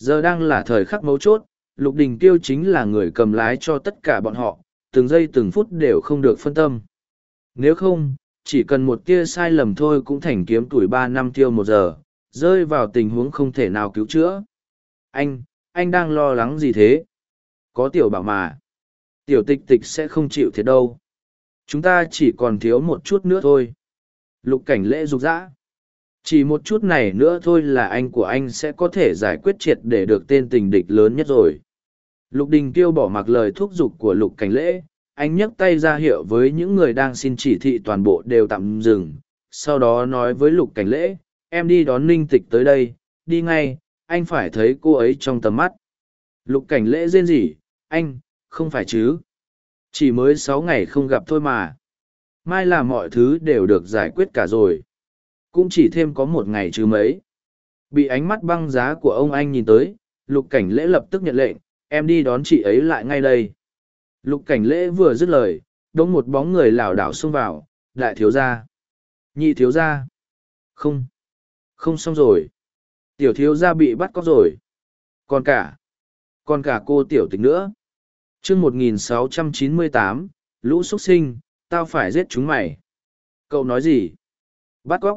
Giờ đang là thời khắc mấu chốt, Lục Đình Tiêu chính là người cầm lái cho tất cả bọn họ, từng giây từng phút đều không được phân tâm. Nếu không, chỉ cần một tia sai lầm thôi cũng thành kiếm tuổi ba năm tiêu một giờ, rơi vào tình huống không thể nào cứu chữa. Anh, anh đang lo lắng gì thế? Có tiểu bảo mà. Tiểu tịch tịch sẽ không chịu thiệt đâu. Chúng ta chỉ còn thiếu một chút nữa thôi. Lục Cảnh Lễ rục rã. Chỉ một chút này nữa thôi là anh của anh sẽ có thể giải quyết triệt để được tên tình địch lớn nhất rồi. Lục Đình Kiêu bỏ mặc lời thúc giục của Lục Cảnh Lễ, anh nhấc tay ra hiệu với những người đang xin chỉ thị toàn bộ đều tạm dừng. Sau đó nói với Lục Cảnh Lễ, em đi đón Ninh Tịch tới đây, đi ngay, anh phải thấy cô ấy trong tầm mắt. Lục Cảnh Lễ rên rỉ, anh, không phải chứ. Chỉ mới sáu ngày không gặp thôi mà. Mai là mọi thứ đều được giải quyết cả rồi. Cũng chỉ thêm có một ngày chứ mấy. Bị ánh mắt băng giá của ông anh nhìn tới, Lục Cảnh Lễ lập tức nhận lệnh, em đi đón chị ấy lại ngay đây. Lục Cảnh Lễ vừa dứt lời, đống một bóng người lảo đảo xông vào, đại thiếu gia. Nhị thiếu gia. Không. Không xong rồi. Tiểu thiếu gia bị bắt cóc rồi. Còn cả. Còn cả cô tiểu tịch nữa. chương một nghìn sáu trăm chín mươi tám, lũ xuất sinh, tao phải giết chúng mày. Cậu nói gì? Bắt cóc?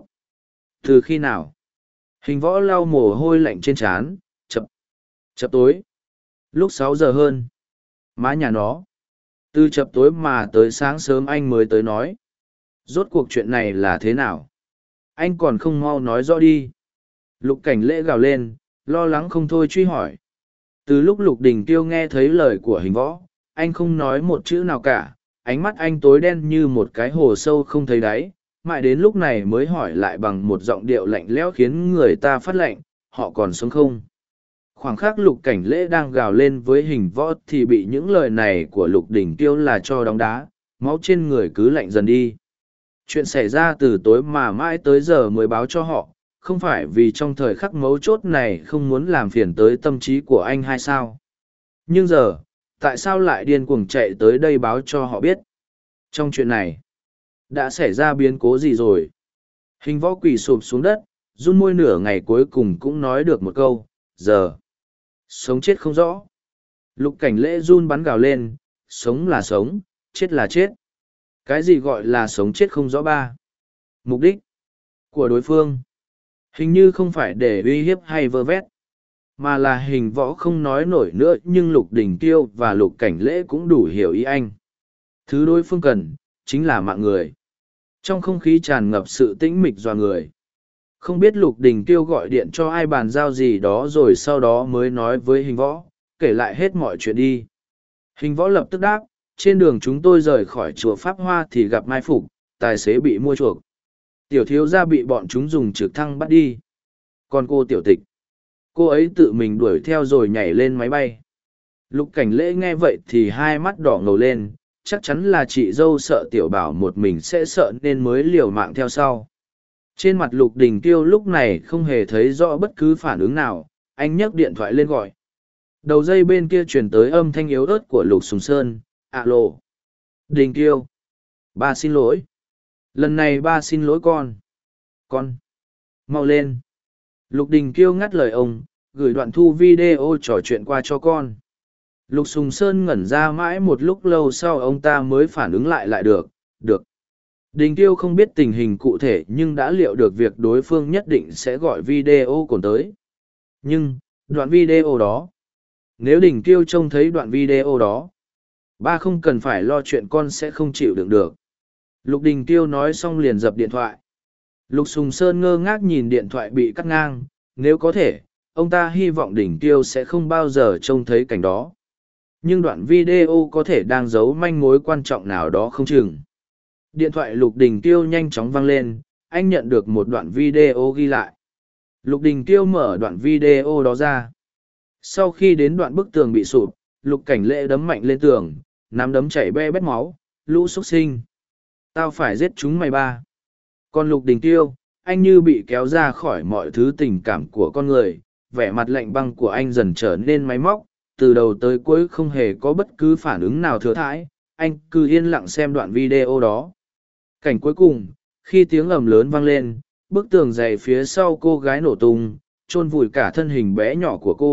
Từ khi nào? Hình võ lau mồ hôi lạnh trên trán, chập. Chập tối. Lúc sáu giờ hơn. Má nhà nó. Từ chập tối mà tới sáng sớm anh mới tới nói. Rốt cuộc chuyện này là thế nào? Anh còn không mau nói rõ đi. Lục Cảnh Lễ gào lên, lo lắng không thôi truy hỏi. Từ lúc Lục Đình Tiêu nghe thấy lời của hình võ, anh không nói một chữ nào cả, ánh mắt anh tối đen như một cái hồ sâu không thấy đáy, mãi đến lúc này mới hỏi lại bằng một giọng điệu lạnh lẽo khiến người ta phát lạnh, họ còn sống không? Khoảng khắc Lục Cảnh Lễ đang gào lên với hình võ thì bị những lời này của Lục Đình Tiêu là cho đóng đá, máu trên người cứ lạnh dần đi. Chuyện xảy ra từ tối mà mãi tới giờ mới báo cho họ, không phải vì trong thời khắc mấu chốt này không muốn làm phiền tới tâm trí của anh hay sao? Nhưng giờ, tại sao lại điên cuồng chạy tới đây báo cho họ biết? Trong chuyện này, đã xảy ra biến cố gì rồi? Hình võ quỳ sụp xuống đất, run môi nửa ngày cuối cùng cũng nói được một câu, giờ. Sống chết không rõ. Lục Cảnh Lễ run bắn gào lên, sống là sống, chết là chết. Cái gì gọi là sống chết không rõ ba? Mục đích của đối phương hình như không phải để uy hiếp hay vơ vét, mà là hình võ không nói nổi nữa, nhưng Lục Đình Tiêu và Lục Cảnh Lễ cũng đủ hiểu ý anh. Thứ đối phương cần, chính là mạng người. Trong không khí tràn ngập sự tĩnh mịch dọa người. Không biết Lục Đình Tiêu gọi điện cho ai bàn giao gì đó rồi sau đó mới nói với hình võ, kể lại hết mọi chuyện đi. Hình võ lập tức đáp, trên đường chúng tôi rời khỏi chùa Pháp Hoa thì gặp mai phục, tài xế bị mua chuộc. Tiểu thiếu gia bị bọn chúng dùng trực thăng bắt đi. Còn cô tiểu tịch, cô ấy tự mình đuổi theo rồi nhảy lên máy bay. Lục Cảnh Lễ nghe vậy thì hai mắt đỏ ngầu lên, chắc chắn là chị dâu sợ tiểu bảo một mình sẽ sợ nên mới liều mạng theo sau. Trên mặt Lục Đình Tiêu lúc này không hề thấy rõ bất cứ phản ứng nào, anh nhấc điện thoại lên gọi. Đầu dây bên kia truyền tới âm thanh yếu ớt của Lục Sùng Sơn, alo. Đình Tiêu. Ba xin lỗi. Lần này ba xin lỗi con. Con. Mau lên. Lục Đình Kiêu ngắt lời ông, gửi đoạn thu video trò chuyện qua cho con. Lục Sùng Sơn ngẩn ra mãi một lúc lâu sau ông ta mới phản ứng lại lại được, được. Đình Kiêu không biết tình hình cụ thể nhưng đã liệu được việc đối phương nhất định sẽ gọi video cồn tới. Nhưng, đoạn video đó, nếu Đình Kiêu trông thấy đoạn video đó, ba không cần phải lo chuyện con sẽ không chịu đựng được. Lục Đình Kiêu nói xong liền dập điện thoại. Lục Sùng Sơn ngơ ngác nhìn điện thoại bị cắt ngang, nếu có thể, ông ta hy vọng Đình Kiêu sẽ không bao giờ trông thấy cảnh đó. Nhưng đoạn video có thể đang giấu manh mối quan trọng nào đó không chừng. Điện thoại Lục Đình Kiêu nhanh chóng vang lên, anh nhận được một đoạn video ghi lại. Lục Đình Kiêu mở đoạn video đó ra. Sau khi đến đoạn bức tường bị sụp, Lục Cảnh Lễ đấm mạnh lên tường, nắm đấm chảy be bét máu, lũ xuất sinh. Tao phải giết chúng mày ba. Còn Lục Đình Kiêu, anh như bị kéo ra khỏi mọi thứ tình cảm của con người, vẻ mặt lạnh băng của anh dần trở nên máy móc, từ đầu tới cuối không hề có bất cứ phản ứng nào thừa thãi, anh cứ yên lặng xem đoạn video đó. Cảnh cuối cùng, khi tiếng ầm lớn vang lên, bức tường dày phía sau cô gái nổ tung, chôn vùi cả thân hình bé nhỏ của cô,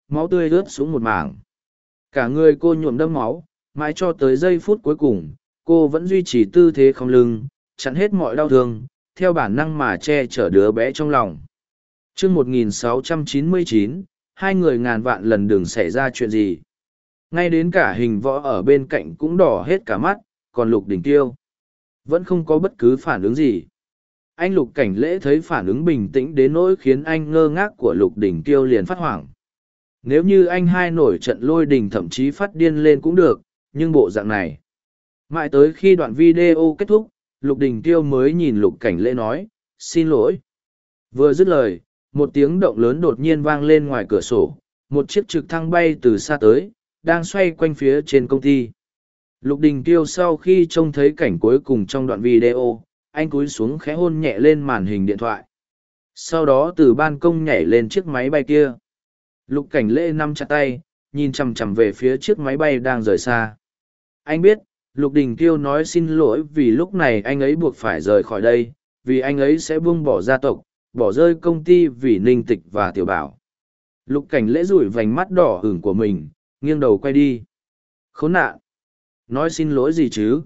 máu tươi ướt xuống một mảng. Cả người cô nhuộm đẫm máu, mãi cho tới giây phút cuối cùng, cô vẫn duy trì tư thế không lưng, chặn hết mọi đau thương, theo bản năng mà che chở đứa bé trong lòng. Chương một nghìn sáu trăm chín mươi chín, hai người ngàn vạn lần đừng xảy ra chuyện gì. Ngay đến cả hình võ ở bên cạnh cũng đỏ hết cả mắt, còn Lục Đình Tiêu vẫn không có bất cứ phản ứng gì. Anh Lục Cảnh Lễ thấy phản ứng bình tĩnh đến nỗi khiến anh ngơ ngác của Lục Đình Tiêu liền phát hoảng. Nếu như anh hai nổi trận lôi đình thậm chí phát điên lên cũng được, nhưng bộ dạng này. Mãi tới khi đoạn video kết thúc, Lục Đình Tiêu mới nhìn Lục Cảnh Lễ nói, xin lỗi. Vừa dứt lời, một tiếng động lớn đột nhiên vang lên ngoài cửa sổ, một chiếc trực thăng bay từ xa tới, đang xoay quanh phía trên công ty. Lục Đình Tiêu sau khi trông thấy cảnh cuối cùng trong đoạn video, anh cúi xuống khẽ hôn nhẹ lên màn hình điện thoại. Sau đó từ ban công nhảy lên chiếc máy bay kia. Lục Cảnh Lễ nắm chặt tay, nhìn chằm chằm về phía chiếc máy bay đang rời xa. Anh biết, Lục Đình Tiêu nói xin lỗi vì lúc này anh ấy buộc phải rời khỏi đây, vì anh ấy sẽ buông bỏ gia tộc, bỏ rơi công ty vì Ninh Tịch và Tiểu Bảo. Lục Cảnh Lễ rủi vành mắt đỏ ửng của mình, nghiêng đầu quay đi. Khốn nạn! Nói xin lỗi gì chứ?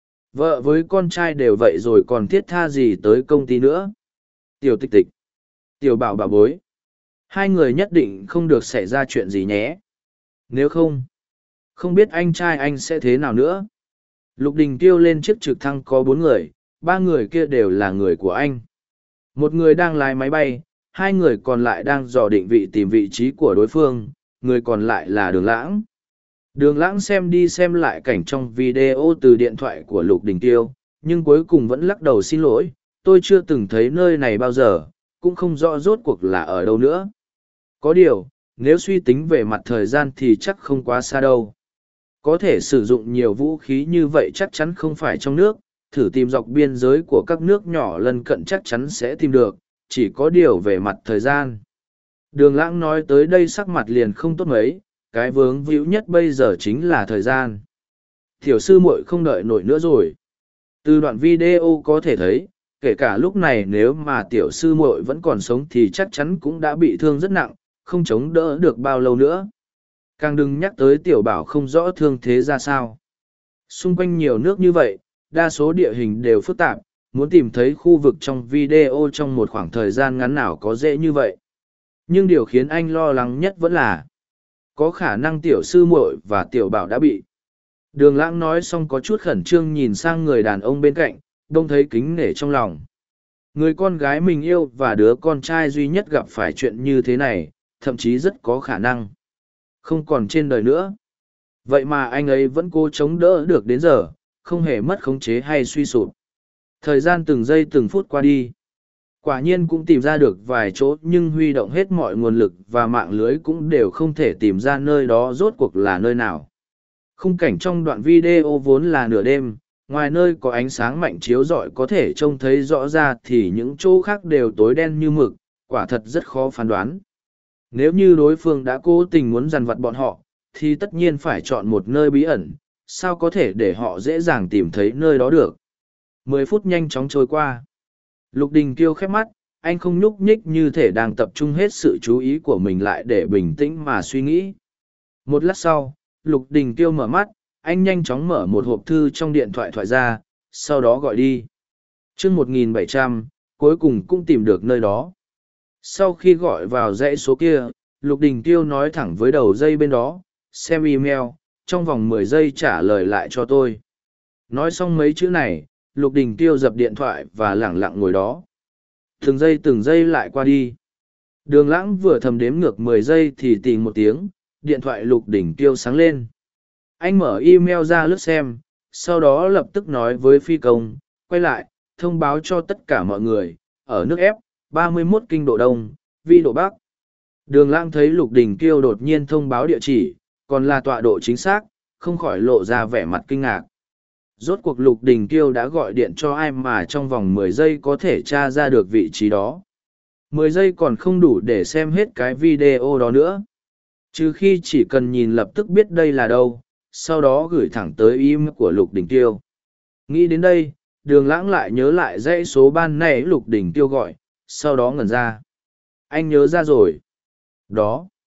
Vợ với con trai đều vậy rồi còn thiết tha gì tới công ty nữa? Tiểu Tịch Tịch! Tiểu Bảo bảo bối! Hai người nhất định không được xảy ra chuyện gì nhé. Nếu không, không biết anh trai anh sẽ thế nào nữa. Lục Đình Tiêu lên chiếc trực thăng có bốn người, ba người kia đều là người của anh. Một người đang lái máy bay, hai người còn lại đang dò định vị tìm vị trí của đối phương, người còn lại là Đường Lãng. Đường Lãng xem đi xem lại cảnh trong video từ điện thoại của Lục Đình Tiêu, nhưng cuối cùng vẫn lắc đầu xin lỗi, tôi chưa từng thấy nơi này bao giờ, cũng không rõ rốt cuộc là ở đâu nữa. Có điều, nếu suy tính về mặt thời gian thì chắc không quá xa đâu. Có thể sử dụng nhiều vũ khí như vậy chắc chắn không phải trong nước, thử tìm dọc biên giới của các nước nhỏ lân cận chắc chắn sẽ tìm được, chỉ có điều về mặt thời gian. Đường Lãng nói tới đây sắc mặt liền không tốt mấy, cái vướng víu nhất bây giờ chính là thời gian. Tiểu sư muội không đợi nổi nữa rồi. Từ đoạn video có thể thấy, kể cả lúc này nếu mà tiểu sư muội vẫn còn sống thì chắc chắn cũng đã bị thương rất nặng, không chống đỡ được bao lâu nữa. Càng đừng nhắc tới Tiểu Bảo không rõ thương thế ra sao. Xung quanh nhiều nước như vậy, đa số địa hình đều phức tạp, muốn tìm thấy khu vực trong video trong một khoảng thời gian ngắn nào có dễ như vậy. Nhưng điều khiến anh lo lắng nhất vẫn là có khả năng tiểu sư muội và Tiểu Bảo đã bị. Đường Lãng nói xong có chút khẩn trương nhìn sang người đàn ông bên cạnh, đông thấy kính nể trong lòng. Người con gái mình yêu và đứa con trai duy nhất gặp phải chuyện như thế này, thậm chí rất có khả năng không còn trên đời nữa. Vậy mà anh ấy vẫn cố chống đỡ được đến giờ, không hề mất khống chế hay suy sụp. Thời gian từng giây từng phút qua đi. Quả nhiên cũng tìm ra được vài chỗ nhưng huy động hết mọi nguồn lực và mạng lưới cũng đều không thể tìm ra nơi đó rốt cuộc là nơi nào. Khung cảnh trong đoạn video vốn là nửa đêm, ngoài nơi có ánh sáng mạnh chiếu rọi có thể trông thấy rõ ra thì những chỗ khác đều tối đen như mực, quả thật rất khó phán đoán. Nếu như đối phương đã cố tình muốn dằn vặt bọn họ, thì tất nhiên phải chọn một nơi bí ẩn, sao có thể để họ dễ dàng tìm thấy nơi đó được. Mười phút nhanh chóng trôi qua. Lục Đình Kiêu khép mắt, anh không nhúc nhích như thể đang tập trung hết sự chú ý của mình lại để bình tĩnh mà suy nghĩ. Một lát sau, Lục Đình Kiêu mở mắt, anh nhanh chóng mở một hộp thư trong điện thoại thoại ra, sau đó gọi đi. chương một nghìn bảy trăm, cuối cùng cũng tìm được nơi đó. Sau khi gọi vào dãy số kia, Lục Đình Kiêu nói thẳng với đầu dây bên đó, xem email, trong vòng mười giây trả lời lại cho tôi. Nói xong mấy chữ này, Lục Đình Kiêu dập điện thoại và lẳng lặng ngồi đó. Từng giây từng giây lại qua đi. Đường Lãng vừa thầm đếm ngược mười giây thì tìm một tiếng, điện thoại Lục Đình Kiêu sáng lên. Anh mở email ra lướt xem, sau đó lập tức nói với phi công, quay lại, thông báo cho tất cả mọi người, ở nước ép, ba mươi mốt kinh độ Đông, vi độ Bắc. Đường Lãng thấy Lục Đình Kiêu đột nhiên thông báo địa chỉ, còn là tọa độ chính xác, không khỏi lộ ra vẻ mặt kinh ngạc. Rốt cuộc Lục Đình Kiêu đã gọi điện cho ai mà trong vòng mười giây có thể tra ra được vị trí đó. mười giây còn không đủ để xem hết cái video đó nữa. Trừ khi chỉ cần nhìn lập tức biết đây là đâu, sau đó gửi thẳng tới email của Lục Đình Kiêu. Nghĩ đến đây, Đường Lãng lại nhớ lại dãy số ban nãy Lục Đình Kiêu gọi, sau đó ngẩn ra. Anh nhớ ra rồi. Đó.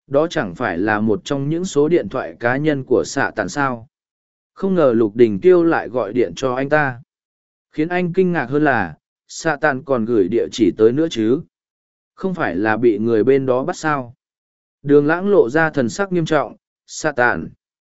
Đó chẳng phải là một trong những số điện thoại cá nhân của xạ tàn sao. Không ngờ Lục Đình Kiêu lại gọi điện cho anh ta. Khiến anh kinh ngạc hơn là, xạ tàn còn gửi địa chỉ tới nữa chứ. Không phải là bị người bên đó bắt sao. Đường Lãng lộ ra thần sắc nghiêm trọng, xạ tàn.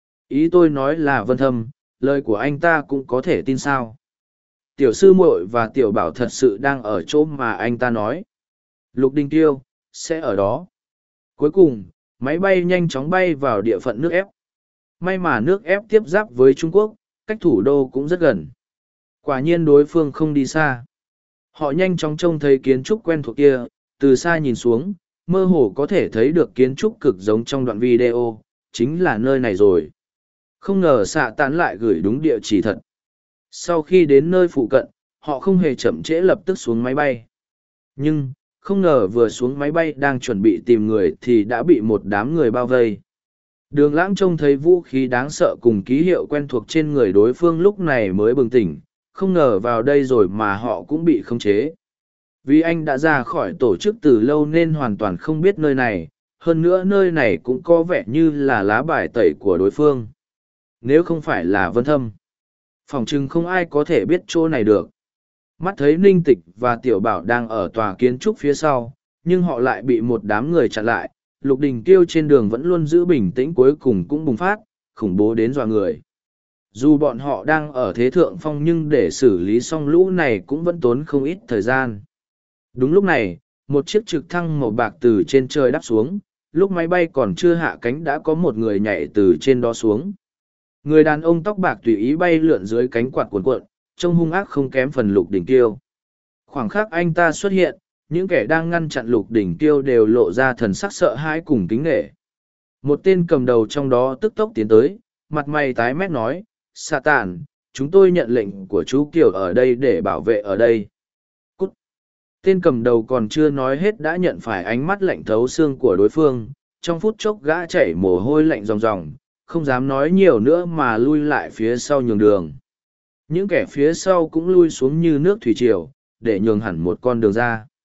Ý tôi nói là Vân Thâm, lời của anh ta cũng có thể tin sao. Tiểu sư muội và tiểu bảo thật sự đang ở chỗ mà anh ta nói. Lục Đình Kiêu, sẽ ở đó. Cuối cùng, máy bay nhanh chóng bay vào địa phận nước ép. May mà nước ép tiếp giáp với Trung Quốc, cách thủ đô cũng rất gần. Quả nhiên đối phương không đi xa. Họ nhanh chóng trông thấy kiến trúc quen thuộc kia, từ xa nhìn xuống, mơ hồ có thể thấy được kiến trúc cực giống trong đoạn video, chính là nơi này rồi. Không ngờ xạ tán lại gửi đúng địa chỉ thật. Sau khi đến nơi phụ cận, họ không hề chậm trễ lập tức xuống máy bay. Nhưng, không ngờ vừa xuống máy bay đang chuẩn bị tìm người thì đã bị một đám người bao vây. Đường Lãng trông thấy vũ khí đáng sợ cùng ký hiệu quen thuộc trên người đối phương lúc này mới bừng tỉnh, không ngờ vào đây rồi mà họ cũng bị khống chế. Vì anh đã ra khỏi tổ chức từ lâu nên hoàn toàn không biết nơi này, hơn nữa nơi này cũng có vẻ như là lá bài tẩy của đối phương. Nếu không phải là Vân Thâm, phỏng chừng không ai có thể biết chỗ này được. Mắt thấy Ninh Tịch và Tiểu Bảo đang ở tòa kiến trúc phía sau, nhưng họ lại bị một đám người chặn lại. Lục Đình Kiêu trên đường vẫn luôn giữ bình tĩnh, cuối cùng cũng bùng phát, khủng bố đến dọa người. Dù bọn họ đang ở thế thượng phong nhưng để xử lý xong lũ này cũng vẫn tốn không ít thời gian. Đúng lúc này, một chiếc trực thăng màu bạc từ trên trời đáp xuống, lúc máy bay còn chưa hạ cánh đã có một người nhảy từ trên đó xuống. Người đàn ông tóc bạc tùy ý bay lượn dưới cánh quạt cuộn cuộn, trông hung ác không kém phần Lục Đình Kiêu. Khoảng khắc anh ta xuất hiện, những kẻ đang ngăn chặn Lục Đình Kiêu đều lộ ra thần sắc sợ hãi cùng kính nể. Một tên cầm đầu trong đó tức tốc tiến tới, mặt mày tái mét nói, Sa Tản, chúng tôi nhận lệnh của chú Kiều ở đây để bảo vệ ở đây. Cút! Tên cầm đầu còn chưa nói hết đã nhận phải ánh mắt lạnh thấu xương của đối phương, trong phút chốc gã chảy mồ hôi lạnh ròng ròng, không dám nói nhiều nữa mà lui lại phía sau nhường đường. Những kẻ phía sau cũng lui xuống như nước thủy triều, để nhường hẳn một con đường ra.